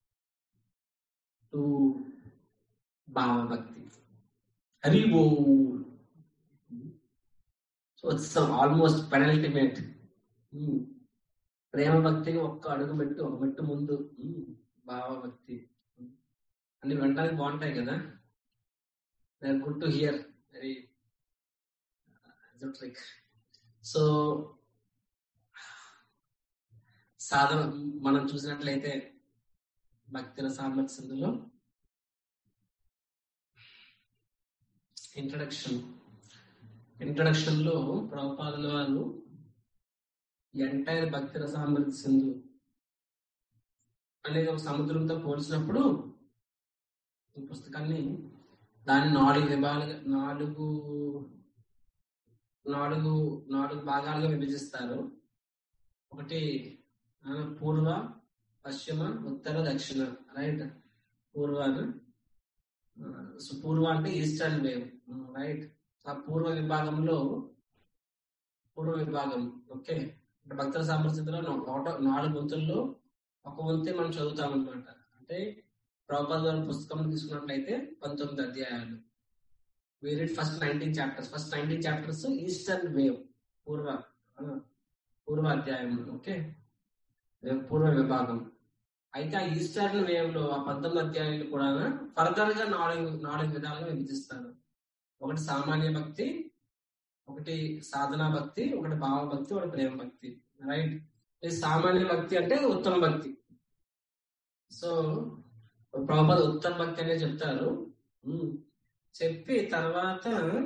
to Bhava Bhakti. Hari Bol. So it's almost penultimate. ప్రేమ భక్తికి ఒక్క అడుగు మెట్టు ఒక మెట్టు ముందు భావ భక్తి అన్ని వినడానికి బాగుంటాయి కదా. They are good to hear, very exact. So సాధన మనం చూసినట్లయితే భక్తి రసామృతంలో ఇంట్రడక్షన్ ఇంట్రడక్షన్ లో ప్రభుపాదుల వారు ఎంటైర్ భక్తి రసామృత సింధు అనేది ఒక సముద్రంతో పోల్చినప్పుడు ఈ పుస్తకాన్ని దాన్ని నాలుగు విభాగాలుగా నాలుగు నాలుగు నాలుగు భాగాలుగా విభజిస్తారు. ఒకటి పూర్వ, పశ్చిమ, ఉత్తర, దక్షిణ. రైట్. పూర్వాన పూర్వ అంటే ఈస్టర్న్ వేవ్. రైట్. ఆ పూర్వ విభాగంలో పూర్వ విభాగం ఓకే అంటే భక్తుల సామర్థ్యంలో నాలుగు వంతుల్లో ఒక వంతే మనం చదువుతాం అనమాట. అంటే ప్రభుపాద గారి పుస్తకం తీసుకున్నట్లయితే పంతొమ్మిది అధ్యాయాలు. we read first nineteen chapters. First nineteen chapters eastern wave, పూర్వ పూర్వ అధ్యాయం. ఓకే, పూర్వ విభాగం. అయితే ఆ ఈస్టర్న్ వేవ్ లో ఆ పంతొమ్మిది అధ్యాయులు కూడా ఫర్దర్ గా నాలుగు నాలుగు విధాలుగా విభజిస్తారు. ఒకటి సామాన్య భక్తి, ఒకటి సాధనా భక్తి, ఒకటి భావ భక్తి, ఒకటి ప్రేమ భక్తి. రైట్. ఈ సామాన్య భక్తి అంటే ఉత్తమ భక్తి. సో ప్రభుపాద ఉత్తమ భక్తి అనే చెప్తారు. చెప్పి తర్వాత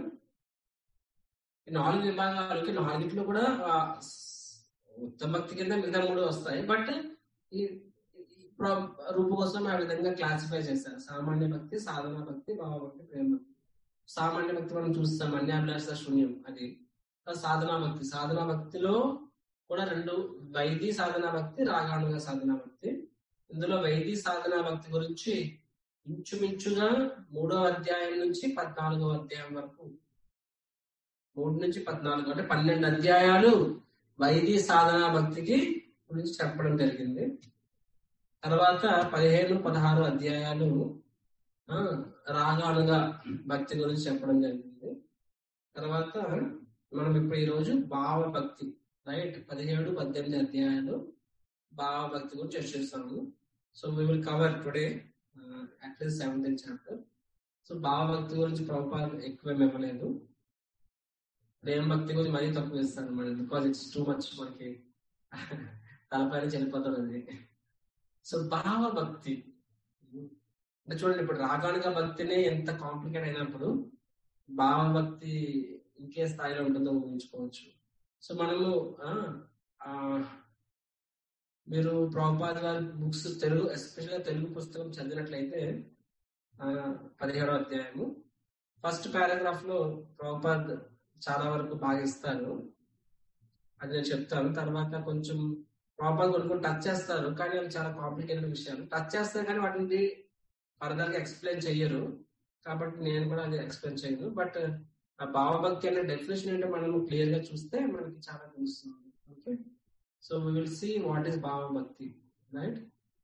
నాలుగు విభాగాలకి నాలుగిట్లో కూడా ఉత్తమ భక్తి కింద మిగతా మూడు వస్తాయి. బట్ ఈ రూపు కోసం ఆ విధంగా క్లాసిఫై చేశారు. సామాన్య భక్తి, సాధనా భక్తి, భావభక్తి, ప్రేమ భక్తి. సామాన్య భక్తి మనం చూస్తాం, అన్యాభిలాష శూన్యం. అది సాధనా భక్తి. సాధనా భక్తిలో కూడా రెండు, వైదీ సాధనా భక్తి, రాగానుగ సాధనా భక్తి. ఇందులో వైదీ సాధనా భక్తి గురించి ఇంచుమించుగా మూడో అధ్యాయం నుంచి పద్నాలుగో అధ్యాయం వరకు, మూడు నుంచి పద్నాలుగు అంటే పన్నెండు అధ్యాయాలు వైదీ సాధనా భక్తికి గురించి చెప్పడం జరిగింది. తర్వాత పదిహేను పదహారు అధ్యాయాలు ఆ రాగానుగా భక్తి గురించి చెప్పడం జరిగింది. తర్వాత మనం ఇప్పుడు ఈ రోజు భావ భక్తి, రైట్, పదిహేడు పద్దెనిమిది అధ్యాయాలు భావ భక్తి గురించి చర్చిస్తాము. So we will cover today at least seventeen chapter. So భావ భక్తి గురించి ప్రభుపాద ఎక్కువ ఇవ్వలేదు. ప్రేమ భక్తి గురించి మరీ తక్కువ ఇస్తాను అనమాట, బికాజ్ ఇట్స్ టూ మచ్, మనకి తలపైన చనిపోతుంది. సో భావ భక్తి అంటే చూడండి, ఇప్పుడు రాగానుగా భక్తినే ఎంత కాంప్లికేట్ అయినప్పుడు భావ భక్తి ఇంకే స్థాయిలో ఉంటుందో ఊహించుకోవచ్చు. సో మనము ఆ మీరు ప్రభుపాద గారి బుక్స్ తెలుగు, ఎస్పెషల్గా తెలుగు పుస్తకం చదివినట్లయితే పదిహేడో అధ్యాయము ఫస్ట్ పారాగ్రాఫ్ లో ప్రభుపాద్ చాలా వరకు బాగా ఇస్తారు. అది నేను చెప్తాను. తర్వాత కొంచెం ప్రభుపాద్ కొన్ని కొన్ని టచ్ చేస్తారు, కానీ అవి చాలా కాంప్లికేటెడ్ విషయాలు. టచ్ చేస్తారు కానీ వాటిని ఫర్దర్ గా ఎక్స్ప్లెయిన్ చెయ్యరు, కాబట్టి నేను కూడా అది ఎక్స్ప్లెయిన్ చేయను. బట్ ఆ భావభక్తి అనే డెఫినేషన్ ఏంటో మనం క్లియర్ గా చూస్తే మనకి చాలా తెలుస్తుంది. Okay, so we will see what is భావభక్తి. రైట్.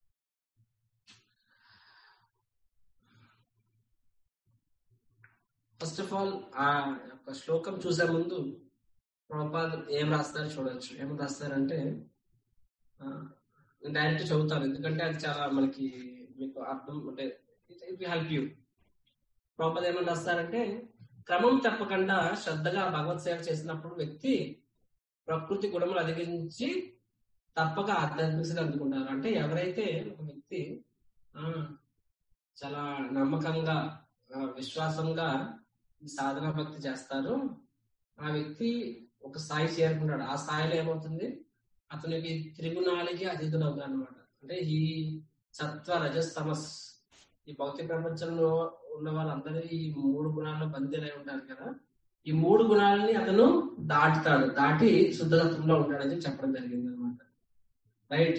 ఫస్ట్ ఆఫ్ ఆల్ ఆ యొక్క శ్లోకం చూసే ముందు ప్రభుపాద్ ఏం రాస్తారు చూడొచ్చు. ఏం రాస్తారంటే డైరెక్ట్ చదువుతాను, ఎందుకంటే అది చాలా మనకి మీకు అర్థం అంటే ఇట్ హెల్ప్ యూ. ప్రభుపాద్ ఏమని రాస్తారంటే, క్రమం తప్పకుండా శ్రద్ధగా భగవత్ సేవ చేసినప్పుడు వ్యక్తి ప్రకృతి గుణములు అధిగమించి తప్పక ఆధ్యాత్మిక స్థితి అందుకుంటారు. అంటే ఎవరైతే ఒక వ్యక్తి ఆ చాలా నమ్మకంగా విశ్వాసంగా సాధనా భక్తి చేస్తారో ఆ వ్యక్తి ఒక స్థాయి చేరుకుంటాడు. ఆ స్థాయిలో ఏమవుతుంది, అతనికి త్రిగుణాలకి అతీతుడు అవుతాడు అనమాట. అంటే ఈ సత్వ రజస్ తమస్, ఈ భౌతిక ప్రపంచంలో ఉన్న వాళ్ళందరూ ఈ మూడు గుణాల్లో బందీలై ఉంటారు కదా, ఈ మూడు గుణాలని అతను దాటుతాడు, దాటి శుద్ధతత్వంలో ఉంటాడని చెప్పడం జరిగింది అనమాట. Right.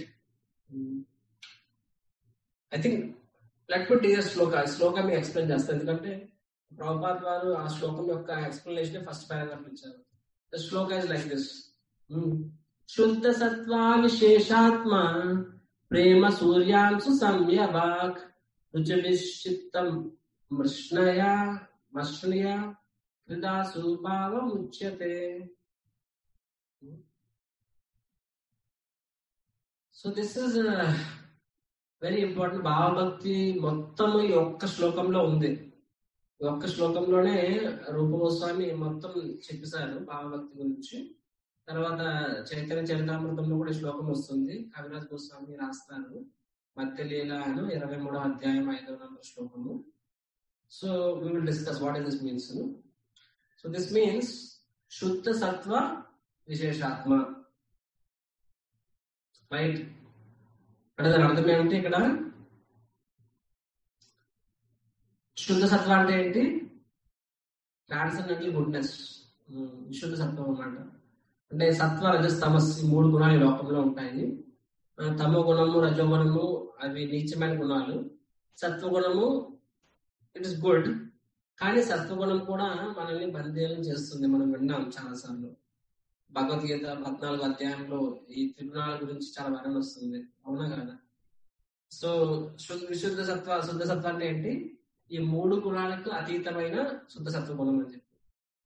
I think let me teacher shloka shloka మీకు ఎక్స్ప్లెయిన్ చేస్తాను, ఎందుకంటే ప్రభుపాద్ వారు ఆ శ్లోకం యొక్క ఎక్స్ప్లెనేషన్ ఫస్ట్ పారాగ్రాఫ్ ఇచ్చారు. The shloka is like this: శుద్ధ సత్వ విశేషాత్మ ప్రేమ సూర్యాంశు సంయవాక్ రుచివిశ్చిత్తం మృష్ణయ మృష్ణయ హృదాసు భావముచ్యతే. So this is very important. భావభక్తి మొత్తం ఈ ఒక్క శ్లోకంలో ఉంది. ఈ ఒక్క శ్లోకంలోనే రూప గోస్వామి మొత్తం చెప్పేశారు భావభక్తి గురించి. తర్వాత చైతన్య చరితామృతంలో కూడా శ్లోకం వస్తుంది, కవిరాజ్ గోస్వామి రాస్తారు, మధ్యలీల అని ఇరవై మూడో అధ్యాయం ఐదవ నంబర్ శ్లోకము. So we will discuss what does this means. So this means Shuddha Sattva Visheshatma. Right? అంటే దాని అర్థం ఏమిటి ఇక్కడ? శుద్ధ సత్వం అంటే ఏంటి? ట్రాన్సెండెంటల్ గుడ్నెస్, విశుద్ధ సత్వం అన్నమాట. అంటే సత్వ, రజస్, తమస్ ఈ మూడు గుణాలు ఈ లోకంలో ఉంటాయి. తమో గుణము, రజోగుణము అవి నీచమైన గుణాలు. సత్వగుణము ఇట్ ఇస్ గుడ్, కానీ సత్వగుణం కూడా మనల్ని బందీలం చేస్తుంది. మనం విన్నాం చాలా సార్లు. భగవద్గీత పద్నాలుగు అధ్యాయంలో ఈ త్రిగుణాల గురించి చాలా వర్ణన వస్తుంది, అవునా కదా? సో విశుద్ధ సత్వ, శుద్ధ సత్వ అంటే ఏంటి? ఈ మూడు గుణాలకు అతీతమైన శుద్ధ సత్వ గుణం అని చెప్పి.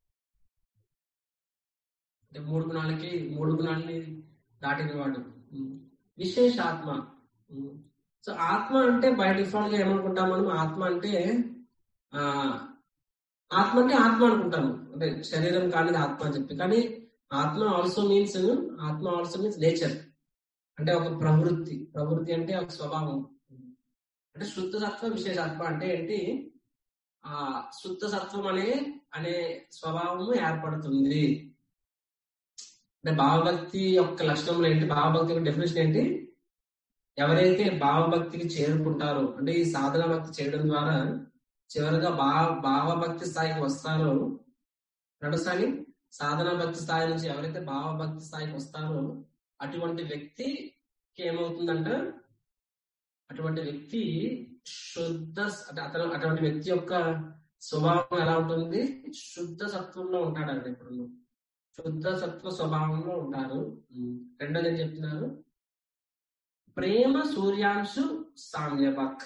అంటే మూడు గుణాలకి మూడు గుణాలని దాటిన వాడు విశేష ఆత్మ. సో ఆత్మ అంటే బై డిఫాల్ట్ గా ఏమనుకుంటాం మనం? ఆత్మ అంటే ఆ ఆత్మ అంటే ఆత్మ అనుకుంటాము, అంటే శరీరం కానిది ఆత్మ అని చెప్పి. కానీ atma also means atma also means nature, అంటే ఒక ప్రవృత్తి. ప్రవృత్తి అంటే ఒక స్వభావం. అంటే శుద్ధ సత్వం, విశేష ఆత్మ అంటే ఏంటి? ఆ శుద్ధ సత్వం అనే అనే స్వభావము ఏర్పడుతుంది. అంటే భావభక్తి యొక్క లక్షణంలో ఏంటి? భావభక్తి యొక్క డెఫినేషన్ ఏంటి? ఎవరైతే భావభక్తికి చేరుకుంటారో, అంటే ఈ సాధన భక్తి చేయడం ద్వారా చివరిగా భావ భావభక్తి స్థాయికి వస్తారో, రెండోసారి సాధన భక్తి స్థాయి నుంచి ఎవరైతే భావభక్తి స్థాయికి వస్తారో అటువంటి వ్యక్తికి ఏమవుతుందంట? అటువంటి వ్యక్తి శుద్ధ, అంటే అతను అటువంటి వ్యక్తి యొక్క స్వభావం ఎలా ఉంటుంది? శుద్ధ సత్వంలో ఉంటాడండి. ఇప్పుడు శుద్ధ సత్వ స్వభావంలో ఉంటారు. రెండోది ఏం చెప్తున్నారు? ప్రేమ సూర్యాంశు సామ్యభక్.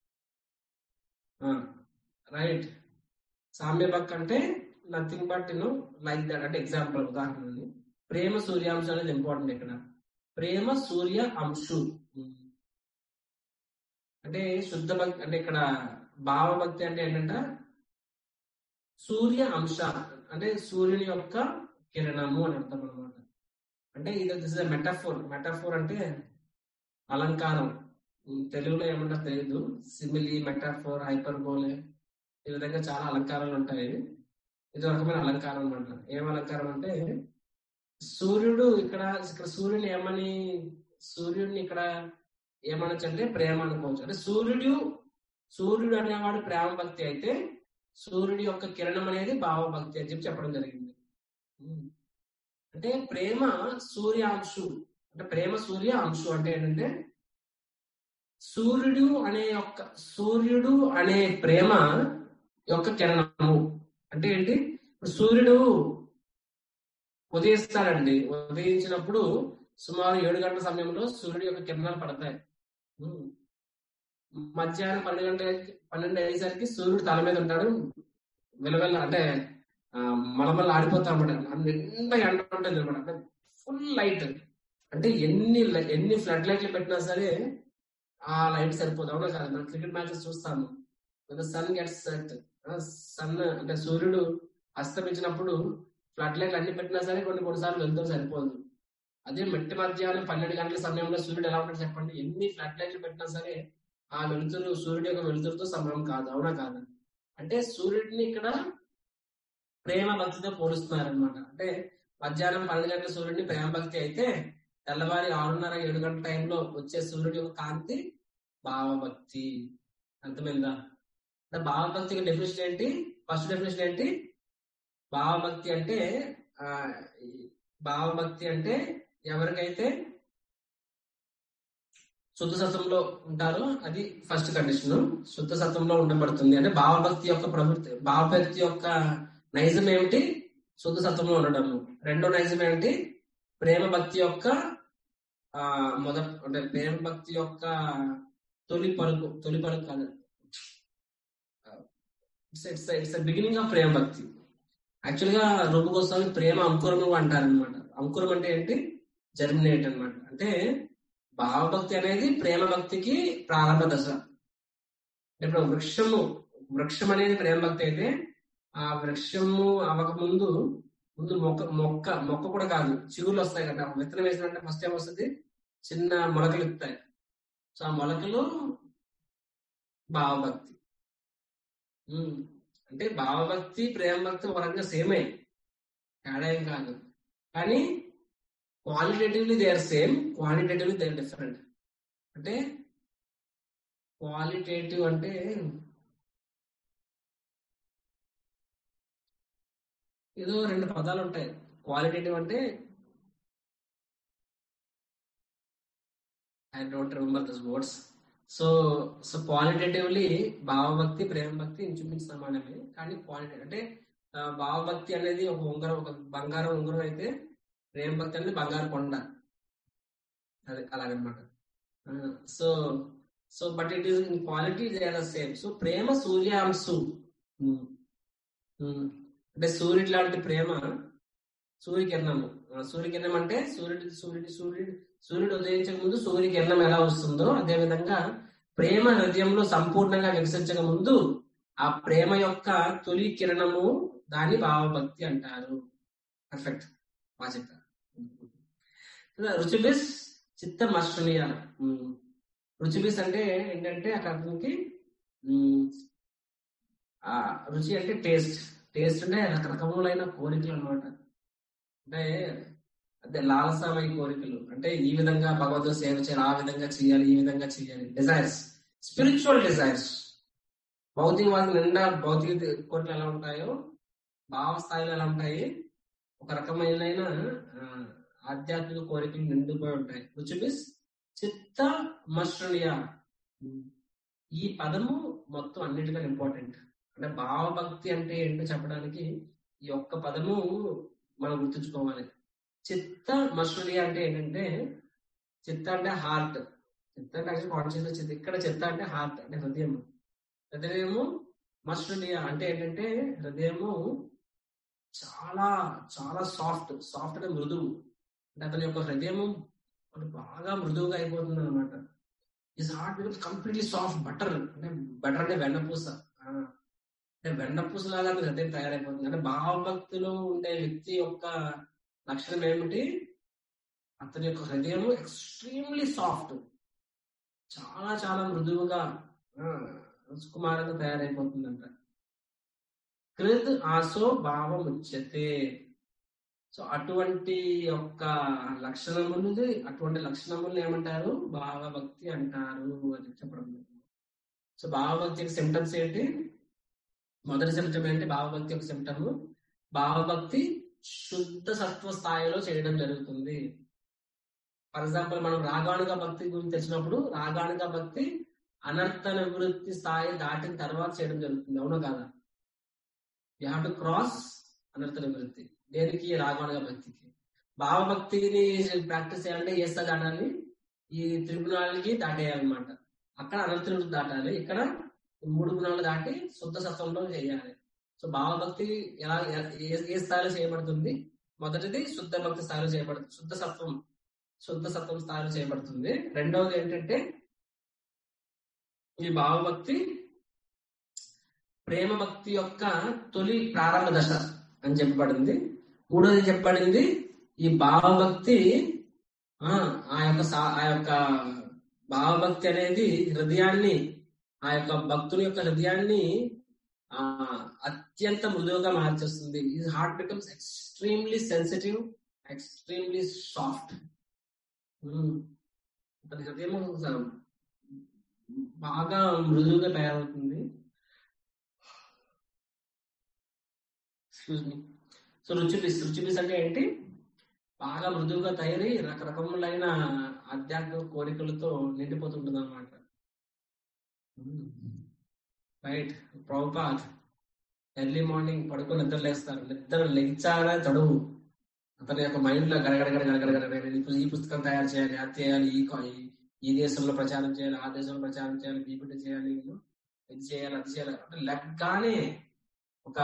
రైట్, సామ్యభక్ అంటే nothing but you know like that. అంటే ఎగ్జాంపుల్, ఉదాహరణ ప్రేమ సూర్యాంశు అనేది ఇంపార్టెంట్ ఇక్కడ. ప్రేమ సూర్య అంశు అంటే శుద్ధ భక్తి, అంటే ఇక్కడ భావభక్తి అంటే ఏంటంటే సూర్య అంశ, అంటే సూర్యుని యొక్క కిరణము అని అర్థం అనమాట. అంటే ఇది దిస్ ఇస్ మెటాఫోర్. మెటాఫోర్ అంటే అలంకారం. తెలుగులో ఏమంటారు తెలియదు, సిమిలి, మెటాఫోర్, హైపర్బోలే, ఈ విధంగా చాలా అలంకారాలు ఉంటాయి. ఇది రకమైన అలంకారం అనమాట. ఏం అలంకారం అంటే సూర్యుడు ఇక్కడ ఇక్కడ సూర్యుని ఏమని సూర్యుడిని ఇక్కడ ఏమనొచ్చు అంటే ప్రేమ అనుకోవచ్చు. అంటే సూర్యుడు సూర్యుడు అనేవాడు ప్రేమ భక్తి అయితే సూర్యుడి యొక్క కిరణం అనేది భావభక్తి అని చెప్పి చెప్పడం జరిగింది. అంటే ప్రేమ సూర్యాంశు, అంటే ప్రేమ సూర్య అంశు అంటే ఏంటంటే సూర్యుడు అనే యొక్క సూర్యుడు అనే ప్రేమ యొక్క కిరణము. అంటే ఏంటి? సూర్యుడు ఉదయిస్తాడండి. ఉదయించినప్పుడు సుమారు ఏడు గంటల సమయంలో సూర్యుడి యొక్క కిరణాలు పడతాయి. మధ్యాహ్నం పన్నెండు గంటల పన్నెండు అయ్యేసరికి సూర్యుడు తల మీద ఉంటాడు, వెలవెల అంటే మలమల్ల ఆడిపోతా అనమాట. నిండా ఎండ ఉంటుంది అనమాట, అంటే ఫుల్ లైట్. అంటే ఎన్ని ఎన్ని ఫ్లడ్ లైట్లు పెట్టినా సరే ఆ లైట్ సరిపోదు, అవునా కాదు? మనం క్రికెట్ మ్యాచెస్ చూస్తాము, సన్ గెట్స్ సెట్, సన్ అంటే సూర్యుడు అస్తమించినప్పుడు ఫ్లడ్ లైట్లు అన్ని పెట్టినా సరే కొన్ని కొన్నిసార్లు వెళ్తాం సరిపోదు. అదే మెట్టి మధ్యాహ్నం పన్నెండు గంటల సమయంలో సూర్యుడు ఎలా ఉంటాడు చెప్పండి? ఎన్ని ఫ్లడ్ లైట్లు పెట్టినా సరే ఆ వెలుతురు సూర్యుడి యొక్క వెలుతురుతో సమానం కాదు, అవునా కాదు? అంటే సూర్యుడిని ఇక్కడ ప్రేమ భక్తితో పోలుస్తున్నారనమాట. అంటే మధ్యాహ్నం పన్నెండు గంటల సూర్యుడిని ప్రేమ భక్తి అయితే తెల్లవారి ఆరున్నర ఏడు గంటల టైంలో వచ్చే సూర్యుడి యొక్క కాంతి భావభక్తి. అర్థమైందా? భావభక్తికి డెఫినేషన్ ఏంటి? ఫస్ట్ డెఫినేషన్ ఏంటి? భావభక్తి అంటే ఆ భావభక్తి అంటే ఎవరికైతే శుద్ధ సత్వంలో ఉంటారో అది ఫస్ట్ కండిషన్. శుద్ధ సత్వంలో ఉండబడుతుంది. అంటే భావభక్తి యొక్క ప్రవృత్తి, భావభక్తి యొక్క నైజం ఏమిటి? శుద్ధ సత్వంలో ఉండడము. రెండో నైజం ఏమిటి? ప్రేమ భక్తి యొక్క ఆ మొదటి, అంటే ప్రేమ భక్తి యొక్క తొలి పలుకు తొలి పలుకు కాదు, ఇట్స్ ఇట్స్ బిగినింగ్ ఆఫ్ ప్రేమ భక్తి. యాక్చువల్ గా రూప గోస్వామి ప్రేమ అంకురము అంటారు అనమాట. అంకురం అంటే ఏంటి? జర్మినేట్ అనమాట. అంటే భావభక్తి అనేది ప్రేమ భక్తికి ప్రారంభ దశ. ఇప్పుడు వృక్షము వృక్షం అనేది ప్రేమ భక్తి అయితే ఆ వృక్షము అవ్వక ముందు ముందు మొక్క మొక్క మొక్క కూడా కాదు, చిగుళ్ళు వస్తాయి కదా. విత్తనం వేసినట్టే ఫస్ట్ ఏమొస్తుంది? చిన్న మొలకలు ఎత్తాయి. సో ఆ మొలకలు భావభక్తి. అంటే భావభక్తి ప్రేమ భక్తి ఒక రకంగా సేమే, తేడా ఏం కాదు. కానీ qualitatively they are same, quantitatively they are different. అంటే క్వాలిటేటివ్ అంటే ఏదో రెండు పదాలు ఉంటాయి. క్వాలిటేటివ్ అంటే I don't remember this words. So so qualitatively భావభక్తి ప్రేమ భక్తి ఇంచుమించు సమానమే. కానీ క్వాలిటీ అంటే ఆ, భావభక్తి అనేది ఒక ఉంగరం, ఒక బంగారం ఉంగరం అయితే ప్రేమ భక్తి అనేది బంగారు కొండ. అది అలాగనమాట. So so but it is in quality they are the same. So ప్రేమ సూర్యాంశు. Um, um. అంటే సూర్యుడు లాంటి ప్రేమ సూర్యకిరణము. ఆ, సూర్యకిరణం అంటే సూర్యుడి సూర్యుడి సూర్యుడు సూర్యుడు ఉదయించక ముందు సూర్యకిరణం ఎలా వస్తుందో అదే విధంగా ప్రేమ హృదయంలో సంపూర్ణంగా వికసించక ముందు ఆ ప్రేమ యొక్క తొలి కిరణము దాన్ని భావభక్తి అంటారు. పర్ఫెక్ట్, బాగా చెప్పారు. రుచిబిస్ చిత్త మశ్రనీయ. రుచిబిస్ అంటే ఏంటంటే అక్కడ అతనికి ఉమ్, ఆ రుచి అంటే టేస్ట్. టేస్ట్ అంటే రకరకములైన కోరికలు అనమాట. అంటే అదే లాలసమయ కోరికలు. అంటే ఈ విధంగా భగవంతుడు సేవ చేయాలి, ఆ విధంగా చేయాలి, ఈ విధంగా చేయాలి. Desires, spiritual desires. భౌతికవాది నిండా భౌతిక కోరికలు ఎలా ఉంటాయో భావ స్థాయిలో ఎలా ఉంటాయి, ఒక రకమైన ఆ, ఆధ్యాత్మిక కోరికలు నిండిపోయి ఉంటాయి. రుచిబిస్ చిత్త మశ్రనీయ. ఈ పదము మొత్తం అన్నిటికన్నా ఇంపార్టెంట్. అంటే భావభక్తి అంటే ఏంటో చెప్పడానికి ఈ ఒక్క పదము మనం గుర్తుంచుకోవాలి. చిత్త మశ్రనీయ అంటే ఏంటంటే చిత్త అంటే హార్ట్. చిత్త అంటే యాక్చువల్ కాన్షియస్ చిత్త. ఇక్కడ చిత్త అంటే హార్ట్ అంటే హృదయం. హృదయము మశ్రనీయ అంటే ఏంటంటే హృదయము చాలా చాలా సాఫ్ట్. సాఫ్ట్ అంటే మృదువు. అంటే అతని యొక్క హృదయము బాగా మృదువుగా అయిపోతుంది అనమాట. Is heart becomes completely soft. Butter అంటే బటర్ అంటే వెన్నపూస. ఆ, అంటే వెన్నపూస లాగా మీ హృదయం తయారైపోతుంది. అంటే భావభక్తిలో ఉండే వ్యక్తి యొక్క లక్షణం ఏమిటి? అతని యొక్క హృదయం ఎక్స్ట్రీమ్లీ సాఫ్ట్, చాలా చాలా మృదువుగా సుకుమారంగా తయారైపోతుందంట. కృద్ ఆసో భావం ఉచ్యతే. సో అటువంటి యొక్క లక్షణములు అటువంటి లక్షణములు ఏమంటారు? భావభక్తి అంటారు అని చెప్పడం. సో భావభక్తి యొక్క సిమ్టమ్స్ ఏంటి? మొదటి సిమ్టమ్ ఏంటి? భావభక్తి యొక్క సిమ్టమ్ భావభక్తి శుద్ధ సత్వ స్థాయిలో చేయడం జరుగుతుంది. ఫర్ ఎగ్జాంపుల్ మనం రాగానుగ భక్తి గురించి తెచ్చినప్పుడు రాగానుగ భక్తి అనర్థ నివృత్తి స్థాయి దాటిన తర్వాత చేయడం జరుగుతుంది. అవునా కాదా? యూ హ్యావ్ టు క్రాస్ అనర్థ నివృత్తి. దేనికి? రాగానుగ భక్తికి. భావభక్తిని ప్రాక్టీస్ చేయాలంటే ఏ స్థాయి దాటాలి? ఈ త్రిగుణాలకి దాటేయాలన్నమాట. అక్కడ అనర్థ నివృత్తి దాటాలి, ఇక్కడ మూడు గుణాలు దాటి శుద్ధ సత్వంలో చేయాలి. సో భావభక్తి ఎలా ఏ స్థాయిలో చేయబడుతుంది? మొదటిది శుద్ధ భక్తి స్థాయిలో చేయబడుతుంది, శుద్ధ సత్వం శుద్ధ సత్వం స్థాయిలో చేయబడుతుంది. రెండవది ఏంటంటే ఈ భావభక్తి ప్రేమ భక్తి యొక్క తొలి ప్రారంభ దశ అని చెప్పబడింది. మూడోది చెప్పబడింది ఈ భావభక్తి ఆ యొక్క ఆ యొక్క భావభక్తి అనేది హృదయాన్ని, ఆ యొక్క భక్తుని యొక్క హృదయాన్ని ఆ అత్యంత మృదువుగా మార్చేస్తుంది. ఈ heart becomes extremely sensitive, extremely soft. అతని హృదయం బాగా మృదువుగా తయారవుతుంది. Excuse me. సో రుచిబిస్ రుచిబిస్ అంటే ఏంటి? బాగా మృదువుగా తయారై రకరకములైన ఆధ్యాత్మిక కోరికలతో నిండిపోతుంటుంది అనమాట. రైట్. ప్రభుపాద్ ఎర్లీ మార్నింగ్ పడుకొని నిద్ర లేస్తారు. నిద్ర లెగించాలనే తడువు అతని యొక్క మైండ్ లో గడగడగడ గడగడగడ ఈ పుస్తకం తయారు చేయాలి, అది చేయాలి, ఈ ఈ దేశంలో ప్రచారం చేయాలి, ఆ దేశంలో ప్రచారం చేయాలి, బీపీటీ చేయాలి, ఇది చేయాలి, అది చేయాలి అంటే లెగ్గానే ఒక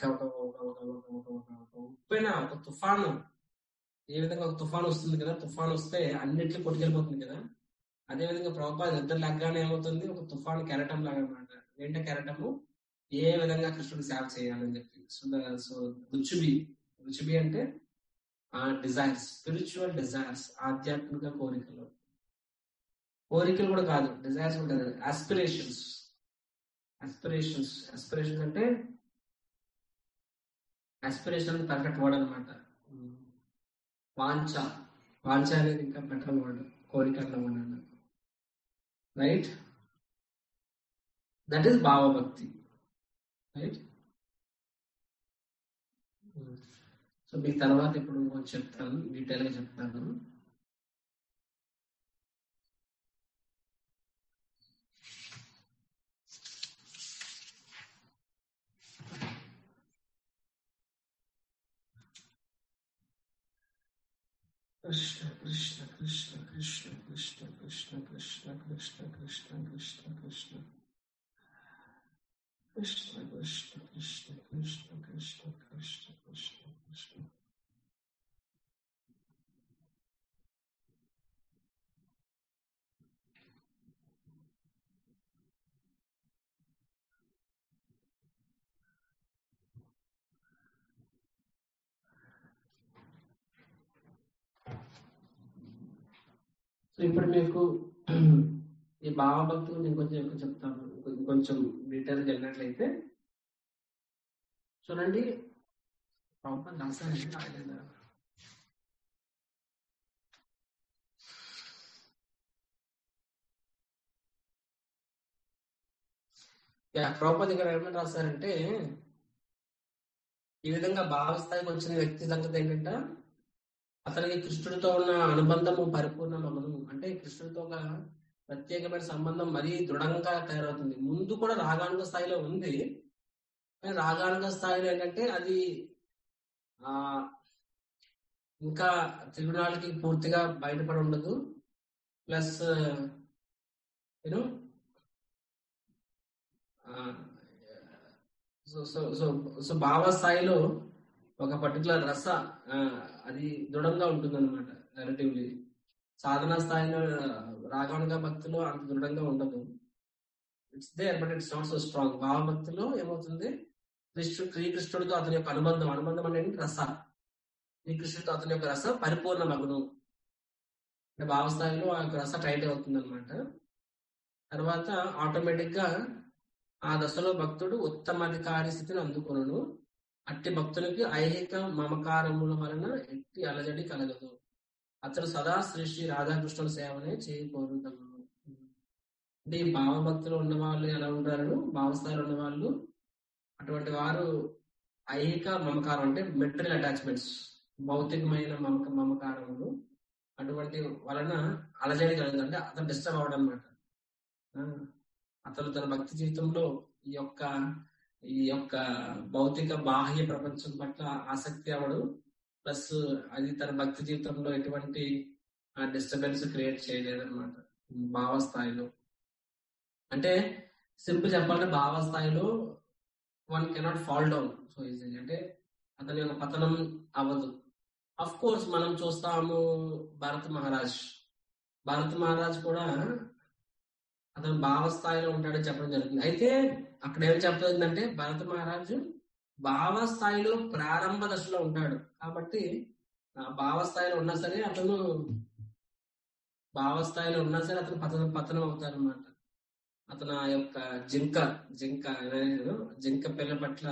ఉప్పెన, ఒక తుఫాను. ఏ విధంగా ఒక తుఫాను వస్తుంది కదా, తుఫాను వస్తే అన్నిటికీ కొట్టుకెళ్ళిపోతుంది కదా, అదేవిధంగా ప్రభుపాద నిద్ర లెగ్గానే ఏమవుతుంది? ఒక తుఫాను కెరటం లాగా అనమాట. ఏంటంటే కెరటము ఏ విధంగా కృష్ణుడికి సేవ చేయాలని చెప్పి. సో రుచిబి రుచిబి అంటే ఆ డిజైర్స్, స్పిరిచువల్ డిజైర్స్, ఆధ్యాత్మిక కోరికలు. కోరికలు కూడా కాదు, డిజైర్స్ కూడా కాదు, ఆస్పిరేషన్స్. ఆస్పిరేషన్స్ ఆస్పిరేషన్స్ అంటే ఆస్పిరేషన్ పర్ఫెక్ట్ వర్డ్ అనమాట. వాంఛ వాంఛ అనేది ఇంకా బెటర్ వర్డ్. కోరిక అన్న వర్డ్. రైట్. దట్ ఈస్ భావభక్తి, రైట్. సో మీకు తర్వాత ఇప్పుడు కొంచెం చెప్తాను, డీటెయిల్ గా చెప్తాను. కృష్ణ కృష్ణ కృష్ణ కృష్ణ కృష్ణ కృష్ణ కృష్ణ కృష్ణ కృష్ణ కృష్ణ కృష్ణ కృష్ణ కృష్ణ కృష్ణ కృష్ణ కృష్ణ కృష్ణ కృష్ణ కృష్ణ. సో ఇప్పుడు మీకు ఈ భావభక్తి గురించి ఇంకొంచెం ఎక్కువ చెప్తాను, ఇంకొంచెం డీటెయిల్గా వెళ్ళినట్లయితే చూడండి. ప్రాపర్ రాసానండి, రాయలేదా? ప్రాపర్ ఇక్కడ ఏమని రాశారంటే, ఈ విధంగా భావస్థాయికి వచ్చిన వ్యక్తి సంగతి ఏంటంటే అతనికి కృష్ణుడితో ఉన్న అనుబంధము పరిపూర్ణమగును. అంటే కృష్ణుడితో ఒక ప్రత్యేకమైన సంబంధం మరీ దృఢంగా తయారవుతుంది. ముందు కూడా రాగానుగ స్థాయిలో ఉంది, కానీ రాగానుగ స్థాయిలో ఏంటంటే అది ఆ ఇంకా త్రిగుణాలకి పూర్తిగా బయటపడి ఉండదు. Plus you know so so so so భావ స్థాయిలో ఒక పర్టికులర్ రస అది దృఢంగా ఉంటుంది అనమాట రిలేటివ్లీ. సాధనా స్థాయిలో రాగానుగ భక్తిలో అంత దృఢంగా ఉండదు. It's there but it's not so strong. భావభక్తిలో ఏమవుతుంది, కృష్ణు శ్రీకృష్ణుడితో అతని యొక్క అనుబంధం అనుబంధం అనేది రస, శ్రీకృష్ణుడితో అతని యొక్క రస పరిపూర్ణ మగును. అంటే భావస్థాయిలో ఆ యొక్క రస టైట్ అవుతుంది అనమాట. తర్వాత ఆటోమేటిక్ గా ఆ దశలో భక్తుడు ఉత్తమాధికారి స్థితిని అందుకొనును. అట్టి భక్తునికి ఐహిక మమకారముల వలన ఎట్టి అలజడి కలగదు. అతడు సదా శ్రీ శ్రీ రాధాకృష్ణుల సేవనే చేయకోరుతాము. అంటే ఈ భావభక్తులు ఉన్న వాళ్ళు ఎలా ఉంటారు, భావస్థాయిలో ఉన్న వాళ్ళు అటువంటి వారు ఐహిక మమకారం అంటే మెటీరియల్ అటాచ్మెంట్స్, భౌతికమైన మమక మమకారములు అటువంటి వలన అలజడి కలగదు. అంటే అతను డిస్టర్బ్ అవడం అనమాట. అతను తన భక్తి జీవితంలో ఈ యొక్క ఈ యొక్క భౌతిక బాహ్య ప్రపంచం పట్ల ఆసక్తి అవడు. ప్లస్ అది తన భక్తి జీవితంలో ఎటువంటి డిస్టర్బెన్స్ క్రియేట్ చేయలేదు అనమాట భావస్థాయిలో. అంటే సింపుల్ చెప్పాలంటే భావస్థాయిలో one cannot fall down so easily. అంటే అతని యొక్క పతనం అవ్వదు. అఫ్ కోర్స్ మనం చూస్తాము భరత్ మహారాజ్ భరత్ మహారాజ్ కూడా అతను భావస్థాయిలో ఉంటాడని చెప్పడం జరుగుతుంది. అయితే అక్కడ ఏం చెప్తుందంటే భరత్ మహారాజు భావస్థాయిలో ప్రారంభ దశలో ఉంటాడు కాబట్టి ఆ భావస్థాయిలో ఉన్నా సరే అతను భావస్థాయిలో ఉన్నా సరే అతను పతనం పతనం అవుతాడు అనమాట. అతను ఆ యొక్క జింక జింక జింక పిల్ల పట్ల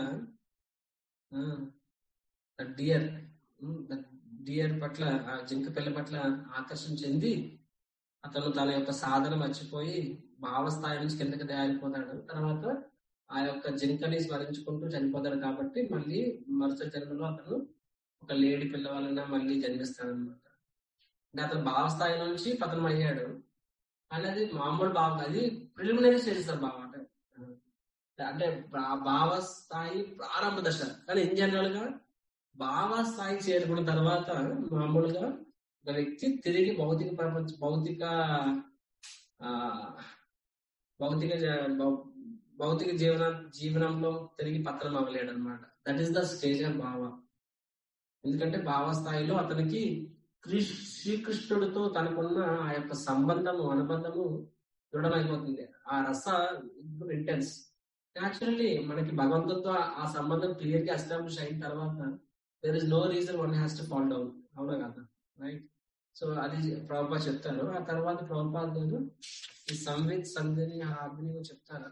డియర్ డియర్ పట్ల ఆ జింక పిల్ల పట్ల ఆకర్షణ చెంది అతను తన యొక్క సాధన మర్చిపోయి భావస్థాయి నుంచి కిందకి తయారిపోతాడు. తర్వాత ఆ యొక్క జింకని స్మరించుకుంటూ చనిపోతాడు. కాబట్టి మళ్ళీ మరుసటి జన్మలో అతను ఒక లేడీ పిల్ల వలన మళ్ళీ జన్మిస్తాడు అనమాట. అంటే అతను భావస్థాయి నుంచి పతనం అయ్యాడు. కానీ అది మామూలు భావ, అది ప్రిలిమినరీ స్టేజెస్ భావ అంటే అంటే భావస్థాయి ప్రారంభ దశ. కానీ ఇన్ జనరల్ గా భావస్థాయి చేరుకున్న తర్వాత మామూలుగా ఒక వ్యక్తి తిరిగి భౌతిక ప్రపంచ భౌతిక ఆ భౌతిక భౌతిక జీవన జీవనంలో తిరిగి పత్రం అవ్వలేడు అనమాట. That is the stage of bhava. ఎందుకంటే భావస్థాయిలో అతనికి శ్రీకృష్ణుడితో తనకున్న ఆ యొక్క సంబంధము అనుబంధము దృఢమైపోతుంది. ఆ రస ఇంటెన్స్. న్యాచురల్లీ మనకి భగవంతుడితో ఆ సంబంధం క్లియర్ గా ఎస్టాబ్లిష్ అయిన తర్వాత there is no reason one has to fall down. అవునా కదా, రైట్? సో అది ప్రభుపాద చెప్తారు. ఆ తర్వాత ప్రభుపాద గారు ఈ సంవిత్ సంధిని ఆ అగ్ని చెప్తారా?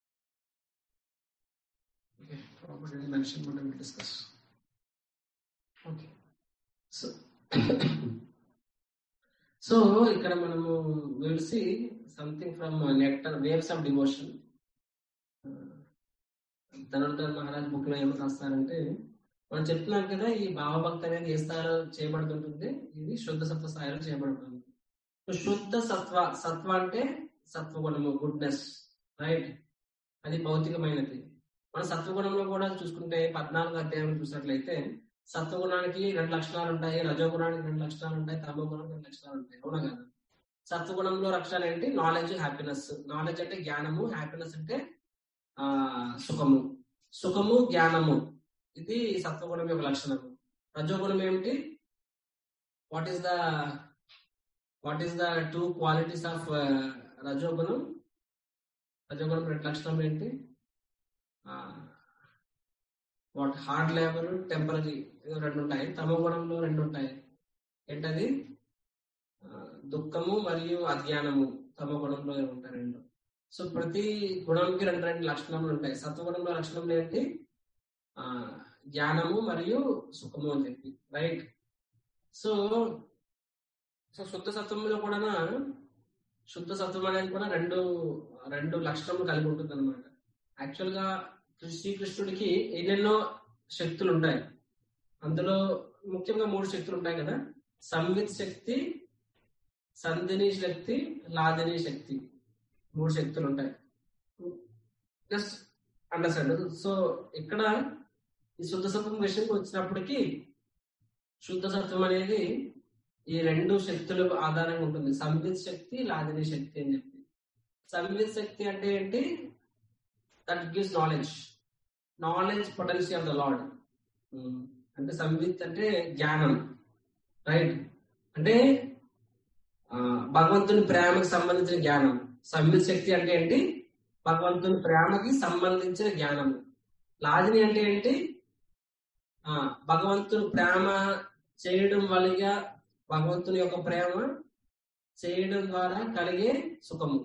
Okay, probably mention what I will discuss. Okay. So so ఇక్కడ మనము will see something from nectar waves of devotion. Dhanurdhar Maharaj book లో ఏమో రాస్తారంటే, మనం చెప్తున్నాం కదా ఈ భావభక్తి అనేది ఏ స్థాయిలో చేయబడుతుంటుంది, ఇది శుద్ధ సత్వ స్థాయిలో చేయబడుతుంది. శుద్ధ సత్వ, సత్వ అంటే సత్వగుణము, గుడ్నెస్, రైట్, అది భౌతికమైనది. మన సత్వగుణంలో కూడా చూసుకుంటే పద్నాలుగు అధ్యాయం చూసినట్లయితే సత్వగుణానికి రెండు లక్షణాలు ఉంటాయి, రజోగుణానికి రెండు లక్షణాలు ఉంటాయి, తమో గుణానికి రెండు లక్షణాలు ఉంటాయి, అవునా కదా? సత్వగుణంలో లక్షణాలు ఏంటి? Knowledge, happiness. నాలెడ్జ్ అంటే జ్ఞానము, హ్యాపీనెస్ అంటే ఆ సుఖము. సుఖము, జ్ఞానము, ఇది సత్వగుణం యొక్క లక్షణము. రజోగుణం ఏమిటి? What is the what is the two qualities of రజోగుణం? రజోగుణం రెండు లక్షణం ఏంటి? వాట్ హార్డ్ లేబర్, టెంపరీ, రెండు ఉంటాయి. తమో గుణంలో రెండు ఉంటాయి. ఏంటది? దుఃఖము మరియు అజ్ఞానము తమో గుణంలో ఉంటాయి రెండు. సో ప్రతి గుణంకి రెండు రెండు లక్షణములు ఉంటాయి. సత్వగుణంలో లక్షణములు ఏంటి? ఆ జ్ఞానము మరియు సుఖము అని చెప్పి, రైట్. సో సో శుద్ధ సత్వంలో కూడా శుద్ధ సత్వం అనేది కూడా రెండు రెండు లక్షణములు కలిగి ఉంటుంది అనమాట. యాక్చువల్ గా శ్రీకృష్ణుడికి ఎన్నెన్నో శక్తులు ఉంటాయి. అందులో ముఖ్యంగా మూడు శక్తులు ఉంటాయి కదా, సంవిత్ శక్తి, సంధిని శక్తి, లాదిని శక్తి, మూడు శక్తులు ఉంటాయి. Just understand. సో ఇక్కడ ఈ శుద్ధ సత్వం విషయంకి వచ్చినప్పటికీ శుద్ధ సత్వం అనేది ఈ రెండు శక్తుల ఆధారంగా ఉంటుంది, సంవిత్ శక్తి, లాదిని శక్తి అని చెప్పి. సంవిత్ శక్తి అంటే ఏంటి? That gives knowledge, knowledge potential of the lord. అంటే సంవిత్ అంటే జ్ఞానం, రైట్, అంటే భగవంతుని ప్రేమకి సంబంధించిన జ్ఞానం. సంవిత్ శక్తి అంటే ఏంటి? భగవంతుని ప్రేమకి సంబంధించిన జ్ఞానము. లాదిని అంటే ఏంటి? ఆ భగవంతుని ప్రేమ చేయడం వల్ల, భగవంతుని యొక్క ప్రేమ చేయడం ద్వారా కలిగే సుఖము.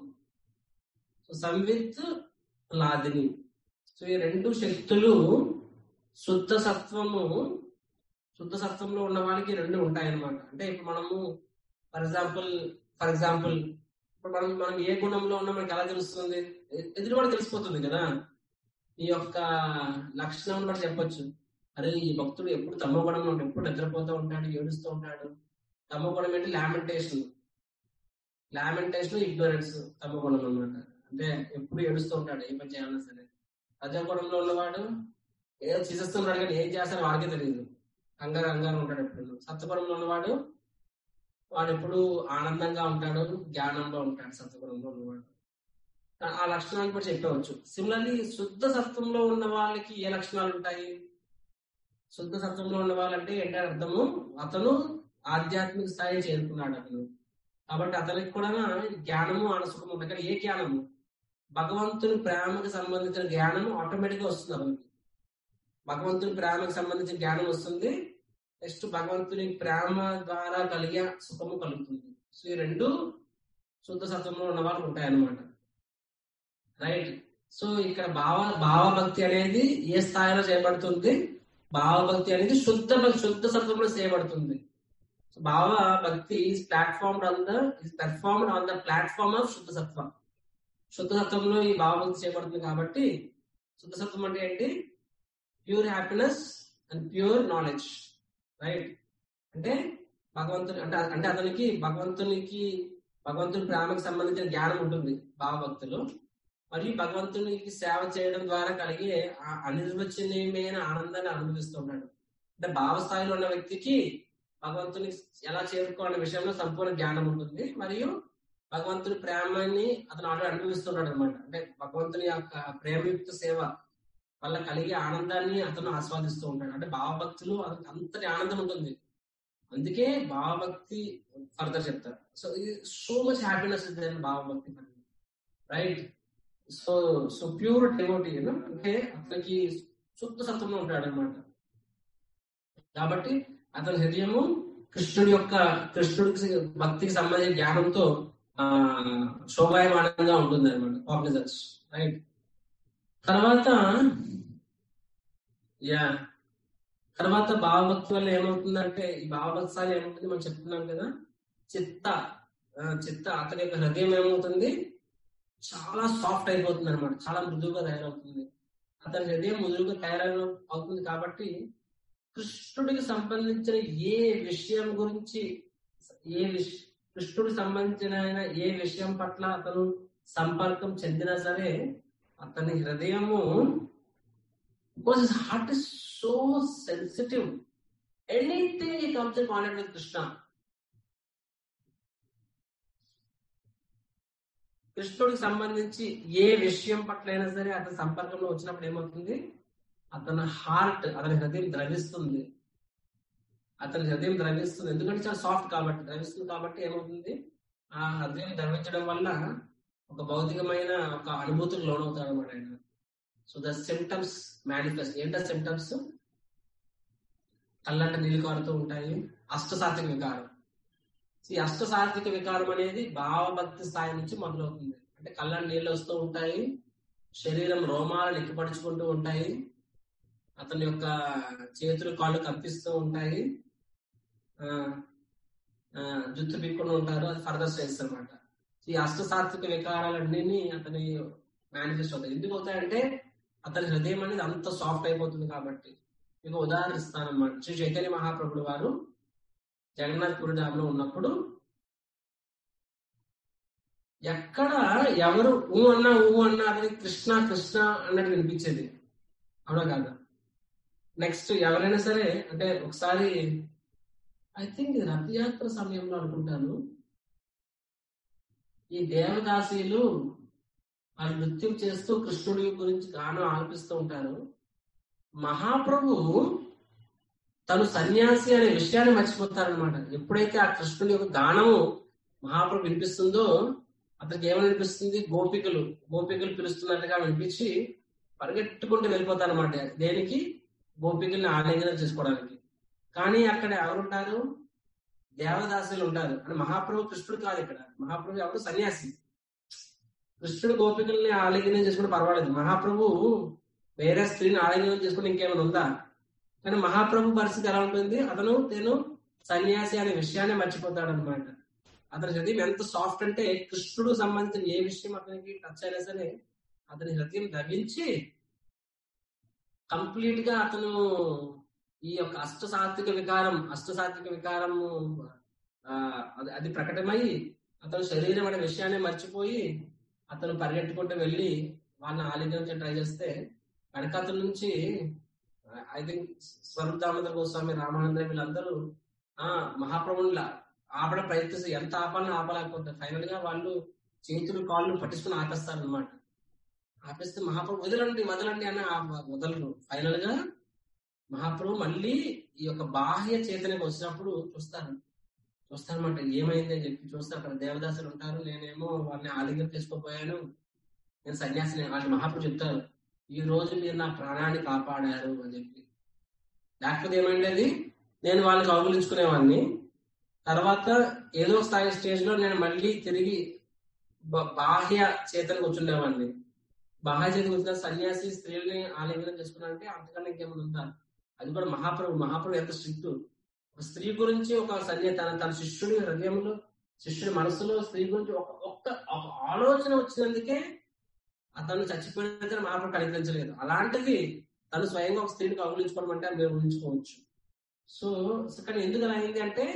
సో సంవిత్, లాదిని. సో ఈ రెండు శక్తులు శుద్ధ సత్వము, శుద్ధ సత్వంలో ఉన్న వాళ్ళకి రెండు ఉంటాయన్నమాట. అంటే ఇప్పుడు మనము ఫర్ ఎగ్జాంపుల్ ఫర్ ఎగ్జాంపుల్ ఇప్పుడు మనం మనం ఏ గుణంలో ఉన్నా మనకి ఎలా తెలుస్తుంది? ఎదురు కూడా తెలిసిపోతుంది కదా. ఈ యొక్క లక్షణం బట్టి చెప్పొచ్చు, అరే ఈ భక్తుడు ఎప్పుడు తమో గుణంలో ఉంటాడు, ఎప్పుడు నిద్రపోతూ ఉంటాడు, ఏడుస్తూ ఉంటాడు. తమో గుణం ఏంటి? లామెంటేషన్. లామెంటేషన్ ఇగ్నోరెన్స్ తమో గుణం అన్నమాట. అంటే ఎప్పుడు ఏడుస్తూ ఉంటాడు ఏ పని చేయాలన్నా సరే. రజోగుణంలో ఉన్నవాడు ఏదో చేసేస్తున్నాడు కానీ ఏం చేస్తారో వాడికే తెలియదు, కంగారు కంగారు ఉంటాడు ఎప్పుడు. సత్వగుణంలో ఉన్నవాడు వాడు ఎప్పుడు ఆనందంగా ఉంటాడు, జ్ఞానంలో ఉంటాడు సత్వగుణంలో ఉన్నవాడు. ఆ లక్షణాన్ని కూడా చెప్పవచ్చు. సిమిలర్లీ శుద్ధ సత్వంలో ఉన్న వాళ్ళకి ఏ లక్షణాలు ఉంటాయి? శుద్ధ సత్వంలో ఉన్న వాళ్ళంటే ఏంటంటే అర్థము, అతను ఆధ్యాత్మిక స్థాయి చేరుకున్నాడు అతను, కాబట్టి అతనికి కూడా జ్ఞానము, ఆనసుఖము ఉంటాయి. కానీ ఏ జ్ఞానము? భగవంతుని ప్రేమకు సంబంధించిన జ్ఞానం ఆటోమేటిక్ గా వస్తుంది అతనికి. భగవంతుని ప్రేమకు సంబంధించిన జ్ఞానం వస్తుంది, నెక్స్ట్ భగవంతుని ప్రేమ ద్వారా కలిగే సుఖము కలుగుతుంది. సో ఈ రెండు శుద్ధ సత్వంలో ఉన్న వాళ్ళు ఉంటాయన్నమాట, రైట్. సో ఇక్కడ భావ భావభక్తి అనేది ఏ స్థాయిలో చేయబడుతుంది? భావభక్తి అనేది శుద్ధ శుద్ధ సత్వంలో చేయబడుతుంది. Bhava bhakti is platformed on the is performed on the platform of shuddha sattva. శుద్ధ సత్వంలో ఈ భావభక్తి చేయబడుతుంది కాబట్టి శుద్ధ సత్వం అంటే ఏంటి? Pure happiness and pure knowledge, right. అంటే భగవంతుని అంటే అంటే అతనికి భగవంతునికి భగవంతుని ప్రేమకు సంబంధించిన జ్ఞానం ఉంటుంది భావభక్తులు, మరియు భగవంతునికి సేవ చేయడం ద్వారా కలిగే అనిర్వచనీయమైన ఆనందాన్ని అనుభవిస్తూ ఉంటాడు. అంటే భావస్థాయిలో ఉన్న వ్యక్తికి భగవంతుని ఎలా చేరుకోవాలనే విషయంలో సంపూర్ణ జ్ఞానం ఉంటుంది, మరియు భగవంతుని ప్రేమని అతను ఆల్రెడీ అనుభవిస్తున్నాడు అనమాట. అంటే భగవంతుని యొక్క ప్రేమయుక్త సేవ వల్ల కలిగే ఆనందాన్ని అతను ఆస్వాదిస్తూ ఉంటాడు. అంటే భావభక్తులు అంతటి ఆనందం ఉంటుంది, అందుకే భావభక్తి ఫర్దర్ చెప్తారు. So so much happiness is there భావభక్తి, right. So so pure devotee అంటే అతనికి శుద్ధ సత్వంలో ఉంటాడు అనమాట. కాబట్టి అతని హృదయము కృష్ణుడి యొక్క కృష్ణుడికి భక్తికి సంబంధించిన జ్ఞానంతో ఆ శోభాయమానంగా ఉంటుంది అనమాట, కాగ్నిజెన్స్, రైట్. తర్వాత యా తర్వాత భావభక్తి వల్ల ఏమవుతుందంటే, ఈ భావభక్తి సారి ఏమవుతుంది మనం చెప్తున్నాం కదా, చిత్త చిత్త అతని యొక్క హృదయం ఏమవుతుంది, చాలా సాఫ్ట్ అయిపోతుంది అనమాట, చాలా మృదువుగా తయారవుతుంది. అతని హృదయం మృదువుగా తయారవు అవుతుంది కాబట్టి కృష్ణుడికి సంబంధించిన ఏ విషయం గురించి, ఏ విష కృష్ణుడికి సంబంధించిన ఏ విషయం పట్ల అతను సంపర్కం చెందినా సరే, అతని హృదయము, because his heart is so sensitive, anything he comes in contact with Krishna. కృష్ణుడికి సంబంధించి ఏ విషయం పట్ల అయినా సరే అతని సంపర్కంలో వచ్చినప్పుడు ఏమవుతుంది, అతని హార్ట్, అతని హృదయం ద్రవిస్తుంది. అతని హృదయం ద్రవిస్తుంది ఎందుకంటే చాలా సాఫ్ట్ కాబట్టి, ద్రవిస్తుంది కాబట్టి ఏమవుతుంది, ఆ హృదయం ద్రవించడం వల్ల ఒక భౌతికమైన ఒక అనుభూతికి లోనవుతాడు అనమాట ఆయన. So the symptoms manifest. ఏంటో సిమ్టమ్స్, కళ్ళంట నీళ్ళు కారుతూ ఉంటాయి, అష్టసాత్విక వికారం. ఈ అష్టసాత్విక వికారం అనేది భావభక్తి స్థాయి నుంచి మొదలవుతుంది. అంటే కళ్ళంట నీళ్ళు వస్తూ ఉంటాయి, శరీరం రోమాలను ఎక్కిపడుచుకుంటూ ఉంటాయి, అతని యొక్క చేతులు కాళ్ళు కప్పిస్తూ ఉంటాయి, ఆ ఆ జుత్తు పిక్కుని ఉంటారు. అది ఫర్దర్ స్టేజ్ అనమాట. ఈ అష్టసాత్విక వికారాలన్నీ అతని మేనిఫెస్ట్ అవుతాయి. ఎందుకు అవుతాయంటే అతని హృదయం అనేది అంత సాఫ్ట్ అయిపోతుంది కాబట్టి. మీకు ఉదాహరణ ఇస్తానన్నమాట. శ్రీ చైతన్య మహాప్రభుడు వారు జగన్నాథ్ పురిధాంలో ఉన్నప్పుడు ఎక్కడ ఎవరు ఊ అన్నా ఊ అన్నా అది కృష్ణ కృష్ణ అన్నట్టు వినిపించేది, అవునా కాదా? నెక్స్ట్ ఎవరైనా సరే, అంటే ఒకసారి ఐ థింక్ రథయాత్ర సమయంలో అనుకుంటాను, ఈ దేవదాసీలు వాళ్ళు నృత్యం చేస్తూ కృష్ణుడి గురించి గానం ఆలపిస్తూ ఉంటారు. మహాప్రభు తను సన్యాసి అనే విషయాన్ని మర్చిపోతారనమాట. ఎప్పుడైతే ఆ కృష్ణుడి యొక్క గానము మహాప్రభు వినిపిస్తుందో అతనికి ఏమని వినిపిస్తుంది, గోపికలు గోపికలు పిలుస్తున్నట్టుగా వినిపించి పరిగెట్టుకుంటూ వెళ్ళిపోతారనమాట. దేనికి, గోపికల్ని ఆలింగనం చేసుకోవడానికి. కానీ అక్కడ ఎవరుంటారు, దేవదాసులు ఉంటారు. అంటే మహాప్రభు కృష్ణుడు కాదు, ఇక్కడ మహాప్రభు ఎవరు, సన్యాసి. కృష్ణుడు గోపికల్ని ఆలింగనం చేసుకుంటే పర్వాలేదు, మహాప్రభు వేరే స్త్రీని ఆలింగనం చేసుకుంటే ఇంకేమైనా ఉందా? కానీ మహాప్రభు పరిస్థితి ఎలా ఉంటుంది, అతను నేను సన్యాసి అనే విషయాన్ని మర్చిపోతాడు అనమాట. అతని హృదయం ఎంత సాఫ్ట్ అంటే కృష్ణుడు సంబంధించిన ఏ విషయం అతనికి టచ్ అయినా సరే అతని హృదయం ద్రవించి కంప్లీట్ గా అతను ఈ యొక్క అష్టసాత్విక వికారం అష్టసాత్విక వికారము అది ప్రకటమై అతను శరీరం అనే విషయాన్ని మర్చిపోయి అతను పరిగెట్టుకుంటూ వెళ్ళి వాళ్ళని ఆలింగనం ట్రై చేస్తే వెనకాతల నుంచి ఐ థింక్ స్వరూప్ దామోదర్ గోస్వామి, రామానంద వీళ్ళందరూ ఆ మహాప్రభుని ఆపడం ప్రయత్నిస్తే ఎంత ఆపాలని ఆపలేకపోతారు. ఫైనల్ గా వాళ్ళు చేతులు కాళ్ళు పట్టించుకుని ఆపేస్తారు అనమాట. ఆపేస్తే మహాప్రభు వదలండి వదలండి అని వదలరు. ఫైనల్ గా మహాప్రభు మళ్ళీ ఈ యొక్క బాహ్య చేతనకి వచ్చినప్పుడు చూస్తారు చూస్తారనమాట ఏమైంది అని చెప్పి చూస్తారు. అక్కడ దేవదాసులు ఉంటారు, నేనేమో వాళ్ళని ఆలింగనం చేసుకోపోయాను, నేను సన్యాసిని. వాళ్ళు మహాప్రభు చెప్తారు, ఈ రోజు మీరు నా ప్రాణాన్ని కాపాడారు అని చెప్పి. లేకపోతే ఏమైంది, నేను వాళ్ళకి కౌగులించుకునేవాడిని, తర్వాత ఏదో స్థాయి స్టేజ్ లో నేను మళ్ళీ తిరిగి బాహ్య చేతనకు వచ్చుండేవాడిని. బాహ్య చేతకు వచ్చిన సన్యాసి స్త్రీలని ఆలింగనం చేసుకున్నారంటే అంతకన్నా ఇంకేమైనా ఉందా? అది కూడా మహాప్రభు మహాప్రభు ఎంత స్ట్రిక్ట్. ఒక స్త్రీ గురించి ఒక సన్య తన తన శిష్యుడి హృదయంలో శిష్యుడి మనసులో స్త్రీ గురించి ఒక ఒక్క ఒక ఆలోచన వచ్చినందుకే అతను చచ్చిపోయిన మహాప్రభు కనిపించలేదు. అలాంటిది తను స్వయంగా ఒక స్త్రీని కౌగులించుకోవడం అంటే మీరు ఊహించుకోవచ్చు. సో కానీ ఎందుకు అలా అయింది అంటే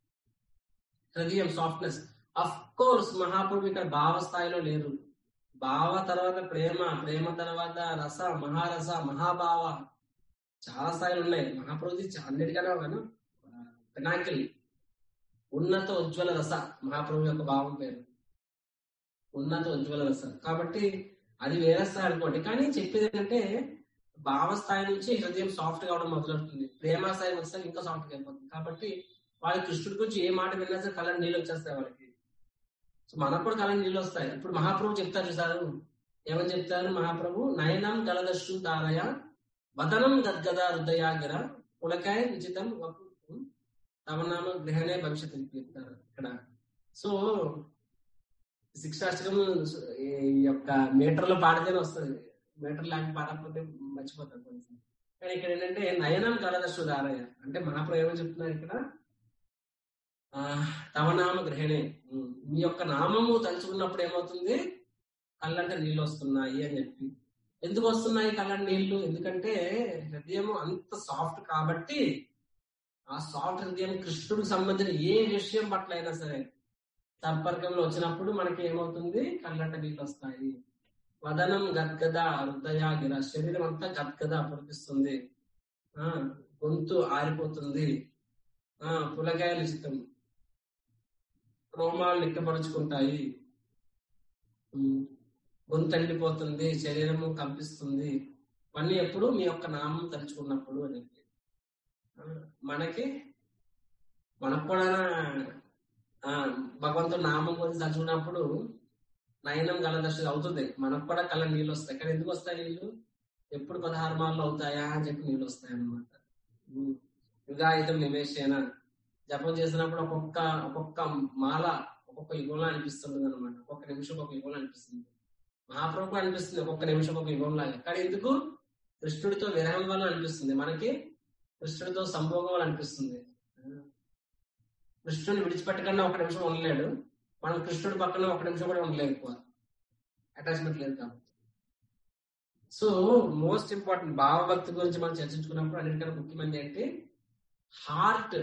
హృదయం సాఫ్ట్నెస్. అఫ్ కోర్స్ మహాప్రభు ఇక్కడ భావ స్థాయిలో లేరు. భావ తర్వాత ప్రేమ, ప్రేమ తర్వాత రస, మహారస, మహాభావ, చాలా స్థాయిలు ఉన్నాయి. మహాప్రభుది అన్నిటికన్నా పినాకిల్, ఉన్నత ఉజ్వల రస మహాప్రభు యొక్క భావం పేరు, ఉన్నత ఉజ్వల రస. కాబట్టి అది వేరే స్థాయి అనుకోండి. కానీ చెప్పేది ఏంటంటే భావ స్థాయి నుంచి హృదయం సాఫ్ట్ కావడం మొదలవుతుంది, ప్రేమ స్థాయి వస్తే ఇంకా సాఫ్ట్ గా అయిపోతుంది. కాబట్టి వాళ్ళ కృష్ణుడి గురించి ఏ మాట విన్నా సరే కళ్ళని నీళ్ళు వచ్చేస్తాయి వాళ్ళకి. సో మనకు కూడా కళ్ళని నీళ్ళు వస్తాయి. ఇప్పుడు మహాప్రభు చెప్తారు చూసారు, ఏమని చెప్తారు మహాప్రభు, నయనం గలదస్సు దారయ వదనం గద్గద హృదయాగిర పులకాయ విచితం తమనామ గ్రహణే భవిష్యత్తు చెప్తారు ఇక్కడ. సో శిక్షాష్టకం ఈ యొక్క మీటర్లో పాడితేనే వస్తుంది, మీటర్ లాంటి పాడకపోతే మర్చిపోతారు కొంచెం. కానీ ఇక్కడ ఏంటంటే నయనం కలదశుధారయ అంటే మహాప్రభు ఏమని చెప్తున్నారు ఇక్కడ, ఆ తవనామ గ్రహణే, మీ యొక్క నామము తలుచుకున్నప్పుడు ఏమవుతుంది, కళ్ళంట నీళ్ళు వస్తున్నాయి అని చెప్పి. ఎందుకు వస్తున్నాయి కళ్ళంట నీళ్లు? ఎందుకంటే హృదయం అంత సాఫ్ట్ కాబట్టి, ఆ సాఫ్ట్ హృదయం కృష్ణుడికి సంబంధించిన ఏ విషయం పట్ల అయినా సరే సంపర్కంలో వచ్చినప్పుడు మనకి ఏమవుతుంది, కళ్ళంట నీళ్ళు వస్తాయి. వదనం గద్గద హృదయాగిర, శరీరం అంతా గద్గద పురిపిస్తుంది, ఆ గొంతు ఆరిపోతుంది, ఆ పులకాయలు ఇష్టం, రోమాలు నిక్కపరుచుకుంటాయి, గొంతు ఎండిపోతుంది, శరీరము కంపిస్తుంది. ఇవన్నీ ఎప్పుడు మీ యొక్క నామం తలుచుకున్నప్పుడు అనేది. మనకి మనకు కూడా ఆ భగవంతుడు నామం గురించి తలుచుకున్నప్పుడు నయనం గలదర్శి అవుతుంది, మనకు కూడా కళ్ళ నీళ్ళు వస్తాయి. కానీ ఎందుకు వస్తాయి నీళ్లు? ఎప్పుడు పదహారు మార్లు అవుతాయా అని చెప్పి నీళ్ళు వస్తాయి అన్నమాట. యుగాయుధం నివేశేన జపం చేసినప్పుడు ఒక్కొక్క ఒక్కొక్క మాల ఒక్కొక్క యుగంలో అనిపిస్తుంది అనమాట. ఒక్కొక్క నిమిషం ఒక్కొక్క యుగంలో అనిపిస్తుంది. మహాప్రభుకు అనిపిస్తుంది ఒక్కొక్క నిమిషం ఒక యుగంలాగా. కానీ ఎందుకు? కృష్ణుడితో విరహం వల్ల అనిపిస్తుంది, మనకి కృష్ణుడితో సంభోగం వల్ల అనిపిస్తుంది. కృష్ణుడిని విడిచిపెట్టకుండా ఒక నిమిషం ఉండలేడు, మనం కృష్ణుడి పక్కన ఒక నిమిషం కూడా ఉండలేదు, ఎక్కువ అటాచ్మెంట్ లేదు కాబట్టి. సో మోస్ట్ ఇంపార్టెంట్ భావభక్తి గురించి మనం చర్చించుకున్నప్పుడు అన్నిటికన్నా ముఖ్యమైనది ఏంటి, హార్ట్.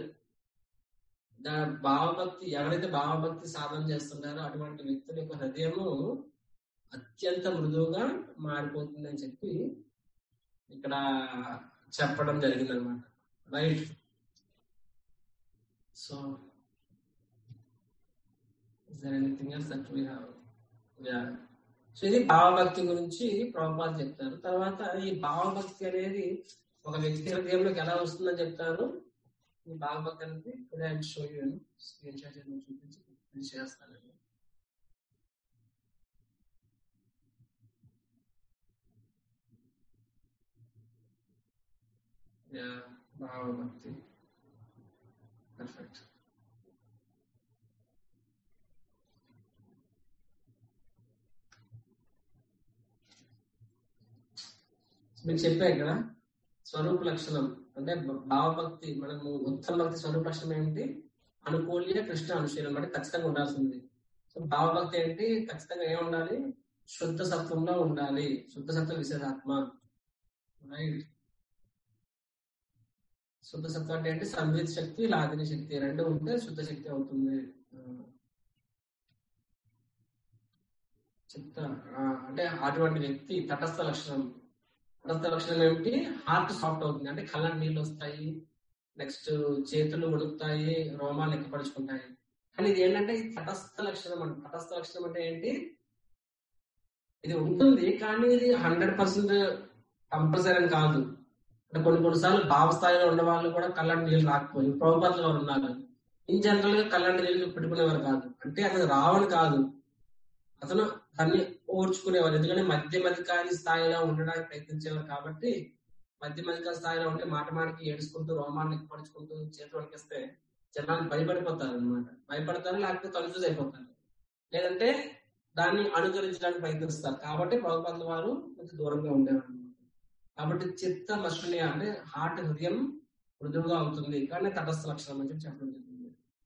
భావభక్తి ఎవరైతే భావభక్తి సాధన చేస్తున్నారో అటువంటి వ్యక్తుల యొక్క హృదయము అత్యంత మృదువుగా మారిపోతుంది అని చెప్పి ఇక్కడ చెప్పడం జరిగింది అనమాట. Right. So anything else that we have? Yeah. సో ఇది భావభక్తి గురించి ప్రభుపాద చెప్తారు. తర్వాత ఈ భావభక్తి అనేది ఒక వ్యక్తి హృదయంలోకి ఎలా వస్తుందని చెప్తారు. ఈ భావభక్తి అనేది షో యూ స్క్రీన్ షాట్ చూపించి చేస్తాను. Yeah, భావభక్తి. పర్ఫెక్ట్. మీకు చెప్పా ఇక్కడ స్వరూప లక్షణం అంటే భావభక్తి. మనము ఉత్తమ భక్తి స్వరూప లక్షణం ఏంటి? అనుకూల్య కృష్ణ అనుశీలం అంటే ఖచ్చితంగా ఉండాల్సింది. సో భావభక్తి ఏంటి? ఖచ్చితంగా ఏం ఉండాలి? శుద్ధ సత్వంలో ఉండాలి. శుద్ధ సత్వ విశేషాత్మ. రైట్. శుద్ధ సత్వం అంటే ఏంటి? సంవిత్ శక్తి, లాదిని శక్తి రెండు ఉంటే శుద్ధ శక్తి అవుతుంది. చెప్తా అంటే అటువంటి వ్యక్తి తటస్థ లక్షణం. తటస్థ లక్షణం ఏమిటి? హార్ట్ సాఫ్ట్ అవుతుంది అంటే కళ్ళ నీళ్ళు వస్తాయి, నెక్స్ట్ చేతులు వణుకుతాయి, రోమాలు ఎక్కపరుచుకుంటాయి. కానీ ఇది ఏంటంటే ఇది తటస్థ లక్షణం అంటే. తటస్థ లక్షణం అంటే ఏంటి? ఇది ఉంటుంది కానీ ఇది హండ్రెడ్ పర్సెంట్ కంపల్సరీ అని కాదు. అంటే కొన్ని కొన్నిసార్లు భావస్థాయిలో ఉన్న వాళ్ళు కూడా కళ్ళంటి నీళ్ళు రాకపోయి ప్రభుపాదులు వారు ఉన్నారు. ఇన్ జనరల్ గా కళ్ళంటి నీళ్ళు పెట్టుకునేవారు కాదు. అంటే అతను రావని కాదు, అతను దాన్ని ఓర్చుకునేవారు. ఎందుకంటే మధ్య మధికారి స్థాయిలో ఉండడానికి ప్రయత్నించేవారు కాబట్టి మధ్య మధికారి స్థాయిలో ఉంటే మాట మాటకి ఏడుచుకుంటూ రోమాన్ని పడుచుకుంటూ చేతులు వణికిస్తే జనాలు భయపడిపోతారు అనమాట. భయపడతారు, లేకపోతే కన్ఫ్యూజ్ అయిపోతారు, లేదంటే దాన్ని అనుకరించడానికి ప్రయత్నిస్తారు. కాబట్టి ప్రభుపాదుల వారు కొంచెం దూరంగా ఉండేవారు. కాబట్టి చిత్త మశ్రుణ్య అంటే హార్ట్ హృదయం మృదువుగా అవుతుంది కానీ తటస్థ లక్షణం అని చెప్పి చెప్పడం జరిగింది.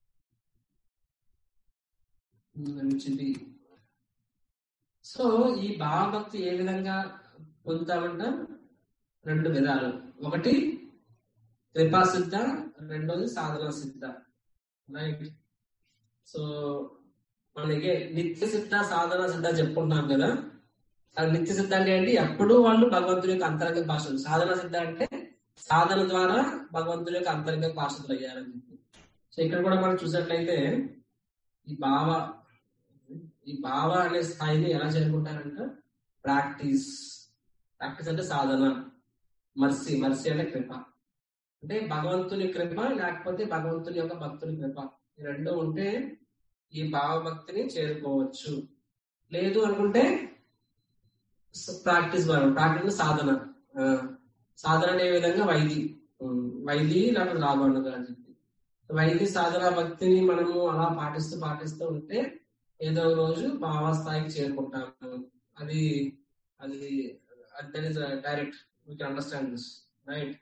సో ఈ భావభక్తి ఏ విధంగా పొందుతామంట? రెండు విధాలు. ఒకటి కృపా సిద్ధ, రెండోది సాధన సిద్ధ. రైట్. సో మనకి నిత్య సిద్ధ, సాధన సిద్ధ చెప్పుకుంటున్నాం కదా. నిత్య సిద్ధ అంటే ఏంటి? ఎప్పుడు వాళ్ళు భగవంతుడి యొక్క అంతరంగ భాషలు. సాధన సిద్ధ అంటే సాధన ద్వారా భగవంతుడి యొక్క అంతరంగ భాషలు అయ్యారని చెప్పి. సో ఇక్కడ కూడా మనం చూసినట్లయితే ఈ భావ ఈ భావ అనే స్థాయిని ఎలా చేరుకుంటారంట? ప్రాక్టీస్. ప్రాక్టీస్ అంటే సాధన. మర్సీ. మర్సీ అంటే కృప. అంటే భగవంతుని కృప లేకపోతే భగవంతుని యొక్క భక్తుని కృప, ఈ రెండు ఉంటే ఈ భావభక్తిని చేరుకోవచ్చు. లేదు అనుకుంటే ప్రాక్టీస్ ద్వారా. ప్రాక్టీస్ సాధన. సాధన అనే విధంగా వైది వైది లేకపోతే రాబోడు అని చెప్పి వైది సాధన భక్తిని మనము అలా పాటిస్తూ పాటిస్తూ ఉంటే ఏదో రోజు భావస్థాయికి చేరుకుంటాము. అది అది that is direct. We can understand this. Right.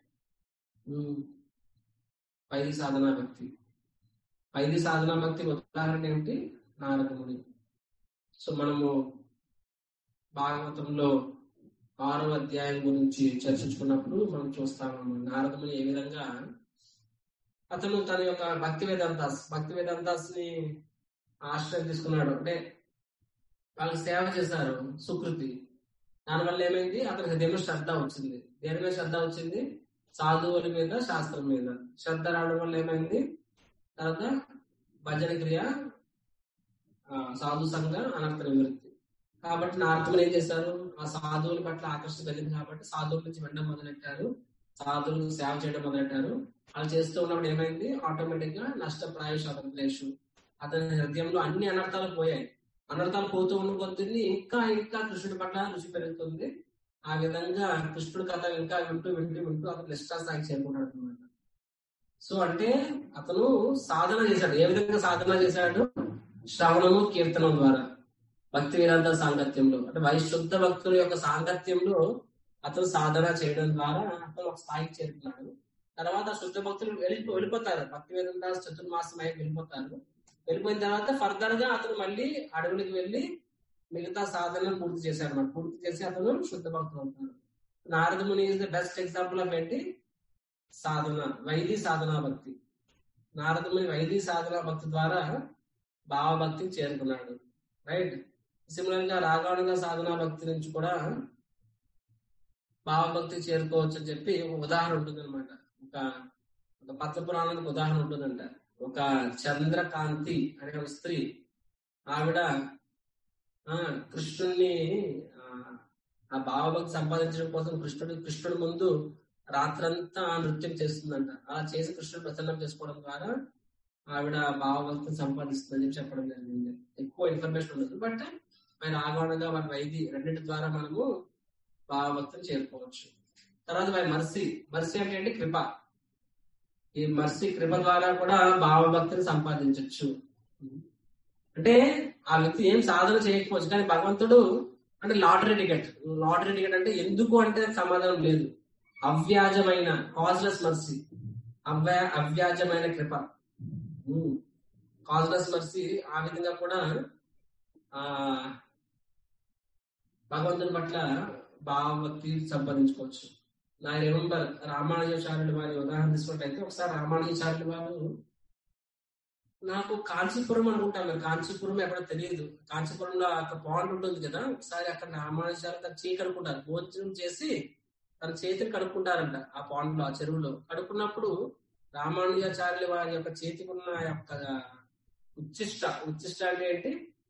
వైది సాధనా భక్తి. వైది సాధనా భక్తి ఉదాహరణ ఏమిటి? నారదముని. సో మనము భాగవతంలో ఆరో అధ్యాయం గురించి చర్చించుకున్నప్పుడు మనం చూస్తాము నారదముని ఏ విధంగా అతను తన యొక్క భక్తి వేదాంతాస్ భక్తి వేదాంతాస్ ని ఆశ్రయం తీసుకున్నాడు. అంటే వాళ్ళకి సేవ చేశారు, సుకృతి. దానివల్ల ఏమైంది? అతనికి హృదయంలో శ్రద్ధ వచ్చింది. దేని మీద శ్రద్ధ వచ్చింది? సాధువుల మీద, శాస్త్రం మీద శ్రద్ధ రావడం వల్ల ఏమైంది? తర్వాత భజన క్రియ, సాధు సంఘ, అనర్థ నివృత్తి. కాబట్టి నారదులు ఏం చేశారు? ఆ సాధువుల పట్ల ఆకర్షణ కలిగింది కాబట్టి సాధువుల నుంచి వెంట మొదలెట్టారు, సాధువులకు సేవ చేయడం మొదలెట్టారు. అలా చేస్తూ ఉన్నప్పుడు ఏమైంది? ఆటోమేటిక్ గా నష్టప్రాయుష అతను అతని హృదయంలో అన్ని అనర్థాలు పోయాయి. అనర్థాలు పోతూ ఉన్న కొద్ది ఇంకా ఇంకా కృష్ణుడి పట్ల రుచి పెరుగుతుంది. ఆ విధంగా కృష్ణుడి కథ ఇంకా వింటూ వింటూ వింటూ అతను నిష్ఠాస్థాయికి చేరుకున్నాడు అనమాట. సో అంటే అతను సాధన చేశాడు. ఏ విధంగా సాధన చేశాడు? శ్రవణము, కీర్తనం ద్వారా, భక్తి వేదాంత సాంగత్యంలో, అంటే వైశుద్ధ భక్తుల యొక్క సాంగత్యంలో అతను సాధన చేయడం ద్వారా అతను ఒక స్థాయికి చేరుకున్నాడు. తర్వాత శుద్ధ భక్తులు వెళ్ళి వెళ్ళిపోతారు భక్తి వేదాంత చతుర్మాసం అయి వెళ్ళిపోతారు. వెళ్ళిపోయిన తర్వాత ఫర్దర్ గా అతను మళ్ళీ అడవులకు వెళ్ళి మిగతా సాధనను పూర్తి చేశాడు అన్నమాట. పూర్తి చేసి అతను శుద్ధ భక్తులు అవుతారు. Naradamuni is the best example of ఏంటి? సాధన, వైది సాధనా భక్తి. నారదముని వైది సాధనా భక్తి ద్వారా భావభక్తికి చేరుకున్నాడు. రైట్. సిమిలర్ గా రాగానుగా సాధనా భక్తి నుంచి కూడా భావభక్తికి చేరుకోవచ్చు అని చెప్పి ఒక ఉదాహరణ ఉంటుంది అనమాట. ఒక ఒక పద్మ పురాణానికి ఉదాహరణ ఉంటుందంట. ఒక చంద్రకాంతి అనే ఒక స్త్రీ, ఆవిడ ఆ కృష్ణుడిని ఆ భావభక్తి సంపాదించడం కోసం కృష్ణుడి కృష్ణుడి ముందు రాత్రంతా నృత్యం చేస్తుందంట. అలా చేసి కృష్ణుడు ప్రసన్నం చేసుకోవడం ద్వారా ఆవిడ భావభక్తిని సంపాదిస్తుందని చెప్పి చెప్పడం జరిగింది. ఎక్కువ ఇన్ఫర్మేషన్ ఉండదు, బట్ ఆయన ఆగమనగా మన వైది రెండింటి ద్వారా మనము భావభక్తిని చేరుకోవచ్చు. తర్వాత మరి మర్సీ. మర్సీ అంటే ఏంటి? కృప. ఈ మర్సీ కృప ద్వారా కూడా భావభక్తిని సంపాదించవచ్చు. అంటే ఆ వ్యక్తి ఏం సాధన చేయకపోవచ్చు, కానీ భగవంతుడు అంటే లాటరీ టికెట్. లాటరీ టికెట్ అంటే ఎందుకు అంటే సమాధానం లేదు. అవ్యాజమైన కాజ్లెస్ మర్సీ, అవ్యా అవ్యాజమైన కృప, కాజ్లెస్ మర్సీ. ఆ విధంగా కూడా ఆ భగవంతుని పట్ల భావభక్తి సంపాదించుకోవచ్చు. నా రిమెంబర్ రామానుజాచార్యులు వారి ఉదాహరణ తీసుకున్నట్టయితే, ఒకసారి రామానుజాచార్యులు వారు నాకు కాంచీపురం అనుకుంటాను, కాంచీపురం ఎక్కడో తెలియదు, కాంచీపురంలో ఒక పాండ్ ఉంటుంది కదా, ఒకసారి అక్కడ రామానుజాచార్యులు తన చేయి కడుక్కుంటారు. భోజనం చేసి తన చేతిని కడుక్కుంటారంట ఆ పాండ్ లో, ఆ చెరువులో. కడుక్కున్నప్పుడు రామానుజాచార్యులు వారి యొక్క చేతికి ఉన్న యొక్క ఉచ్చిష్ట ఉచ్చిష్ట అంటే ఏంటి?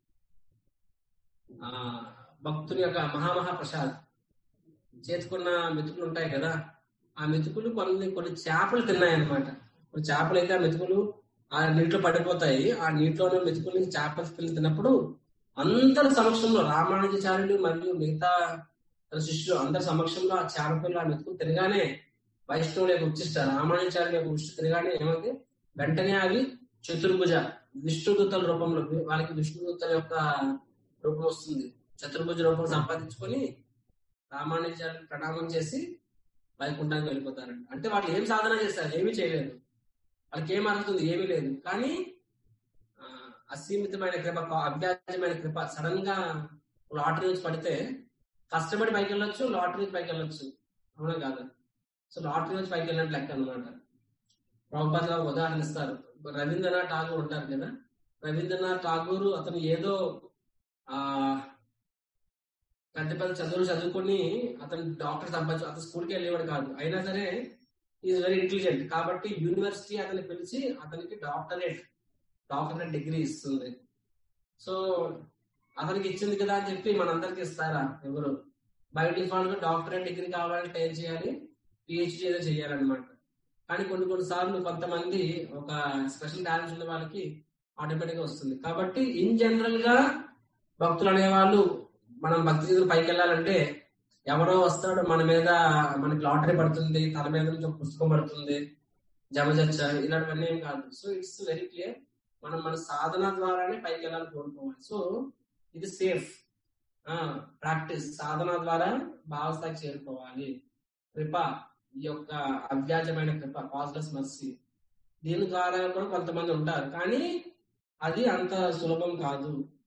ఆ భక్తుని యొక్క మహామహా ప్రసాద్. చేతుకున్న మెతుకులు ఉంటాయి కదా, ఆ మెతుకులు కొన్ని కొన్ని చేపలు తిన్నాయి అనమాట. కొన్ని చేపలు అయితే ఆ మెతుకులు ఆ నీటిలో పడిపోతాయి. ఆ నీటిలోనే మెతుకులు చేపలు పిల్లలు తిన్నప్పుడు అందరి సమక్షంలో రామానుజాచార్యులు మరియు మిగతా శిష్యులు అందరి సమక్షంలో ఆ చేప పిల్లలు ఆ మెతుకులు తినగానే వైష్ణవుల యొక్క ఉచ్చిష్ట రామానుజాచార్యుల యొక్క ఉచిష్ట తినగానే ఏమైంది? వెంటనే అవి చతుర్భుజ విష్ణుదూతల రూపంలో, వాళ్ళకి విష్ణుదూతల యొక్క రూపం వస్తుంది. చతుర్భుజ రూపం సంపాదించుకొని రామానుజాచార్యులు ప్రణామం చేసి వైకుంఠానికి వెళ్ళిపోతారంట. అంటే వాళ్ళు ఏం సాధన చేస్తారు? ఏమీ చేయలేదు. వాళ్ళకి ఏం అందుతుంది? ఏమీ లేదు. కానీ అసీమితమైన కృప, అవ్యాజమైన కృప. సడన్ గా లాటరీ నుంచి పడితే కష్టపడి పైకి వెళ్ళొచ్చు, లాటరీ నుంచి పైకి వెళ్ళొచ్చు, అవునా కాదు? సో లాటరీ నుంచి పైకి వెళ్ళినట్టు లెక్క అనమాట. ప్రభుపాద ఉదాహరణ ఇస్తారు. రవీంద్రనాథ్ ఠాగూర్ ఉంటారు కదా, రవీంద్రనాథ్ ఠాగూర్ అతను ఏదో ఆ పెద్ద పెద్ద చదువులు చదువుకొని అతను డాక్టర్ సంపాదించు, అతను స్కూల్కి వెళ్ళేవాడు కాదు. అయినా సరే ఈజ్ వెరీ ఇంటెలిజెంట్. కాబట్టి యూనివర్సిటీ అతన్ని పిలిచి అతనికి డాక్టరేట్ డాక్టరేట్ డిగ్రీ ఇస్తుంది. సో అతనికి ఇచ్చింది కదా అని చెప్పి మనందరికి ఇస్తారా? ఎవరు? బై డిఫాల్ట్ గా డాక్టరేట్ డిగ్రీ కావాలంటే ఏం చేయాలి? పిహెచ్డీ ఏదో చేయాలన్నమాట. కానీ కొన్ని కొన్ని సార్లు కొంతమంది ఒక స్పెషల్ టాలెంట్స్ ఉన్న వాళ్ళకి ఆటోమేటిక్ గా వస్తుంది. కాబట్టి ఇన్ జనరల్ గా భక్తులు అనేవాళ్ళు మనం భక్తి జీవితం పైకి వెళ్ళాలంటే ఎవరో వస్తాడు మన మీద, మనకి లాటరీ పడుతుంది, తన మీద నుంచి ఒక పుస్తకం పడుతుంది, జమజచ్చ, ఇలాంటివన్నీ ఏం కాదు. సో ఇట్స్ వెరీ క్లియర్, మనం మన సాధన ద్వారానే పైకి వెళ్ళాలని కోరుకోవాలి. సో ఇది సేఫ్ ప్రాక్టీస్. సాధన ద్వారా భావస్థాయికి చేరుకోవాలి. కృప ఈ యొక్క అవ్యాజమైన కృప, కాజ్లెస్ మర్సీ, దీని ద్వారా కూడా కొంతమంది ఉంటారు, కానీ అది అంత సులభం కాదు.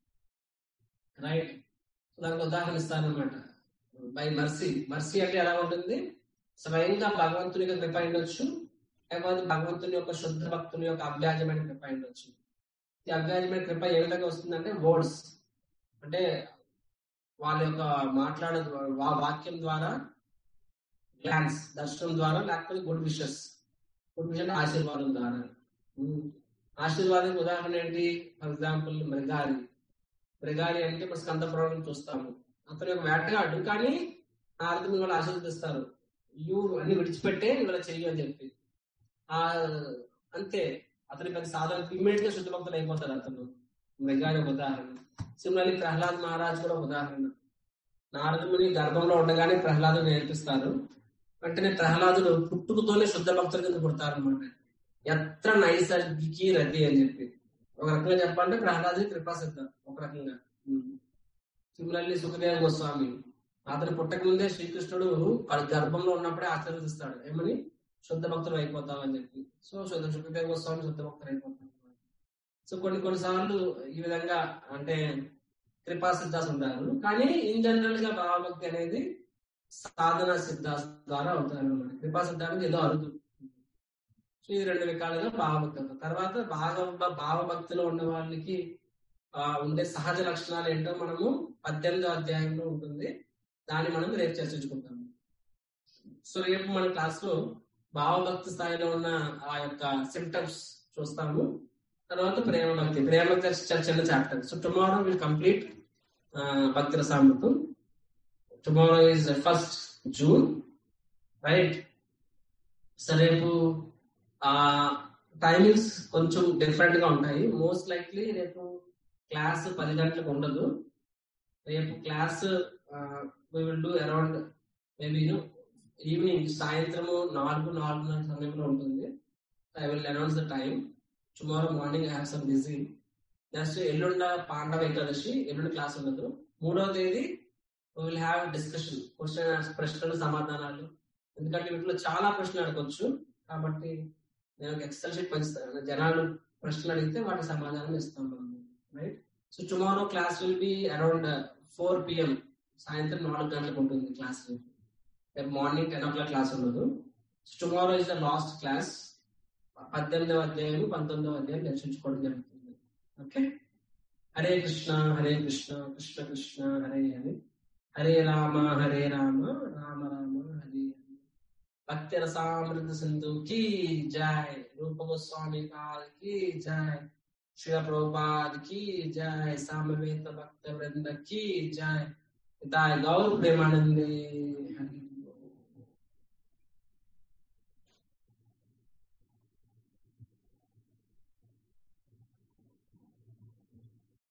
రైట్. దానికి ఉదాహరణ ఇస్తానమాట. By mercy. మర్సీ అంటే ఎలా ఉంటుంది? స్వయంగా భగవంతుని యొక్క కృప ఉండొచ్చు, లేకపోతే భగవంతుని యొక్క శుద్ధ భక్తుని యొక్క అవ్యాజమైన కృప ఉండొచ్చు. ఈ అవ్యాజమైన కృప ఏ విధంగా వస్తుందంటే వర్డ్స్, అంటే వాళ్ళ యొక్క మాట్లాడే వాక్యం ద్వారా, గ్లాన్స్ దర్శనం ద్వారా, లేకపోతే గుడ్ విషెస్. గుడ్ విషెస్ ఆశీర్వాదం ద్వారా. ఆశీర్వాదం ఉదాహరణ ఏంటి? For example మృగారి. మృగారి అంటే మన స్కంద పురాణం చూస్తాము. అతని యొక్క వేటగాడు, కానీ నారదుని వాళ్ళు ఆశీర్వదిస్తారు, యూ అన్ని విడిచిపెట్టే ఇవాళ చెయ్యి అని చెప్పి. ఆ అంతే, అతని పెద్ద సాధన ఇమ్మీడియట్ గా శుద్ధ భక్తులు అయిపోతారు అతను. మృగారి ఒక ఉదాహరణ. సిమిలర్లీ ప్రహ్లాద్ మహారాజ్ కూడా ఉదాహరణ. నారదుని గర్భంలో ఉండగానే ప్రహ్లాదుని నేర్పిస్తారు. వెంటనే ప్రహ్లాదుడు పుట్టుకతోనే శుద్ధ భక్తుల కింద పుడతారు అనమాట. ఎత్ర నైసర్గికి రతి అని చెప్పి. ఒక రకంగా చెప్పాలంటే ప్రహ్లాదుని కృపాసిద్ధ ఒక రకంగా. సిమిలర్లీ సుఖదేవ గోస్వామి, అతను పుట్టక ముందే శ్రీకృష్ణుడు వాళ్ళ గర్భంలో ఉన్నప్పుడే ఆశీర్వదిస్తాడు, ఏమని? శుద్ధ భక్తులు అయిపోతావు అని చెప్పి. సో శుద్ధ సుఖదేవ గోస్వామి శుద్ధ భక్తులు అయిపోతారు. సో కొన్ని కొన్నిసార్లు ఈ విధంగా అంటే కృపా సిద్ధాస్ ఉంటారు, కానీ ఇన్ జనరల్ గా భావభక్తి అనేది సాధన సిద్ధాస్ ద్వారా అవుతారు అనమాట. కృపా సిద్ధానికి ఏదో అరుదు. సో ఈ రెండు రకాలుగా భావభక్తి అవుతారు. తర్వాత భావ భావభక్తిలో ఉన్న వాళ్ళకి ఆ ఉండే సహజ లక్షణాలు ఏంటో మనము పద్దెనిమిదో అధ్యాయంలో ఉంటుంది, దాన్ని మనం రేపు చర్చించుకుంటాము. సో రేపు మన క్లాస్ లో భావభక్తి స్థాయిలో ఉన్న ఆ యొక్క సిమ్టమ్స్ చూస్తాము. తర్వాత ప్రేమ భక్తి, ప్రేమ చర్చ chapter. So tomorrow will complete Bhakti Rasamritam. Tomorrow is first June, right? So రేపు ఆ టైమింగ్స్ కొంచెం డిఫరెంట్ గా ఉంటాయి. మోస్ట్ లైక్లీ రేపు క్లాస్ పది గంటలకు ఉండదు. రేపు class we will do around maybe evening, సాయంత్రము నాలుగు నాలుగున్నర సమయంలో ఉంటుంది. I will announce the time. Tomorrow morning I have some busy. Next ఎల్లుండ పాండవ ఏకాదశి, ఎల్లుండి క్లాస్ ఉండదు. మూడవ తేదీ విల్ హ్యావ్ డిస్కషన్, క్వశ్చన్ ప్రశ్నలు సమాధానాలు. ఎందుకంటే వీటిలో చాలా ప్రశ్నలు అడగొచ్చు, కాబట్టి నేను ఎక్సెల్ షీట్ పంచుతాను. జనాలు ప్రశ్నలు అడిగితే వాటి సమాధానం ఇస్తాం మనం, right? So tomorrow class will be around four PM, సాయంత్రం నాలుగు గంటలకు ఉంటుంది క్లాస్. రేపు morning ten o'clock class ఉండదు. Tomorrow is the last class. పద్దెనిమిదవ అధ్యాయం పంతొమ్మిదవ అధ్యాయం చర్చించుకోవడం జరుగుతుంది. ఓకే. హరే కృష్ణ హరే కృష్ణ కృష్ణ కృష్ణ హరే హరే, హరే రామ హరే రామ రామ రామ హరే హరే. భక్తి రసామృత సింధు కీ జై, రూప గోస్వామి కాల్ కీ జై, శ్రీల ప్రభుపాద్ కీ జై, సామవేత భక్త వృంద కీ జై, గౌర్ ప్రేమానందే హరి.